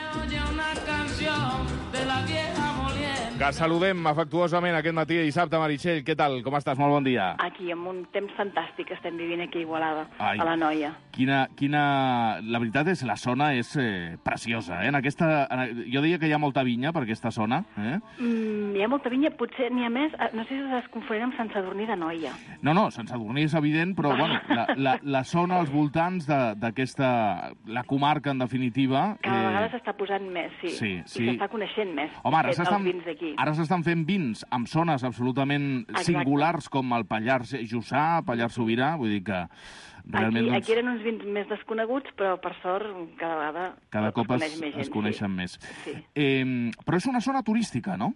Que saludem afectuosament aquest matí de dissabte. Meritxell, què tal? Com estàs? Molt bon dia. Aquí, amb un temps fantàstic que estem vivint aquí a Igualada, Ai, a la Noia. Quina, quina... La veritat és, la zona és eh, preciosa, eh? En aquesta... Jo diria que hi ha molta vinya per aquesta zona, eh? Mm, hi ha molta vinya, potser n'hi ha més... No sé si es confonent amb Sant Sadurní d'Anoia. No, no, Sant Sadurní és evident, però bueno, la, la, la zona als voltants d'aquesta... La comarca, en definitiva... Cada vegada eh... s'està posant més, sí. Sí, sí. I s'està coneixent més. Home, ara s'estan d'aquí. Ara s'estan fent vins amb zones absolutament Exacte. singulars com el Pallars Jussà, Pallars Sobirà, vull dir que realment... Aquí, doncs, aquí eren uns vins més desconeguts, però per sort cada vegada cada cop es, coneix més gent, es coneixen sí. més. Sí. Eh, però és una zona turística, no?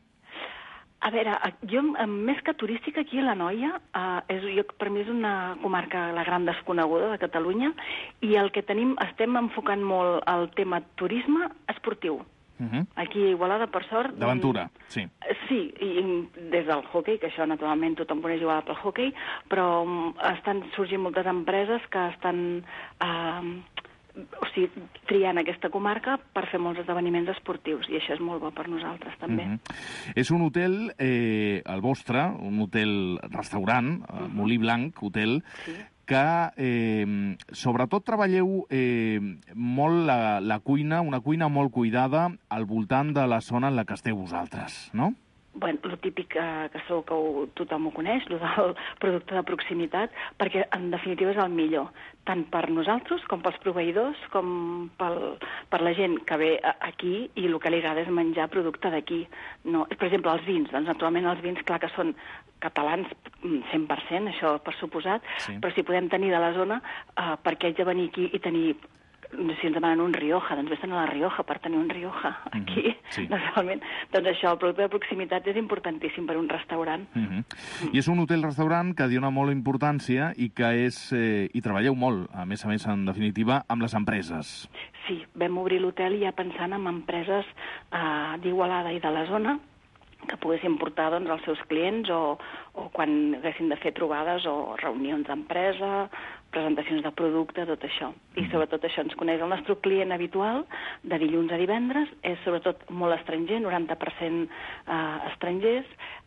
A veure, jo, més que turística, aquí a la Noia, eh, és, jo, per mi és una comarca, la gran desconeguda de Catalunya, i el que tenim, estem enfocant molt el tema turisme esportiu. Uh -huh. Aquí a Igualada, per sort... D'aventura, sí. Sí, i des del hoquei, que això naturalment tothom coneix Igualada pel hoquei, però estan sorgint moltes empreses que estan... Eh, o sigui, triant aquesta comarca per fer molts esdeveniments esportius, i això és molt bo per nosaltres, també. Uh -huh. És un hotel, eh, el vostre, un hotel-restaurant, uh -huh. Molí Blanc Hotel, sí. que eh, sobretot treballeu eh, molt la, la cuina, una cuina molt cuidada al voltant de la zona en la que esteu vosaltres, no? Bueno, el típic que, que segur que ho, tothom ho coneix, el del producte de proximitat, perquè en definitiva és el millor, tant per nosaltres com pels proveïdors, com pel, per la gent que ve aquí i el que li agrada és menjar producte d'aquí. No, per exemple, els vins, doncs naturalment els vins, clar que són catalans cent per cent, això per suposat, sí. Però si podem tenir de la zona, eh, perquè haig de venir aquí i tenir... Si ens demanen un Rioja, doncs vés-te'n a la Rioja per tenir un Rioja aquí, mm -hmm, sí. Naturalment. Doncs això, el producte de proximitat és importantíssim per un restaurant. Mm -hmm. mm. I és un hotel-restaurant que dona molt importància i que és... Eh, i treballeu molt, a més a més, en definitiva, amb les empreses. Sí, vam obrir l'hotel ja pensant en empreses eh, d'Igualada i de la zona, que poguessin portar doncs, els seus clients o, o quan haguessin de fer trobades o reunions d'empresa, presentacions de producte, tot això. I sobretot això ens coneix el nostre client habitual de dilluns a divendres, és sobretot molt estranger, noranta per cent eh, estrangers,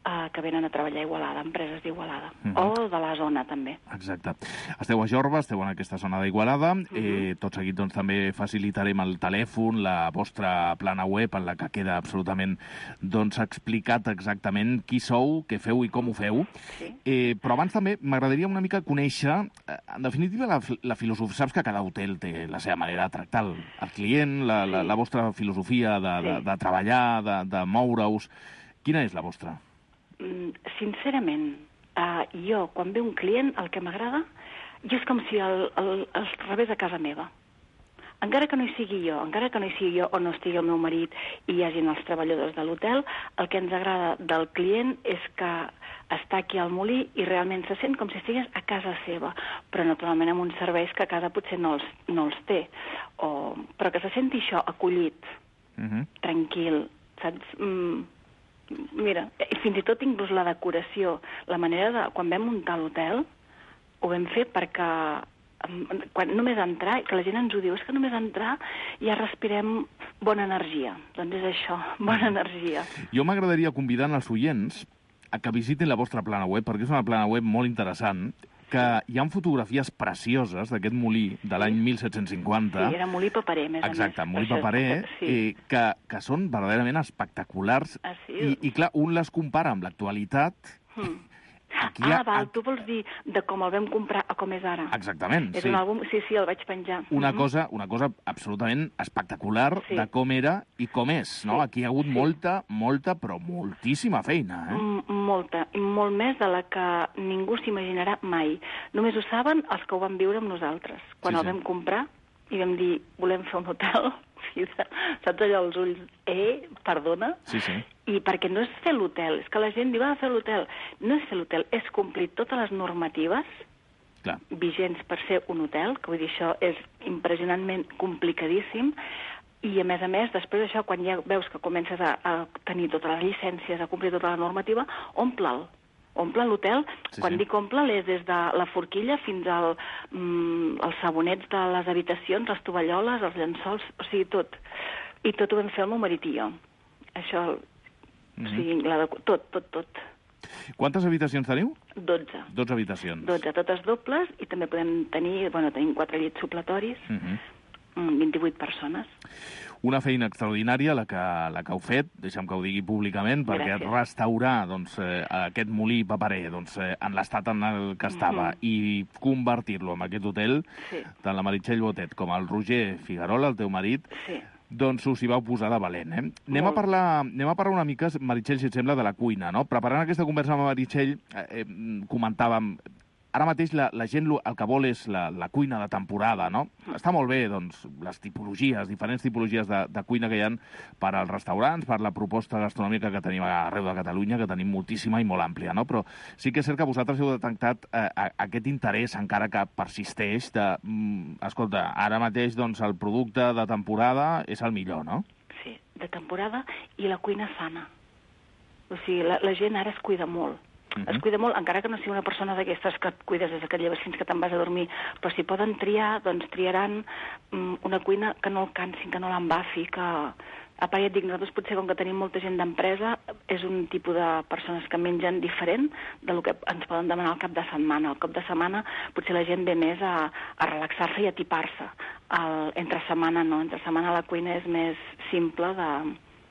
eh, que venen a treballar a Igualada, empreses d'Igualada, Mhm. o de la zona també. Exacte. Esteu a Jorba, esteu en aquesta zona d'Igualada. eh, tot seguit doncs, també facilitarem el telèfon, la vostra plana web, en la que queda absolutament doncs, explicat exactament qui sou, què feu i com ho feu. Sí. Eh, però abans també m'agradaria una mica conèixer, eh, en definitiva, la, la filosofia. Saps que cada hotel té la seva manera de tractar el, el client, la, la, la vostra filosofia de, de, de treballar, de, de moure-us. Quina és la vostra? Mm, Sincerament, uh, jo, quan ve un client, el que m'agrada, jo és com si el, el, el rebés a casa meva. Encara que no hi sigui jo, encara que no hi sigui jo o no estigui el meu marit i hi hagin els treballadors de l'hotel, el que ens agrada del client és que està aquí al molí i realment se sent com si estigués a casa seva, però naturalment amb uns serveis que a casa potser no els, no els té, o, però que se senti això, acollit, uh-huh. tranquil, saps? Mm, mira, fins i tot inclús la decoració, la manera de... Quan vam muntar l'hotel, ho vam fer perquè quan només entrar, que la gent ens ho diu, és que només entrar ja respirem bona energia. Doncs és això, bona energia. Jo m'agradaria convidar els oients a que visitin la vostra plana web, perquè és una plana web molt interessant, que hi ha fotografies precioses d'aquest molí de l'any mil set-cents cinquanta. Sí, era molí paperer, més Exacte, a més. molí paperer, sí. eh, que, que són verdaderament espectaculars. Ah, sí? I, I, clar, un les compara amb l'actualitat. Hmm. Aquí ah, ha, val, tu vols dir de com el vam comprar a com és ara. Exactament, és sí. un àlbum, sí, sí, el vaig penjar. Una, Mhm. cosa, una cosa absolutament espectacular Sí. de com era i com és, no? Sí. Aquí hi ha hagut Sí. molta, molta, però moltíssima feina, eh? Mm, molta, i molt més de la que ningú s'imaginarà mai. Només ho saben els que ho van viure amb nosaltres. Quan Sí, el sí. vam comprar i vam dir, volem fer un hotel, sí, saps allò, els ulls, eh, perdona? Sí, sí. I perquè no és fer l'hotel, és que la gent diu, va fer l'hotel. No és fer l'hotel, és complir totes les normatives Clar. vigents per ser un hotel, que vull dir, això és impressionantment complicadíssim, i a més a més, després d'això, quan ja veus que comences a, a tenir totes les llicències, a complir tota la normativa, omple'l. Omple l'hotel, Sí, quan sí. dic omple'l és des de la forquilla fins al, mm, als sabonets de les habitacions, les tovalloles, els llençols, o sigui, tot. I tot ho vam fer el meu marit i jo. Això, Mhm. o sigui, la de, tot, tot, tot. Quantes habitacions teniu? dotze. dotze habitacions. dotze, totes dobles, i també podem tenir, bueno, tenim quatre llits supletoris, Mhm. mm, vint-i-vuit persones. Una feina extraordinària la que, la que heu fet, deixa'm que ho digui públicament, perquè Gràcies. restaurar doncs, eh, aquest molí paperer doncs, eh, en l'estat en el que estava Mhm. i convertir-lo en aquest hotel, Sí. tant la Meritxell Botet com el Roger Figuerola, el teu marit, Sí. doncs us hi vau posar de valent, eh? Anem a, Molt. parlar, anem a parlar una mica, Meritxell, si et sembla, de la cuina, no? Preparant aquesta conversa amb Meritxell, eh, eh, comentàvem, ara mateix la, la gent lo- el que vol és la, la cuina de temporada, no? Està molt bé, doncs, les tipologies, diferents tipologies de, de cuina que hi ha per als restaurants, per la proposta gastronòmica que tenim arreu de Catalunya, que tenim moltíssima i molt àmplia, no? Però sí que és cert que vosaltres heu detectat eh, a- aquest interès, encara que persisteix, de, mm, escolta, ara mateix, doncs, el producte de temporada és el millor, no? Sí, de temporada, i la cuina sana. O sigui, la, la gent ara es cuida molt. Mhm. Es cuida molt, encara que no sigui una persona d'aquestes que et cuides des que et lleves fins que te'n vas a dormir, però si poden triar, doncs triaran mm, una cuina que no el cansin, que no l'embafi, que... A part, ja et dic, nosaltres potser, com que tenim molta gent d'empresa, és un tipus de persones que mengen diferent de lo que ens poden demanar al cap de setmana. Al cap de setmana potser la gent ve més a, a relaxar-se i a tipar-se. El, entre setmana no, entre setmana la cuina és més simple de,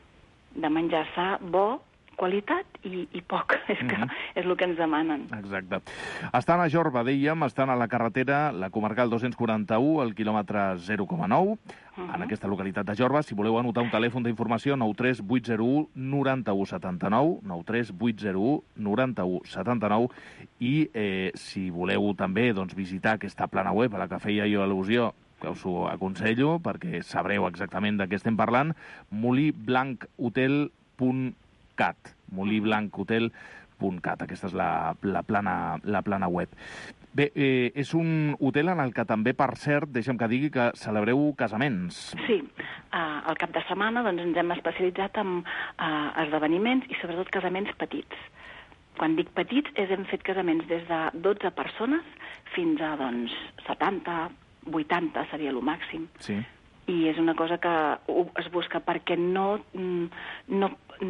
de menjar sa, bo, qualitat i, i poc. És que Mhm. és el que ens demanen. Exacte. Estan a Jorba, dèiem, estan a la carretera, la comarcal dos-cents quaranta-u, al quilòmetre zero coma nou, en aquesta localitat de Jorba. Si voleu anotar un telèfon d'informació, nou tres vuit zero u nou u set nou, nou tres vuit zero u nou u set nou, i eh, si voleu també doncs, visitar aquesta plana web a la que feia jo al·lusió, que us ho aconsello, perquè sabreu exactament de què estem parlant, molí blanc hotel punt cat, molí blanc hotel punt cat. Aquesta és la, la, plana, la plana web. Bé, eh, és un hotel en el que també, per cert, deixa'm que digui que celebreu casaments. Sí, uh, al cap de setmana doncs, ens hem especialitzat en uh, esdeveniments i sobretot casaments petits. Quan dic petits, és hem fet casaments des de dotze persones fins a doncs, setanta, vuitanta seria el màxim. Sí. I és una cosa que es busca perquè no, no, no,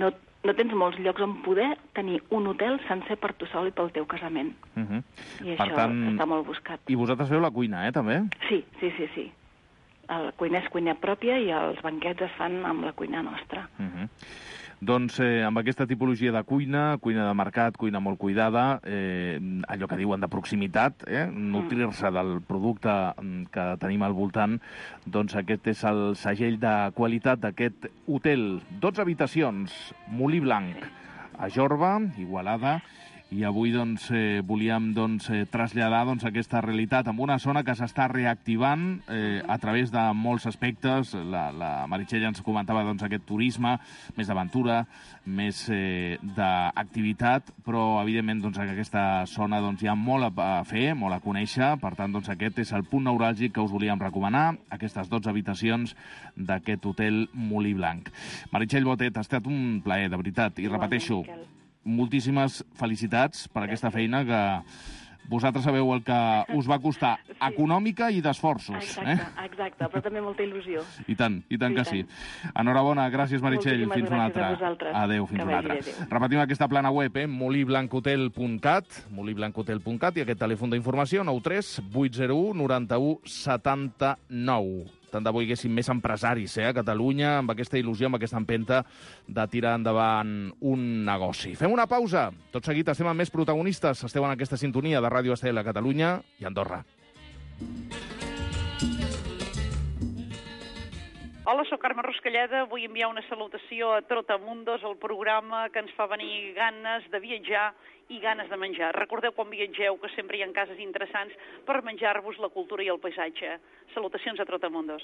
no tens molts llocs on poder tenir un hotel sencer per tu sol i pel teu casament. Uh -huh. I Per això tant, està molt buscat. I vosaltres feu la cuina, eh, també? Sí, sí, sí, sí. El cuina és cuina pròpia i els banquets es fan amb la cuina nostra. Uh -huh. Doncs eh, amb aquesta tipologia de cuina, cuina de mercat, cuina molt cuidada, eh, allò que diuen de proximitat, eh, nutrir-se del producte que tenim al voltant, doncs aquest és el segell de qualitat d'aquest hotel. dotze habitacions, Molí Blanc, a Jorba, Igualada, i avui doncs, eh, volíem doncs, eh, traslladar doncs, aquesta realitat en una zona que s'està reactivant eh, a través de molts aspectes. La, la Meritxell ens comentava doncs, aquest turisme, més d'aventura, més eh, d'activitat, però evidentment doncs, en aquesta zona doncs, hi ha molt a fer, molt a conèixer, per tant doncs, aquest és el punt neuràlgic que us volíem recomanar, aquestes dotze habitacions d'aquest hotel Molí Blanc. Meritxell Botet, ha estat un plaer, de veritat, i repeteixo, moltíssimes felicitats per aquesta feina que vosaltres sabeu el que us va costar, sí. Econòmica i d'esforços. Exacte, eh? exacte, però també molta il·lusió. I tant, i tant I que tant. sí. Enhorabona, gràcies Meritxell, fins una altra. Adéu, fins una altra. Adéu. Repetim aquesta plana web, eh? molí blanc hotel punt cat, molí blanc hotel punt cat, i aquest telèfon d'informació, nou tres vuit zero u noranta-u setanta nou. Tant de bo hi haguéssim més empresaris eh, a Catalunya amb aquesta il·lusió, amb aquesta empenta de tirar endavant un negoci. Fem una pausa. Tot seguit estem amb més protagonistes. Esteu en aquesta sintonia de Ràdio Estel a Catalunya i Andorra. Hola, soc Carme Ruscalleda. Vull enviar una salutació a Trotamundos, el programa que ens fa venir ganes de viatjar i ganes de menjar. Recordeu quan viatgeu que sempre hi ha cases interessants per menjar-vos la cultura i el paisatge. Salutacions a Trotamundos.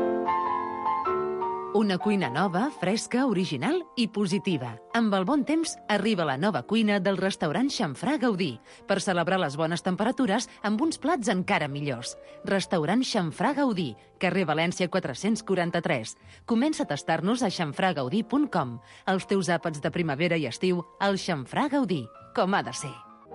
Una cuina nova, fresca, original i positiva. Amb el bon temps arriba la nova cuina del restaurant Xamfrà Gaudí per celebrar les bones temperatures amb uns plats encara millors. Restaurant Xamfrà Gaudí, carrer València quatre-cents quaranta-tres. Comença a tastar-nos a xamfrà gaudí punt com. Els teus àpats de primavera i estiu al Xamfrà Gaudí, com ha de ser.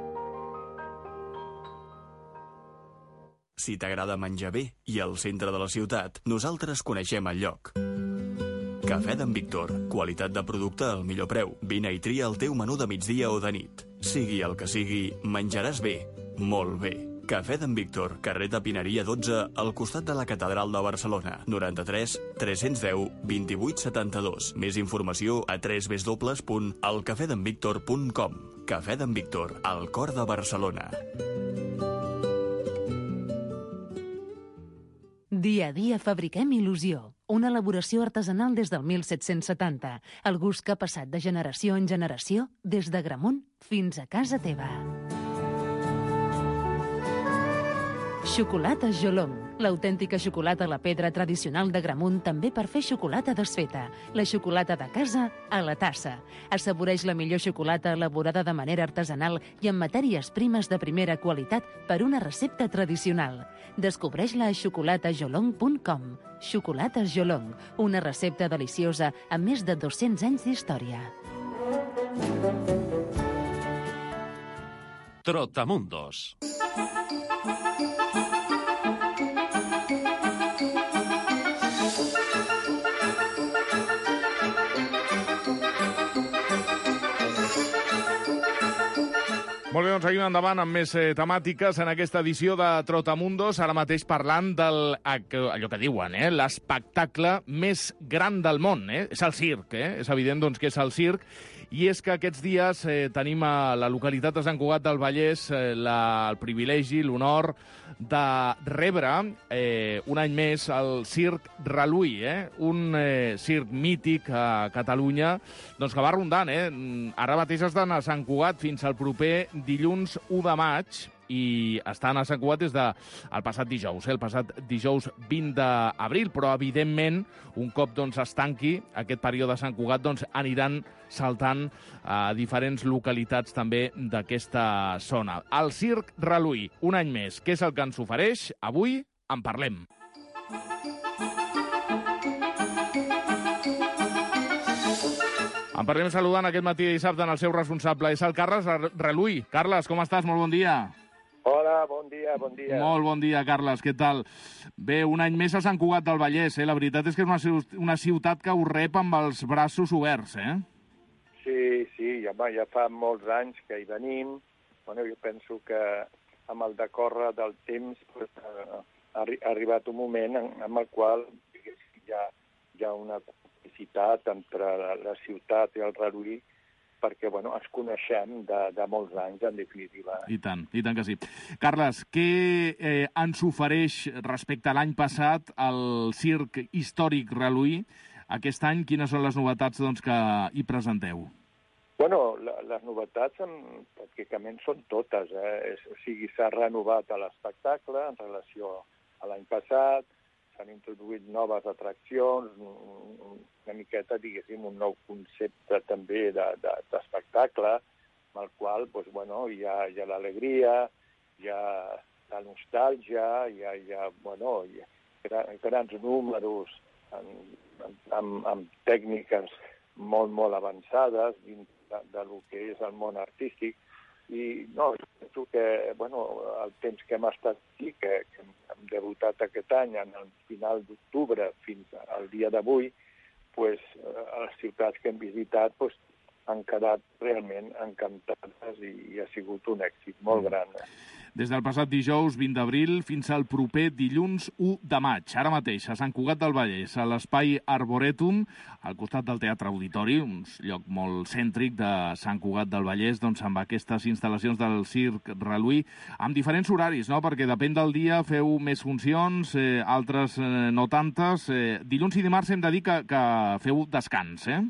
Si t'agrada menjar bé i al centre de la ciutat, nosaltres coneixem el lloc. Cafè d'en Víctor. Qualitat de producte al millor preu. Vine i tria el teu menú de migdia o de nit. Sigui el que sigui, menjaràs bé. Molt bé. Cafè d'en Víctor, carrer de Pineria dotze, al costat de la Catedral de Barcelona. noranta-tres tres-cents deu vint-i-vuit setanta-dos. Més informació a w w w punt el cafè d'en víctor punt com. Cafè d'en Víctor, al cor de Barcelona. Dia a dia fabriquem il·lusió. Una elaboració artesanal des del mil set-cents setanta. El gust que ha passat de generació en generació, des de Gramunt fins a casa teva. Xocolata Jolong. L'autèntica xocolata a la pedra tradicional de Gramunt també per fer xocolata desfeta. La xocolata de casa a la tassa. Assaboreix la millor xocolata elaborada de manera artesanal i amb matèries primes de primera qualitat per una recepta tradicional. Descobreix-la a xocolata jolong punt com. Xocolata Jolong, una recepta deliciosa amb més de dos-cents anys d'història. Trotamundos. Molt bé, doncs seguim endavant amb més eh, temàtiques en aquesta edició de Trotamundos, ara mateix parlant del, allò que diuen, eh, l'espectacle més gran del món. Eh? És el circ, eh? És evident doncs, que és el circ, i és que aquests dies eh, tenim a la localitat de Sant Cugat del Vallès eh, la, el privilegi, l'honor de rebre eh, un any més el Circ Reluí, eh? un eh, circ mític a Catalunya doncs que va rondant. Eh? Ara mateix estan a Sant Cugat fins al proper dilluns u de maig, i estan a Sant Cugat des del passat dijous, eh? el passat dijous vint d'abril, però evidentment un cop doncs, es tanqui aquest període a Sant Cugat doncs, aniran saltant a diferents localitats també d'aquesta zona. El Circ Reluí, un any més. Què és el que ens ofereix? Avui en parlem. En parlem saludant aquest matí de dissabte en el seu responsable. És el Carles Reluí. Carles, com estàs? Molt bon dia. Hola, bon dia, bon dia. Molt bon dia, Carles, què tal? Bé, un any més a Sant Cugat del Vallès, eh? La veritat és que és una, una ciutat que us rep amb els braços oberts, eh? Sí, sí, ja, ja fa molts anys que hi venim. Bueno, jo penso que amb el decórrer del temps pues, ha, ha arribat un moment en, en el qual hi ha, hi ha una complicitat entre la, la ciutat i el Reduí, perquè bueno, ens coneixem de, de molts anys, en definitiva. I tant, i tant que sí. Carles, què eh, ens ofereix respecte a l'any passat el Circ Històric Reluí? Aquest any, quines són les novetats doncs, que hi presenteu? Bueno, la, les novetats en, pràcticament són totes. Eh? És, o sigui, s'ha renovat l'espectacle en relació a l'any passat, s'han introduït noves atraccions, una miqueta, diguéssim, un nou concepte també d'espectacle, de, amb el qual doncs, bueno, hi ha, hi ha l'alegria, hi ha la nostàlgia, hi ha, hi ha, bueno, hi ha grans números amb, amb, amb tècniques molt, molt avançades dins de, de lo que és el món artístic. I no, penso que bueno, el temps que hem estat aquí, que, que hem debutat aquest any en el final d'octubre fins al dia d'avui, pues, a les ciutats que hem visitat pues, han quedat realment encantades i, i ha sigut un èxit molt gran. Des del passat dijous vint d'abril fins al proper dilluns u de maig. Ara mateix, a Sant Cugat del Vallès, a l'espai Arboretum, al costat del Teatre Auditori, un lloc molt cèntric de Sant Cugat del Vallès, doncs amb aquestes instal·lacions del Circ Reluí, amb diferents horaris, no? Perquè depèn del dia feu més funcions, eh, altres eh, no tantes. Eh, dilluns i dimarts hem de dir que, que feu descans, eh?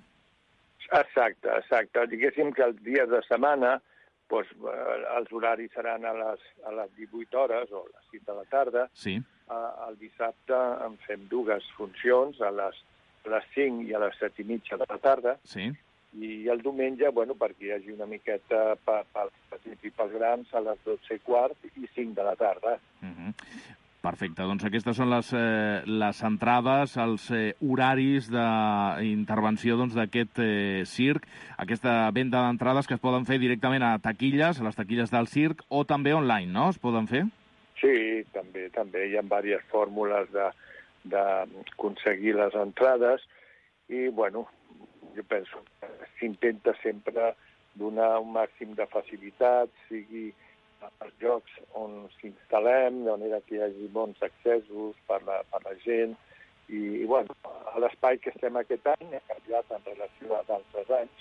Exacte, exacte. Diguéssim que els dies de setmana doncs, els horaris seran a les, a les divuit hores o a les sis de la tarda. Sí. El dissabte en fem dues funcions, a les, a les cinc i a les set i mitja de la tarda. Sí. I el diumenge, bueno, perquè hi hagi una miqueta pels petits i pels grans, a les dotze i quart i cinc de la tarda. Uh-huh. Perfecte, doncs aquestes són les, eh, les entrades, els eh, horaris d'intervenció doncs, d'aquest eh, circ, aquesta venda d'entrades que es poden fer directament a taquilles, a les taquilles del circ, o també online, no? Es poden fer? Sí, també, també. Hi ha diverses fórmules d'aconseguir les entrades i, bueno, jo penso que s'intenta sempre donar un màxim de facilitat, sigui als llocs on s'instal·lem, de manera que hi hagi bons accessos per la, per la gent. I, i bueno, l'espai que estem aquest any ha canviat en relació a d'altres anys.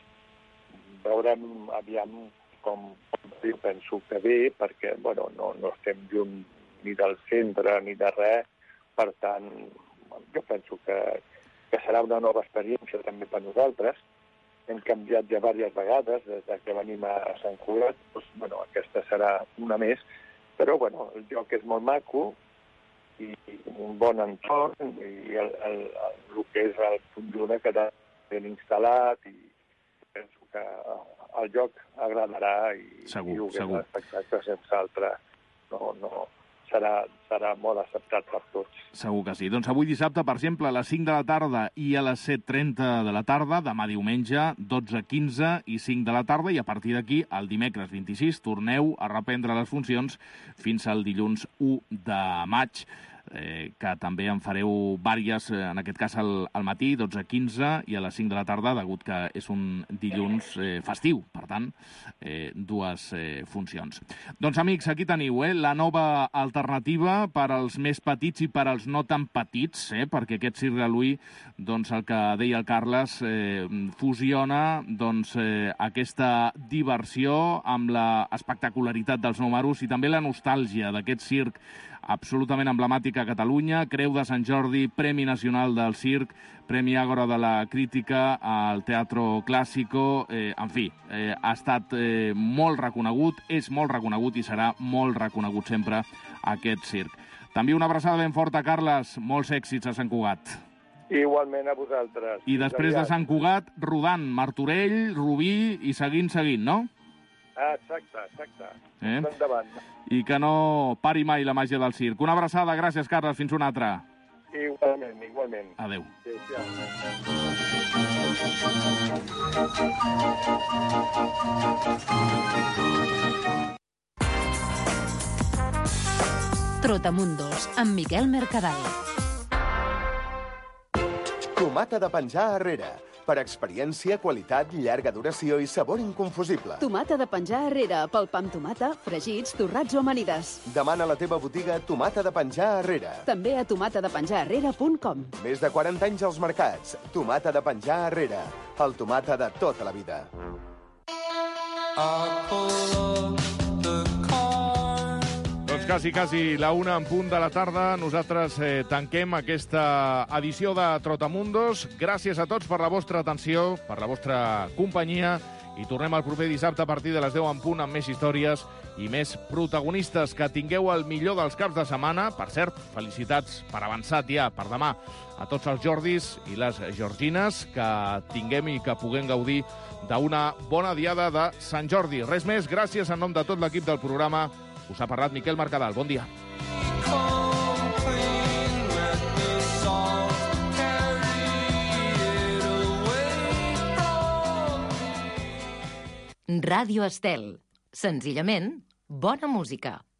Veurem aviam com, com jo penso que bé, perquè bueno, no, no estem lluny ni del centre ni de res. Per tant, jo penso que, que serà una nova experiència també per nosaltres. Hem canviat ja diverses vegades des que venim a Sant Cugat. Doncs, bueno, aquesta serà una més, però bueno, el lloc és molt maco i un bon entorn i el, el, el, el que és el conjunt ha quedat ben instal·lat i penso que el lloc agradarà i, segur, i el que segur. és l'espectacle sense altre no, no, serà, serà molt acceptat per tots. Segur que sí. Doncs avui dissabte, per exemple, a les cinc de la tarda i a les set trenta de la tarda, demà diumenge, dotze quinze i cinc de la tarda, i a partir d'aquí, el dimecres vint-i-sis, torneu a reprendre les funcions fins al dilluns u de maig, eh, que també en fareu vàries, eh, en aquest cas al, al matí, dotze quinze, i a les cinc de la tarda, degut que és un dilluns eh, festiu, per tant, eh, dues eh, funcions. Doncs, amics, aquí teniu eh, la nova alternativa per als més petits i per als no tan petits, eh, perquè aquest Circ Reluí, doncs, el que deia el Carles, eh, fusiona doncs, eh, aquesta diversió amb la espectacularitat dels números i també la nostàlgia d'aquest circ absolutament emblemàtic a Catalunya, Creu de Sant Jordi, Premi Nacional del Circ, Premi Àgora de la Crítica al Teatro Clásico, eh, en fi, eh, ha estat eh, molt reconegut, és molt reconegut i serà molt reconegut sempre aquest circ. També una abraçada ben forta, Carles, molts èxits a Sant Cugat. Igualment a vosaltres. I després de Sant Cugat, rodant Martorell, Rubí i seguint, seguint, no? Ah, exacte, exacte. Eh? Endavant. I que no pari mai la màgia del circ. Una abraçada, gràcies, Carles, fins una altra. Igualment, igualment. Adéu. Trotamundos, amb Miquel Mercadal. Tomata de penjar arrere. Per experiència, qualitat, llarga duració i sabor inconfusible. Tomata de penjar Herrera, pel pa amb tomata, fregits, torrats o amanides. Demana a la teva botiga Tomata de penjar Herrera. També a tomata de penjar herrera punt com. Més de quaranta anys als mercats. Tomata de penjar Herrera. El tomata de tota la vida. Doncs quasi, quasi la una en punt de la tarda. Nosaltres eh, tanquem aquesta edició de Trotamundos. Gràcies a tots per la vostra atenció, per la vostra companyia, i tornem el proper dissabte a partir de les deu en punt amb més històries i més protagonistes. Que tingueu el millor dels caps de setmana. Per cert, felicitats per avançat ja, per demà, a tots els Jordis i les Georgines. Que tinguem i que puguem gaudir d'una bona diada de Sant Jordi. Res més, gràcies en nom de tot l'equip del programa. Us ha parlat Miquel Mercadal. Bon dia. Ràdio Estel. Senzillament, bona música.